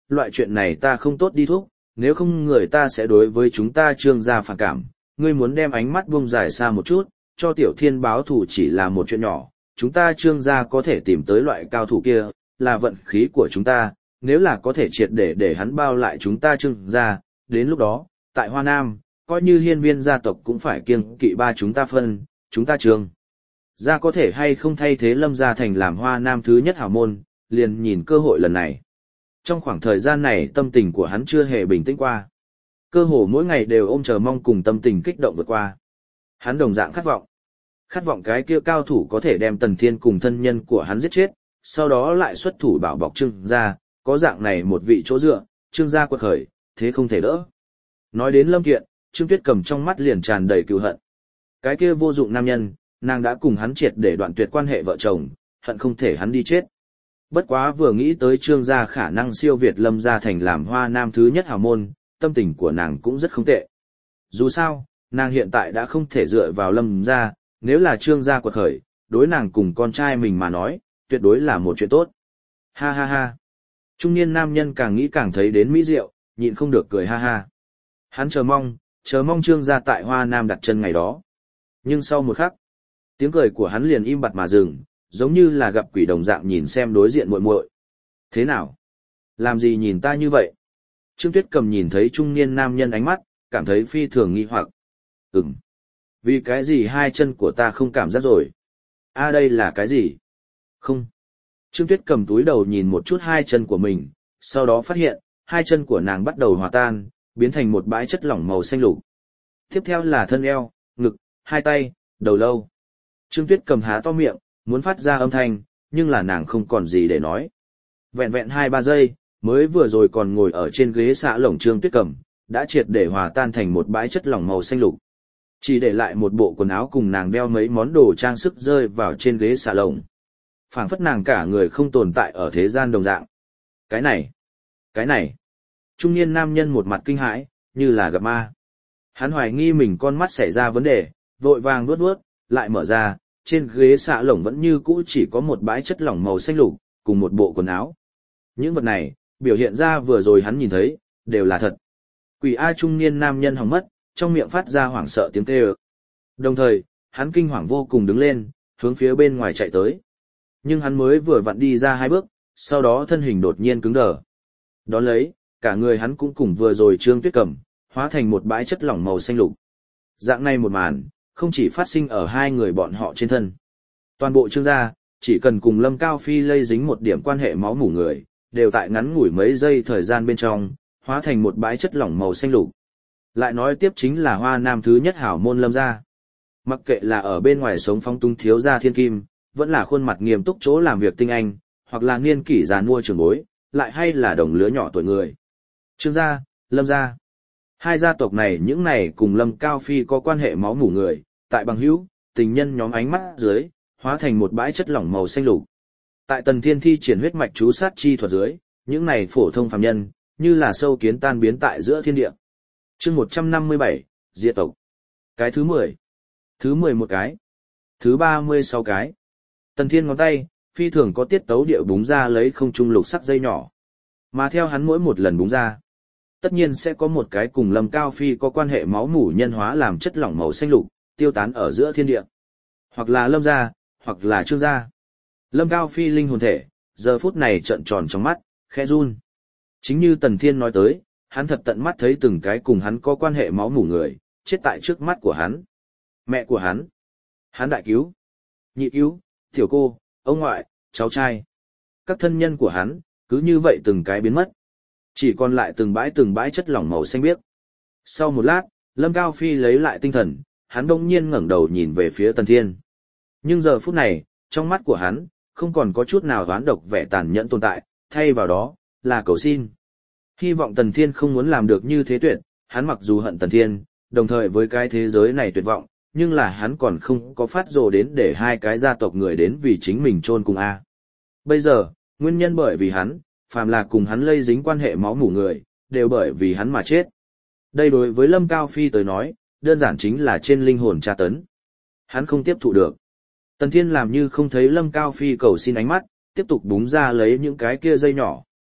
loại chuyện này ta không tốt đi thúc, nếu không người ta sẽ đối với chúng ta Trương gia phản cảm, ngươi muốn đem ánh mắt buông dài xa một chút, cho Tiểu Thiên báo thù chỉ là một chuyện nhỏ, chúng ta Trương gia có thể tìm tới loại cao thủ kia, là vận khí của chúng ta, nếu là có thể triệt để để hắn bao lại chúng ta Trương gia, đến lúc đó, tại Hoa Nam, coi như hiên viên gia tộc cũng phải kiêng kỵ ba chúng ta phân, chúng ta Trương gia có thể hay không thay thế Lâm gia thành làm Hoa Nam thứ nhất hảo môn, liền nhìn cơ hội lần này. Trong khoảng thời gian này tâm tình của hắn chưa hề bình tĩnh qua. Cơ hồ mỗi ngày đều ôm chờ mong cùng tâm tình kích động vượt qua. Hắn đồng dạng khát vọng. Khát vọng cái kia cao thủ có thể đem Tần Thiên cùng thân nhân của hắn giết chết, sau đó lại xuất thủ bảo bọc Trương gia, có dạng này một vị chỗ dựa, Trương gia quật khởi, thế không thể đỡ. Nói đến Lâm Kiện, Trương Tuyết Cầm trong mắt liền tràn đầy cừu hận. Cái kia vô dụng nam nhân, nàng đã cùng hắn triệt để đoạn tuyệt quan hệ vợ chồng, hận không thể hắn đi chết. Bất quá vừa nghĩ tới Trương gia khả năng siêu việt Lâm gia thành làm Hoa Nam thứ nhất hào môn, tâm tình của nàng cũng rất không tệ. Dù sao, nàng hiện tại đã không thể dựa vào Lâm gia, nếu là Trương gia quật khởi, đối nàng cùng con trai mình mà nói, tuyệt đối là một chuyện tốt. Ha ha ha. Trung niên nam nhân càng nghĩ càng thấy đến mỹ diệu, nhịn không được cười ha ha. Hắn chờ mong, chờ mong Trương gia tại Hoa Nam đặt chân ngày đó. Nhưng sau một khắc, tiếng cười của hắn liền im bặt mà dừng, giống như là gặp quỷ đồng dạng nhìn xem đối diện muội muội. Thế nào? Làm gì nhìn ta như vậy? Trương Tuyết Cầm nhìn thấy trung niên nam nhân ánh mắt, cảm thấy phi thường nghi hoặc. Ừm. Vì cái gì hai chân của ta không cảm giác rồi? A à, đây là cái gì? Không. Trương Tuyết Cầm túi đầu nhìn một chút hai chân của mình, sau đó phát hiện, hai chân của nàng bắt đầu hòa tan, biến thành một bãi chất lỏng màu xanh lục. Tiếp theo là thân eo, ngực, hai tay, đầu lâu. Trương Tuyết Cầm há to miệng, muốn phát ra âm thanh, nhưng là nàng không còn gì để nói. Vẹn vẹn hai ba giây, mới vừa rồi còn ngồi ở trên ghế xạ lồng Trương Tuyết Cầm, đã triệt để hòa tan thành một bãi chất lỏng màu xanh lục. Chỉ để lại một bộ quần áo cùng nàng đeo mấy món đồ trang sức rơi vào trên ghế xạ lồng. Phảng phất nàng cả người không tồn tại ở thế gian đồng dạng. Cái này, cái này. Trung niên nam nhân một mặt kinh hãi, như là gặp ma. Hắn hoài nghi mình con mắt xảy ra vấn đề, vội vàng vuốt vuốt, lại mở ra, trên ghế xạ lồng vẫn như cũ chỉ có một bãi chất lỏng màu xanh lục, cùng một bộ quần áo. Những vật này, biểu hiện ra vừa rồi hắn nhìn thấy, đều là thật. Quỷ A trung niên nam nhân hỏng mất, trong miệng phát ra hoảng sợ tiếng kêu. Đồng thời, hắn kinh hoàng vô cùng đứng lên, hướng phía bên ngoài chạy tới. Nhưng hắn mới vừa vặn đi ra hai bước, sau đó thân hình đột nhiên cứng đờ. Đón lấy, cả người hắn cũng cùng vừa rồi Trương Tuyết Cầm, hóa thành một bãi chất lỏng màu xanh lục. Dạng này một màn, không chỉ phát sinh ở hai người bọn họ trên thân. Toàn bộ Trương gia, chỉ cần cùng Lâm Cao Phi lây dính một điểm quan hệ máu mủ người, đều tại ngắn ngủi mấy giây thời gian bên trong, hóa thành một bãi chất lỏng màu xanh lục. Lại nói tiếp chính là Hoa Nam thứ nhất hảo môn Lâm gia. Mặc kệ là ở bên ngoài sống phong tung thiếu gia thiên kim, vẫn là khuôn mặt nghiêm túc chỗ làm việc tinh anh, hoặc là niên kỷ già nua trưởng bối, lại hay là đồng lứa nhỏ tuổi người. Trương gia, Lâm gia. Hai gia tộc này những này cùng Lâm Cao Phi có quan hệ máu mủ người, tại bằng hữu, tình nhân nhóm ánh mắt dưới, hóa thành một bãi chất lỏng màu xanh lục. Tại Tần Thiên thi triển huyết mạch chú sát chi thuật dưới, những này phổ thông phàm nhân, như là sâu kiến tan biến tại giữa thiên địa. Chương một trăm năm mươi bảy, diệt tộc. Cái thứ mười. Thứ mười một cái. Thứ ba mươi sáu cái. Tần Thiên ngón tay, phi thường có tiết tấu địa búng ra lấy không trung lục sắc dây nhỏ. Mà theo hắn mỗi một lần búng ra, tất nhiên sẽ có một cái cùng Lâm Cao Phi có quan hệ máu mủ nhân hóa làm chất lỏng màu xanh lục, tiêu tán ở giữa thiên địa. Hoặc là Lâm gia, hoặc là Trương gia. Lâm Cao Phi linh hồn thể, giờ phút này trợn tròn trong mắt, khẽ run. Chính như Tần Thiên nói tới, hắn thật tận mắt thấy từng cái cùng hắn có quan hệ máu mủ người, chết tại trước mắt của hắn. Mẹ của hắn, hắn đại cứu, nhị cứu, tiểu cô, ông ngoại, cháu trai. Các thân nhân của hắn, cứ như vậy từng cái biến mất. Chỉ còn lại từng bãi từng bãi chất lỏng màu xanh biếc. Sau một lát, Lâm Cao Phi lấy lại tinh thần, hắn đông nhiên ngẩng đầu nhìn về phía Tần Thiên. Nhưng giờ phút này, trong mắt của hắn, không còn có chút nào oán độc vẻ tàn nhẫn tồn tại, thay vào đó, là cầu xin. Hy vọng Tần Thiên không muốn làm được như thế tuyệt, hắn mặc dù hận Tần Thiên, đồng thời với cái thế giới này tuyệt vọng, nhưng là hắn còn không có phát rồ đến để hai cái gia tộc người đến vì chính mình chôn cùng A. Bây giờ, nguyên nhân bởi vì hắn, phàm là cùng hắn lây dính quan hệ máu mủ người, đều bởi vì hắn mà chết. Đây đối với Lâm Cao Phi tới nói, đơn giản chính là trên linh hồn tra tấn. Hắn không tiếp thụ được. Tần Thiên làm như không thấy Lâm Cao Phi cầu xin ánh mắt, tiếp tục búng ra lấy những cái kia dây nhỏ.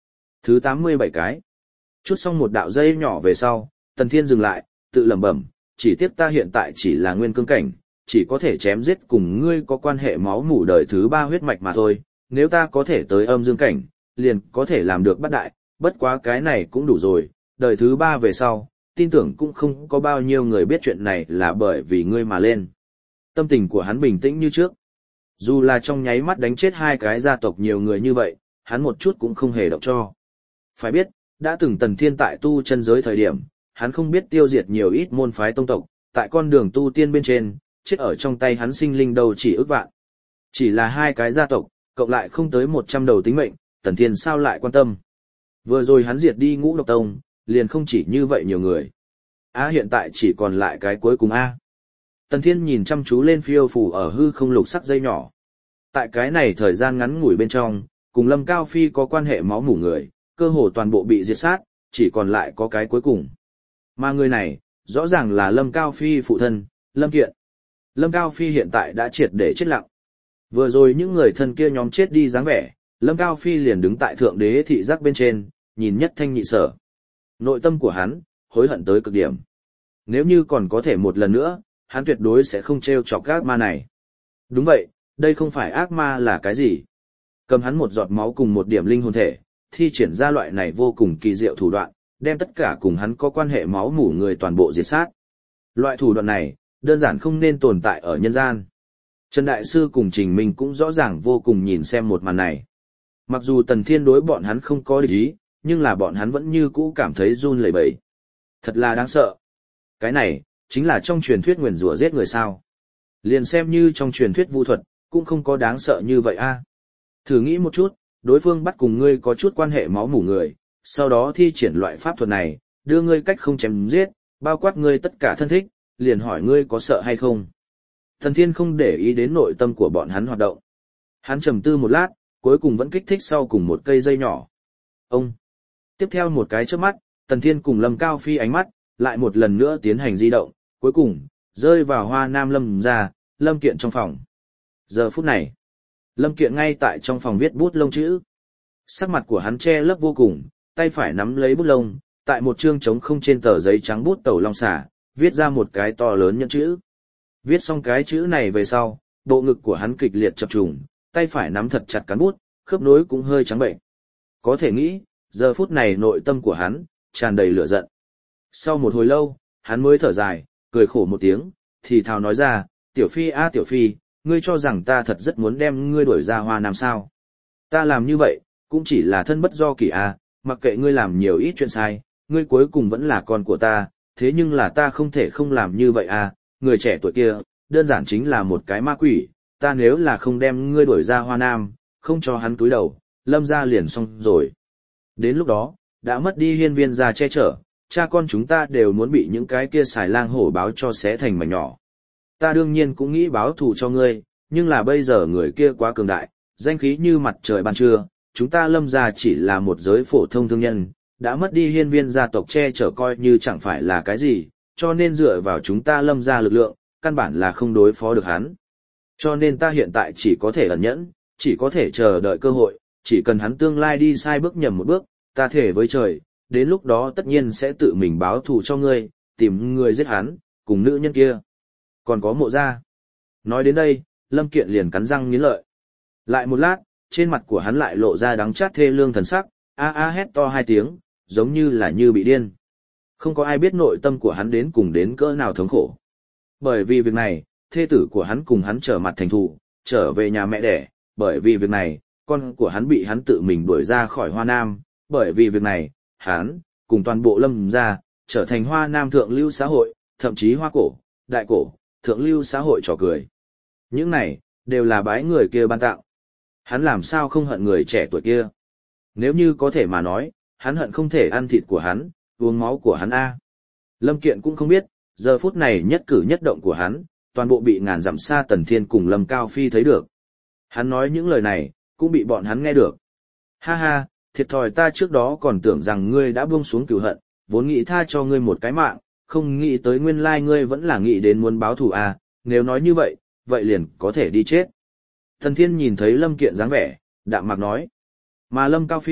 Thứ tám mươi bảy cái. Chút xong một đạo dây nhỏ về sau, Tần Thiên dừng lại, tự lẩm bẩm, chỉ tiếc ta hiện tại chỉ là nguyên cương cảnh, chỉ có thể chém giết cùng ngươi có quan hệ máu mủ đời thứ ba huyết mạch mà thôi, nếu ta có thể tới âm dương cảnh, liền có thể làm được bắt đại, bất quá cái này cũng đủ rồi, đời thứ ba về sau, tin tưởng cũng không có bao nhiêu người biết chuyện này là bởi vì ngươi mà lên. Tâm tình của hắn bình tĩnh như trước. Dù là trong nháy mắt đánh chết hai cái gia tộc nhiều người như vậy, hắn một chút cũng không hề động cho. Phải biết, đã từng Tần Thiên tại tu chân giới thời điểm, hắn không biết tiêu diệt nhiều ít môn phái tông tộc, tại con đường tu tiên bên trên, chết ở trong tay hắn sinh linh đâu chỉ ước vạn. Chỉ là hai cái gia tộc, cộng lại không tới một trăm đầu tính mệnh, Tần Thiên sao lại quan tâm. Vừa rồi hắn diệt đi Ngũ Độc Tông, liền không chỉ như vậy nhiều người. A hiện tại chỉ còn lại cái cuối cùng A. Tần Thiên nhìn chăm chú lên phiêu phù ở hư không lục sắc dây nhỏ. Tại cái này thời gian ngắn ngủi bên trong, cùng Lâm Cao Phi có quan hệ máu mủ người, cơ hồ toàn bộ bị diệt sát, chỉ còn lại có cái cuối cùng. Mà người này, rõ ràng là Lâm Cao Phi phụ thân, Lâm Kiện. Lâm Cao Phi hiện tại đã triệt để chết lặng. Vừa rồi những người thân kia nhóm chết đi dáng vẻ, Lâm Cao Phi liền đứng tại thượng đế thị giác bên trên, nhìn nhất thanh nhị sở. Nội tâm của hắn, hối hận tới cực điểm. Nếu như còn có thể một lần nữa, hắn tuyệt đối sẽ không trêu chọc ác ma này. Đúng vậy, đây không phải ác ma là cái gì. Cầm hắn một giọt máu cùng một điểm linh hồn thể, thi triển ra loại này vô cùng kỳ diệu thủ đoạn, đem tất cả cùng hắn có quan hệ máu mủ người toàn bộ diệt sát. Loại thủ đoạn này, đơn giản không nên tồn tại ở nhân gian. Trần Đại Sư cùng Trình Minh cũng rõ ràng vô cùng nhìn xem một màn này. Mặc dù Tần Thiên đối bọn hắn không có địch ý, nhưng là bọn hắn vẫn như cũ cảm thấy run lẩy bẩy. Thật là đáng sợ. Cái này, chính là trong truyền thuyết nguyền rủa giết người sao. Liền xem như trong truyền thuyết vu thuật, cũng không có đáng sợ như vậy a. Thử nghĩ một chút, đối phương bắt cùng ngươi có chút quan hệ máu mủ người, sau đó thi triển loại pháp thuật này, đưa ngươi cách không chém giết, bao quát ngươi tất cả thân thích, liền hỏi ngươi có sợ hay không. Thần Thiên không để ý đến nội tâm của bọn hắn hoạt động. Hắn trầm tư một lát, cuối cùng vẫn kích thích sau cùng một cây dây nhỏ. Ông! Tiếp theo một cái chớp mắt, Tần Thiên cùng Lâm Cao Phi ánh mắt, lại một lần nữa tiến hành di động, cuối cùng, rơi vào Hoa Nam Lâm ra, Lâm Kiện trong phòng. Giờ phút này, Lâm Kiện ngay tại trong phòng viết bút lông chữ. Sắc mặt của hắn che lấp vô cùng, tay phải nắm lấy bút lông, tại một chương trống không trên tờ giấy trắng bút tẩu long xả, viết ra một cái to lớn nhân chữ. Viết xong cái chữ này về sau, bộ ngực của hắn kịch liệt chập trùng, tay phải nắm thật chặt cán bút, khớp nối cũng hơi trắng bệnh. Có thể nghĩ, giờ phút này nội tâm của hắn, tràn đầy lửa giận. Sau một hồi lâu, hắn mới thở dài, cười khổ một tiếng, thì thào nói ra, Tiểu Phi a Tiểu Phi, ngươi cho rằng ta thật rất muốn đem ngươi đuổi ra Hoa Nam sao. Ta làm như vậy, cũng chỉ là thân bất do kỳ a, mặc kệ ngươi làm nhiều ít chuyện sai, ngươi cuối cùng vẫn là con của ta, thế nhưng là ta không thể không làm như vậy a, người trẻ tuổi kia, đơn giản chính là một cái ma quỷ, ta nếu là không đem ngươi đuổi ra Hoa Nam, không cho hắn túi đầu, Lâm ra liền xong rồi. Đến lúc đó, đã mất đi hiên viên gia che chở, cha con chúng ta đều muốn bị những cái kia xài lang hổ báo cho xé thành mảnh nhỏ. Ta đương nhiên cũng nghĩ báo thù cho ngươi, nhưng là bây giờ người kia quá cường đại, danh khí như mặt trời ban trưa, chúng ta Lâm gia chỉ là một giới phổ thông thương nhân, đã mất đi hiên viên gia tộc che chở coi như chẳng phải là cái gì, cho nên dựa vào chúng ta Lâm gia lực lượng, căn bản là không đối phó được hắn. Cho nên ta hiện tại chỉ có thể ẩn nhẫn, chỉ có thể chờ đợi cơ hội, chỉ cần hắn tương lai đi sai bước nhầm một bước, ta thể với trời, đến lúc đó tất nhiên sẽ tự mình báo thù cho ngươi, tìm người giết hắn, cùng nữ nhân kia. Còn có Mộ gia. Nói đến đây, Lâm Kiện liền cắn răng nghiến lợi. Lại một lát, trên mặt của hắn lại lộ ra đắng chát thê lương thần sắc, a a hét to hai tiếng, giống như là như bị điên. Không có ai biết nội tâm của hắn đến cùng đến cỡ nào thống khổ. Bởi vì việc này, thê tử của hắn cùng hắn trở mặt thành thù, trở về nhà mẹ đẻ, bởi vì việc này, con của hắn bị hắn tự mình đuổi ra khỏi Hoa Nam, bởi vì việc này, hắn, cùng toàn bộ Lâm gia, trở thành Hoa Nam thượng lưu xã hội, thậm chí Hoa cổ, đại cổ, thượng lưu xã hội trò cười. Những này, đều là bái người kia ban tặng. Hắn làm sao không hận người trẻ tuổi kia? Nếu như có thể mà nói, hắn hận không thể ăn thịt của hắn, uống máu của hắn a. Lâm Kiện cũng không biết, giờ phút này nhất cử nhất động của hắn, toàn bộ bị ngàn dặm xa Tần Thiên cùng Lâm Cao Phi thấy được. Hắn nói những lời này, cũng bị bọn hắn nghe được. Ha ha, thiệt thòi ta trước đó còn tưởng rằng ngươi đã buông xuống cừu hận, vốn nghĩ tha cho ngươi một cái mạng, không nghĩ tới nguyên lai ngươi vẫn là nghĩ đến muốn báo thù à, nếu nói như vậy, vậy liền có thể đi chết. Tần Thiên nhìn thấy Lâm Kiện dáng vẻ, đạm mạc nói. Mà Lâm Cao Phi,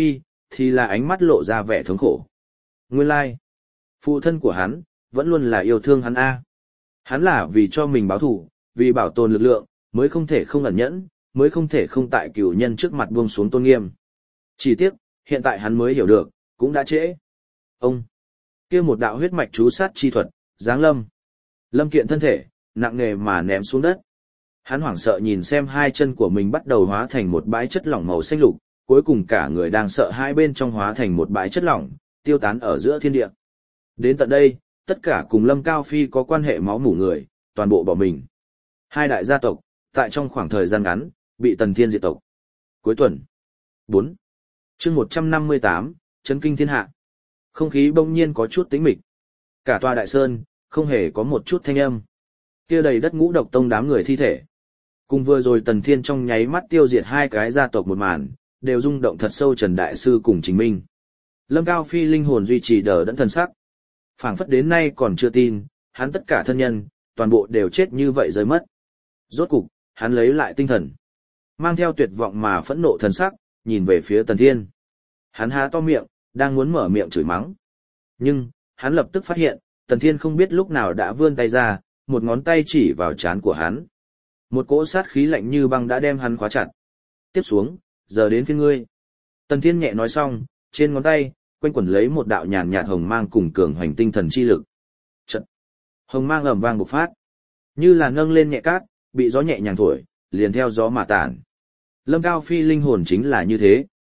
thì là ánh mắt lộ ra vẻ thống khổ. Nguyên lai, like, phụ thân của hắn, vẫn luôn là yêu thương hắn a. Hắn là vì cho mình báo thù, vì bảo tồn lực lượng, mới không thể không ẩn nhẫn, mới không thể không tại cửu nhân trước mặt buông xuống tôn nghiêm. Chỉ tiếc, hiện tại hắn mới hiểu được, cũng đã trễ. Ông, kia một đạo huyết mạch chú sát chi thuật, giáng lâm. Lâm Kiện thân thể, nặng nề mà ném xuống đất. Hắn hoảng sợ nhìn xem hai chân của mình bắt đầu hóa thành một bãi chất lỏng màu xanh lục, cuối cùng cả người đang sợ hai bên trong hóa thành một bãi chất lỏng, tiêu tán ở giữa thiên địa. Đến tận đây, tất cả cùng Lâm Cao Phi có quan hệ máu mủ người, toàn bộ bỏ mình. Hai đại gia tộc, tại trong khoảng thời gian ngắn, bị Tần Thiên diệt tộc. Cuối tuần. bốn. Chương một trăm năm mươi tám, Chấn kinh thiên hạ. Không khí bỗng nhiên có chút tĩnh mịch. Cả tòa đại sơn, không hề có một chút thanh âm. Kia đầy đất ngũ độc tông đám người thi thể. Cùng vừa rồi Tần Thiên trong nháy mắt tiêu diệt hai cái gia tộc một màn, đều rung động thật sâu Trần Đại Sư cùng Trình Minh. Lâm Cao Phi linh hồn duy trì đờ đẫn thần sắc. Phảng phất đến nay còn chưa tin, hắn tất cả thân nhân, toàn bộ đều chết như vậy rơi mất. Rốt cục, hắn lấy lại tinh thần. Mang theo tuyệt vọng mà phẫn nộ thần sắc, nhìn về phía Tần Thiên. Hắn há to miệng, đang muốn mở miệng chửi mắng. Nhưng, hắn lập tức phát hiện, Tần Thiên không biết lúc nào đã vươn tay ra, một ngón tay chỉ vào trán của hắn. Một cỗ sát khí lạnh như băng đã đem hắn khóa chặt. Tiếp xuống, giờ đến phiên ngươi. Tần Thiên nhẹ nói xong, trên ngón tay, quanh quẩn lấy một đạo nhàn nhạt hồng mang cùng cường hoành tinh thần chi lực. Trận. Hồng mang ầm vang bộc phát. Như là nâng lên nhẹ cát, bị gió nhẹ nhàng thổi, liền theo gió mà tản. Lâm Cao Phi linh hồn chính là như thế.